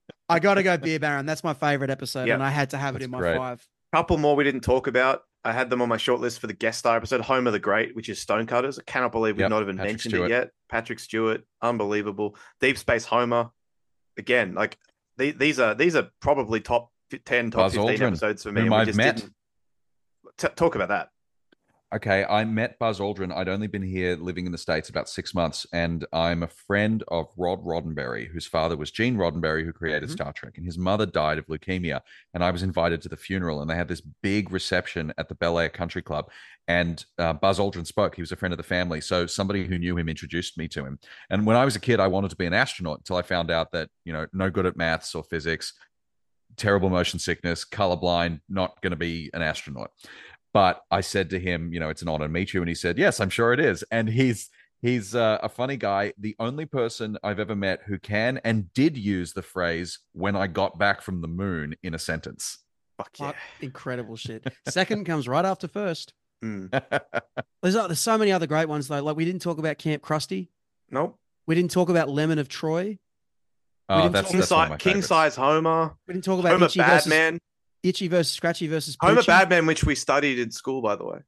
I got to go Beer Baron. That's my favorite episode, Yeah. and I had to have it That's in my great. 5. Couple more we didn't talk about. I had them on my short list for the guest star episode, Homer the Great, which is Stonecutters. I cannot believe we've Yep, not even Patrick mentioned Stewart. it yet. Patrick Stewart, unbelievable. Deep Space Homer, again, like these are probably top 10, top Buzz 15 Aldrin, episodes for me. whom and we I've just met. didn't talk about that. Okay, I met Buzz Aldrin. I'd only been here living in the States about 6 months, and I'm a friend of Rod Roddenberry, whose father was Gene Roddenberry, who created Star Trek, and his mother died of leukemia. And I was invited to the funeral, and they had this big reception at the Bel Air Country Club. And Buzz Aldrin spoke. He was a friend of the family, so somebody who knew him introduced me to him. And when I was a kid, I wanted to be an astronaut until I found out that, no good at maths or physics, terrible motion sickness, colorblind, not going to be an astronaut. But I said to him, it's an honor to meet you. And he said, yes, I'm sure it is. And he's a funny guy. The only person I've ever met who can and did use the phrase when I got back from the moon in a sentence. Fuck yeah. Incredible shit. Second comes right after first. Mm. There's so many other great ones though. Like we didn't talk about Camp Krusty. Nope. We didn't talk about Lemon of Troy. Oh, didn't that's talk- one of my King favorites. size Homer. We didn't talk about Homer Itchy Badman. versus Scratchy versus Homer Poochie. Badman, which we studied in school, by the way.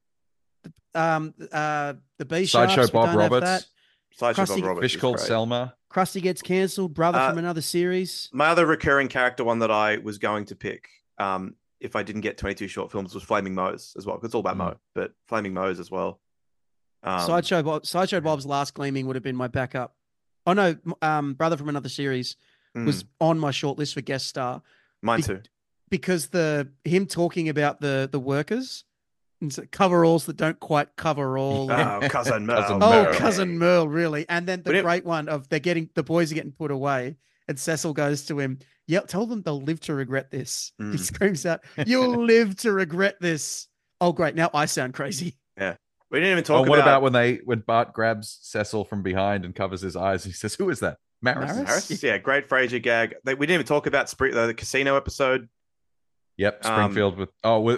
The B Sideshow Sharps, we Bob don't have Roberts. that. Sideshow Krusty- Bob Roberts Fish is Called great. Selma. Krusty gets cancelled. Brother from another series. My other recurring character one that I was going to pick, if I didn't get 22 short films, was Flaming Moe's as well. 'Cause it's all about Moe, but Flaming Moe's as well. Sideshow Bob's Last Gleaming would have been my backup. Oh no, Brother from Another Series was on my short list for guest star Mine too. because him talking about the workers and coveralls that don't quite cover all. Oh, Cousin Merle. Cousin Oh, Merle. Cousin Merle, really. And then the We didn't- great one of the boys are getting put away, and Cecil goes to him, yeah, tell them they'll live to regret this. He screams out, you'll live to regret this. Oh, great. Now I sound crazy. We didn't even talk What about when Bart grabs Cecil from behind and covers his eyes? He says, "Who is that? Maris." Maris? Harris. Yeah, great Frasier gag. We didn't even talk about the casino episode. Yep, Springfield with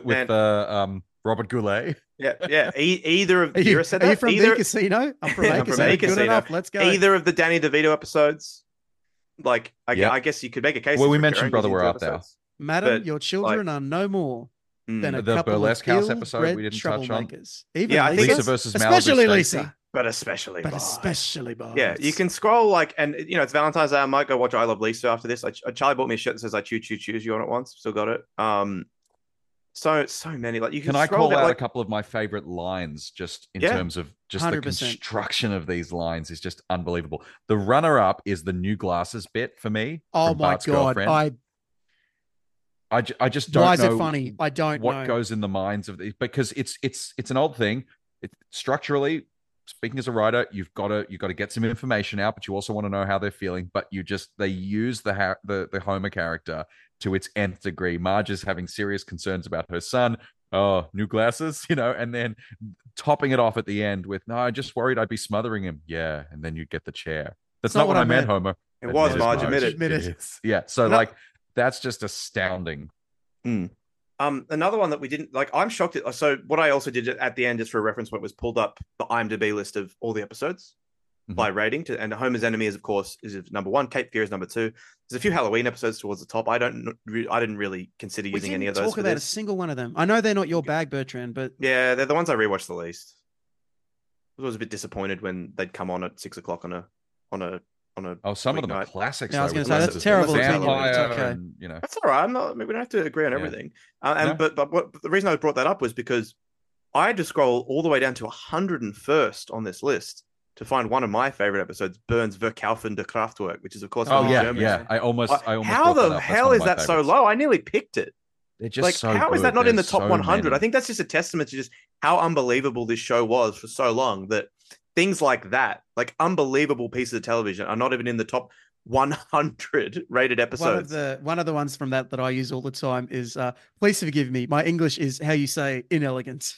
Robert Goulet. Yeah. Either of Are you, said are you that? from Either, the casino? I'm from I'm a from casino. A Good Casino. enough. Let's go. either of the Danny DeVito episodes. Like, Yep. I guess you could make a case. Well, it's we recurring mentioned Brother, because We're these Out There. episodes. Madam, but, your children are no more. than a The couple Burlesque of House episode we ill-bred didn't touch on. troublemakers. Even Yeah, I think Lisa, Lisa versus Malibu especially Stacey. Lisa, but especially but Bart. especially Bart. Yeah, you can scroll like, and it's Valentine's Day. I might go watch I Love Lisa after this. Charlie bought me a shirt that says "I choose you" on it once. Still got it. So many. Like you can. Can I scroll call down, out like, a couple of my favorite lines just in Yeah. terms of just the 100%. construction of these lines is just unbelievable. The runner-up is the new glasses bit for me. Oh from my Bart's god! girlfriend. I just don't Why is know it funny? I don't what know. goes in the minds of these, because it's an old thing. Structurally, speaking as a writer, you've got to get some information out, but you also want to know how they're feeling. But they use the Homer character to its nth degree. Marge is having serious concerns about her son. Oh, new glasses, and then topping it off at the end with, "No, I just worried I'd be smothering him." Yeah, and then you get the chair. That's not what I meant, Homer. It was Marge. Marge. Admit it. is. Yeah. So that's just astounding. Another one that we didn't like. I'm shocked at. So what I also did at the end, just for a reference point, was pulled up the IMDb list of all the episodes by rating. And Homer's Enemy is, of course, is number 1. Cape Fear is number 2. There's a few Halloween episodes towards the top. I didn't really consider We using didn't any of those. talk about a single one of them. I know they're not your bag, Bertrand, but Yeah, they're the ones I rewatched the least. I was a bit disappointed when they'd come on at 6 o'clock on a. Some of them are weeknight. classics. Yeah, I was though, going to say with that's terrible opinion. Vampire It's okay. and, That's all right. We don't have to agree on everything. No. But the reason I brought that up was because I had to scroll all the way down to 101st on this list to find one of my favorite episodes, Burns Verkaufen der Kraftwerk, which is, of course, Oh one of yeah, Germany's. yeah. I almost. How brought that the up. That's hell one of is my that so favorites. low? I nearly picked it. They're just Like, so how is good. that not in the There's top so 100? many. I think that's just a testament to just how unbelievable this show was for so long, that things like that, like unbelievable pieces of television, are not even in the top 100 rated episodes. one of the ones from that I use all the time is please forgive me, my English is how you say inelegant.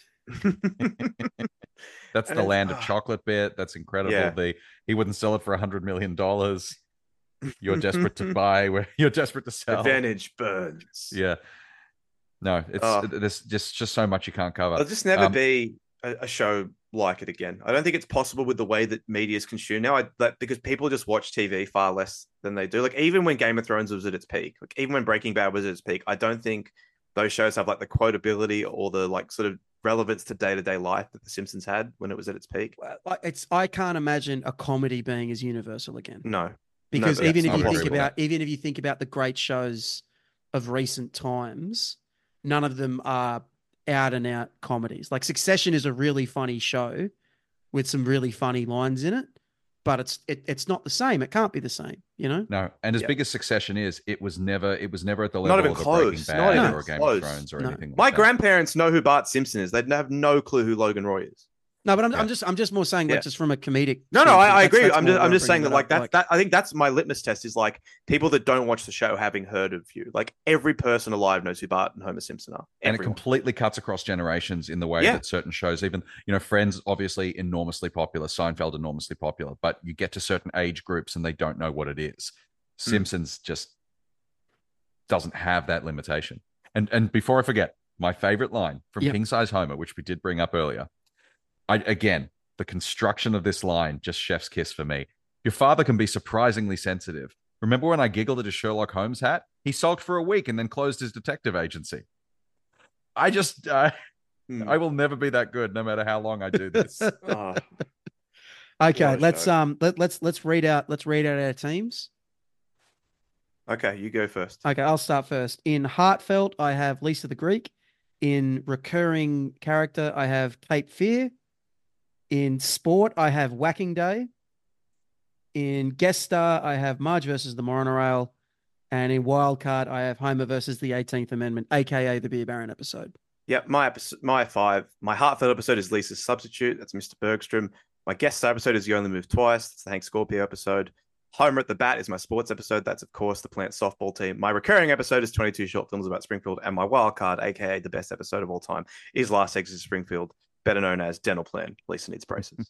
That's the land of chocolate bit. That's incredible. Yeah. He wouldn't sell it for $100 million. You're desperate to buy, where you're desperate to sell. Advantage Burns. Yeah. No, there's just so much you can't cover. There'll just never be a show like it again. I don't think it's possible with the way that media is consumed now. Because people just watch TV far less than they do. Like, even when Game of Thrones was at its peak, like even when Breaking Bad was at its peak, I don't think those shows have like the quotability or the like sort of relevance to day-to-day life that The Simpsons had when it was at its peak. I can't imagine a comedy being as universal again. No, because no, even if that's you think about the great shows of recent times, none of them are out and out comedies. Like Succession is a really funny show with some really funny lines in it, but it's not the same. It can't be the same, No, and as Yeah. big as Succession is, it was never at the Not level even of a close. Breaking Not Bad even or a Game close. of Thrones or No. anything like My that. grandparents know who Bart Simpson is. They have no clue who Logan Roy is. No, but I'm just more saying like Yeah. just from a comedic. No, standpoint, I agree. that's I'm more why just saying bringing that it like up. that. I think that's my litmus test, is like people that don't watch the show having heard of you. Like every person alive knows who Bart and Homer Simpson are. And it Everyone. completely cuts across generations in the way Yeah. that certain shows, even, Friends, obviously enormously popular, Seinfeld enormously popular, but you get to certain age groups and they don't know what it is. Simpsons just doesn't have that limitation. And before I forget, my favorite line from Yep. King Size Homer, which we did bring up earlier, the construction of this line, just chef's kiss for me. Your father can be surprisingly sensitive. Remember when I giggled at his Sherlock Holmes hat? He sulked for a week and then closed his detective agency. I just, I will never be that good, no matter how long I do this. Oh, Okay, What a let's show. let's read out our teams. okay, you go first. Okay, I'll start first. In Heartfelt, I have Lisa the Greek. In recurring character, I have Cape Fear. In Sport, I have Whacking Day. In Guest Star, I have Marge versus the Monorail. And in Wildcard, I have Homer versus the 18th Amendment, aka the Beer Baron episode. Yeah, my heartfelt episode is Lisa's Substitute. That's Mr. Bergstrom. My guest star episode is You Only Move Twice. That's the Hank Scorpio episode. Homer at the Bat is my sports episode. That's, of course, the Plant softball team. My recurring episode is 22 short films about Springfield. And my wild card, aka the best episode of all time, is Last Exit to Springfield, better known as Dental Plan. Lisa Needs Braces.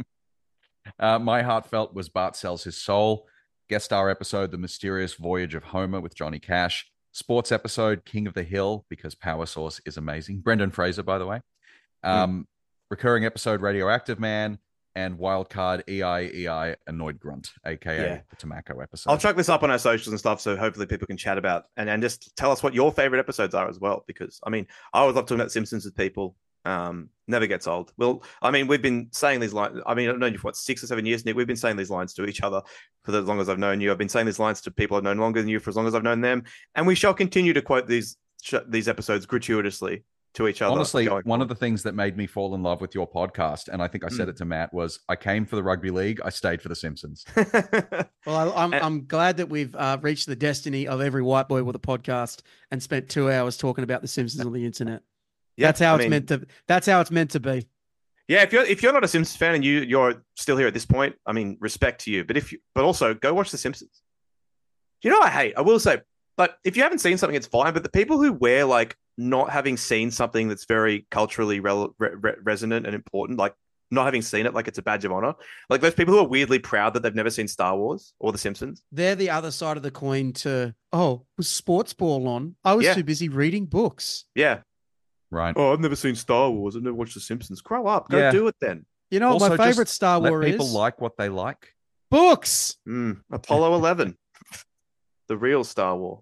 My heartfelt was Bart Sells His Soul. Guest star episode, The Mysterious Voyage of Homer with Johnny Cash. Sports episode, King of the Hill, because Power Source is amazing. Brendan Fraser, by the way. Recurring episode, Radioactive Man. and wildcard EI Annoyed Grunt, aka Yeah. the Tobacco episode. I'll chuck this up on our socials and stuff, so hopefully people can chat about and just tell us what your favorite episodes are as well. Because I mean, I always love talking about Simpsons with people. Never gets old. Well, I mean, we've been saying these lines. I mean, I've known you for 6 or 7 years, Nick. We've been saying these lines to each other for as long as I've known you. I've been saying these lines to people I've known longer than you for as long as I've known them, and we shall continue to quote these episodes gratuitously to each other. Honestly, one of the things that made me fall in love with your podcast, and I think I said Mm. it to Matt, was I came for the rugby league, I stayed for the Simpsons. Well, I'm glad that we've reached the destiny of every white boy with a podcast and spent 2 hours talking about the Simpsons on the internet. Yeah, That's how I it's mean, meant to. That's how it's meant to be. Yeah, if you're not a Simpsons fan and you're still here at this point, I mean, respect to you. But also go watch The Simpsons. You know what I hate? I will say, but if you haven't seen something, it's fine. But the people who wear like not having seen something that's very culturally resonant and important, like not having seen it, like it's a badge of honor. Like those people who are weirdly proud that they've never seen Star Wars or The Simpsons. They're the other side of the coin to, was sports ball on? I was Yeah. too busy reading books. Yeah. Right. Oh, I've never seen Star Wars. I've never watched The Simpsons. Grow up. Go Yeah. do it then. You know what Also, my just favorite Star Let Wars people is? like what they like. Books. Apollo 11. The real Star Wars.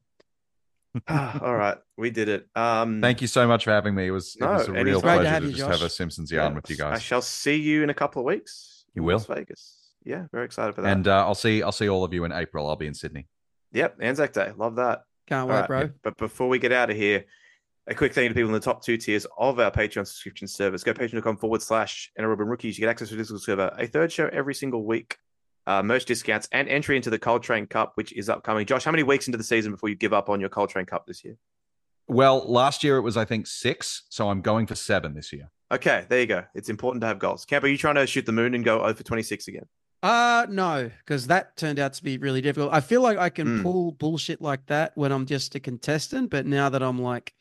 All right. We did it. Thank you so much for having me. It was a anytime. real Great to pleasure have to you, just Josh. have a Simpsons Yeah. yarn with you I guys. shall see you in a couple of weeks. You in will. Las Vegas. Yeah, very excited for that. And I'll see all of you in April. I'll be in Sydney. Yep, Anzac Day. Love that. Can't All wait, right, bro. But before we get out of here, a quick thank you to people in the top 2 tiers of our Patreon subscription service. Go patreon.com/NRL Rookies. You get access to the Discord server, a third show every single week, merch discounts, and entry into the Coltrane Cup, which is upcoming. Josh, how many weeks into the season before you give up on your Coltrane Cup this year? Well, last year it was, I think, 6, so I'm going for 7 this year. Okay, there you go. It's important to have goals. Camp, are you trying to shoot the moon and go 0 for 26 again? No, because that turned out to be really difficult. I feel like I can Mm. pull bullshit like that when I'm just a contestant, but now that I'm like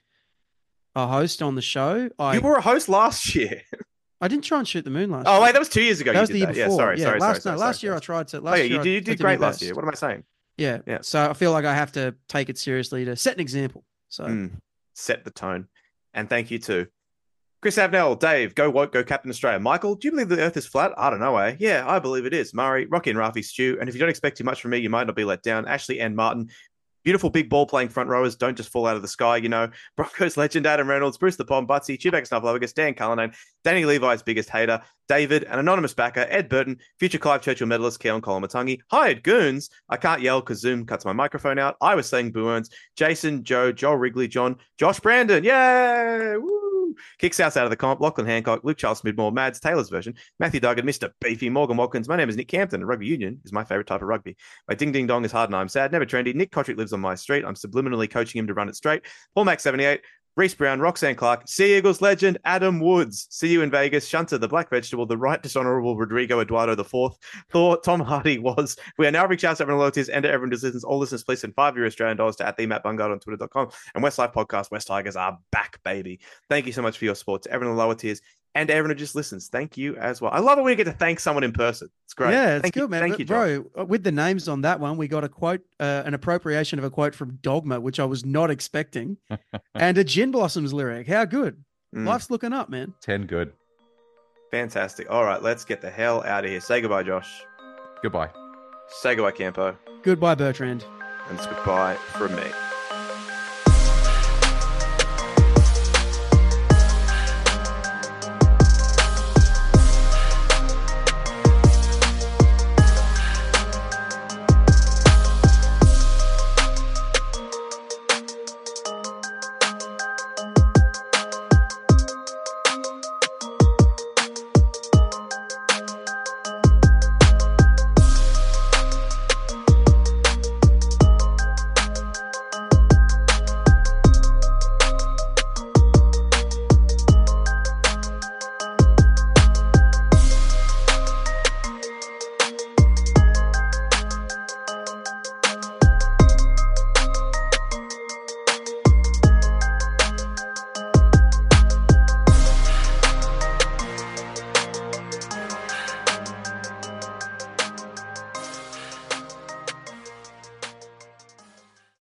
a host on the show, You were a host last year. I didn't try and shoot the moon last Oh, year. wait, that was 2 years ago. That you was did the year that. before. Yeah, sorry. Last year I tried to. Last Oh, yeah, year you I did to great my last best. year. What am I saying? Yeah. Yeah. So I feel like I have to take it seriously to set an example. So Set the tone. And thank you to Chris Avnell, Dave, go woke, go Captain Australia. Michael, do you believe the earth is flat? I don't know, eh? Yeah, I believe it is. Murray, Rocky and Rafi, Stu. And if you don't expect too much from me, you might not be let down. Ashley and Martin. Beautiful big ball playing front rowers don't just fall out of the sky, you know. Broncos legend Adam Reynolds, Bruce the Bomb, Butsy, Chewbacca Snuffleupagus, Dan Cullinane, Danny Levi's biggest hater, David, an anonymous backer, Ed Burton, future Clive Churchill medalist, Keon Kolomatangi, hired goons. I can't yell because Zoom cuts my microphone out. I was saying Boo Earns, Jason, Joe, Joel Wrigley, John, Josh Brandon, yay! Woo! Kick South out of the comp, Lachlan Hancock, Luke Charles Midmore, Mads, Taylor's version, Matthew Duggan, Mr. Beefy, Morgan Watkins. My name is Nick Campton. Rugby union is my favorite type of rugby. My ding ding dong is hard and I'm sad. Never trendy. Nick Kotrick lives on my street. I'm subliminally coaching him to run it straight. Paul Mac 78, Reese Brown, Roxanne Clark, Sea Eagles legend Adam Woods. See you in Vegas. Shunter, the Black Vegetable, the Right Dishonorable Rodrigo Eduardo IV. Thor, Tom Hardy was. We are now big shouts to everyone loyalties and to everyone who listens. All listeners, please send $5 Australian dollars to @the_Matt_Bungard on Twitter.com. And Westlife Podcast, West Tigers are back, baby. Thank you so much for your support to everyone in the lower tiers and to everyone who just listens. Thank you as well. I love it when you get to thank someone in person. It's great. yeah, it's Thank good, you. man. Thank But, you, Josh. bro. With the names on that one, we got a quote, an appropriation of a quote from Dogma, which I was not expecting, and a Gin Blossoms lyric. How good? Life's looking up, man. 10 good. Fantastic. All right, let's get the hell out of here. Say goodbye, Josh. Goodbye. Say goodbye, Campo. Goodbye, Bertrand. And it's goodbye from me.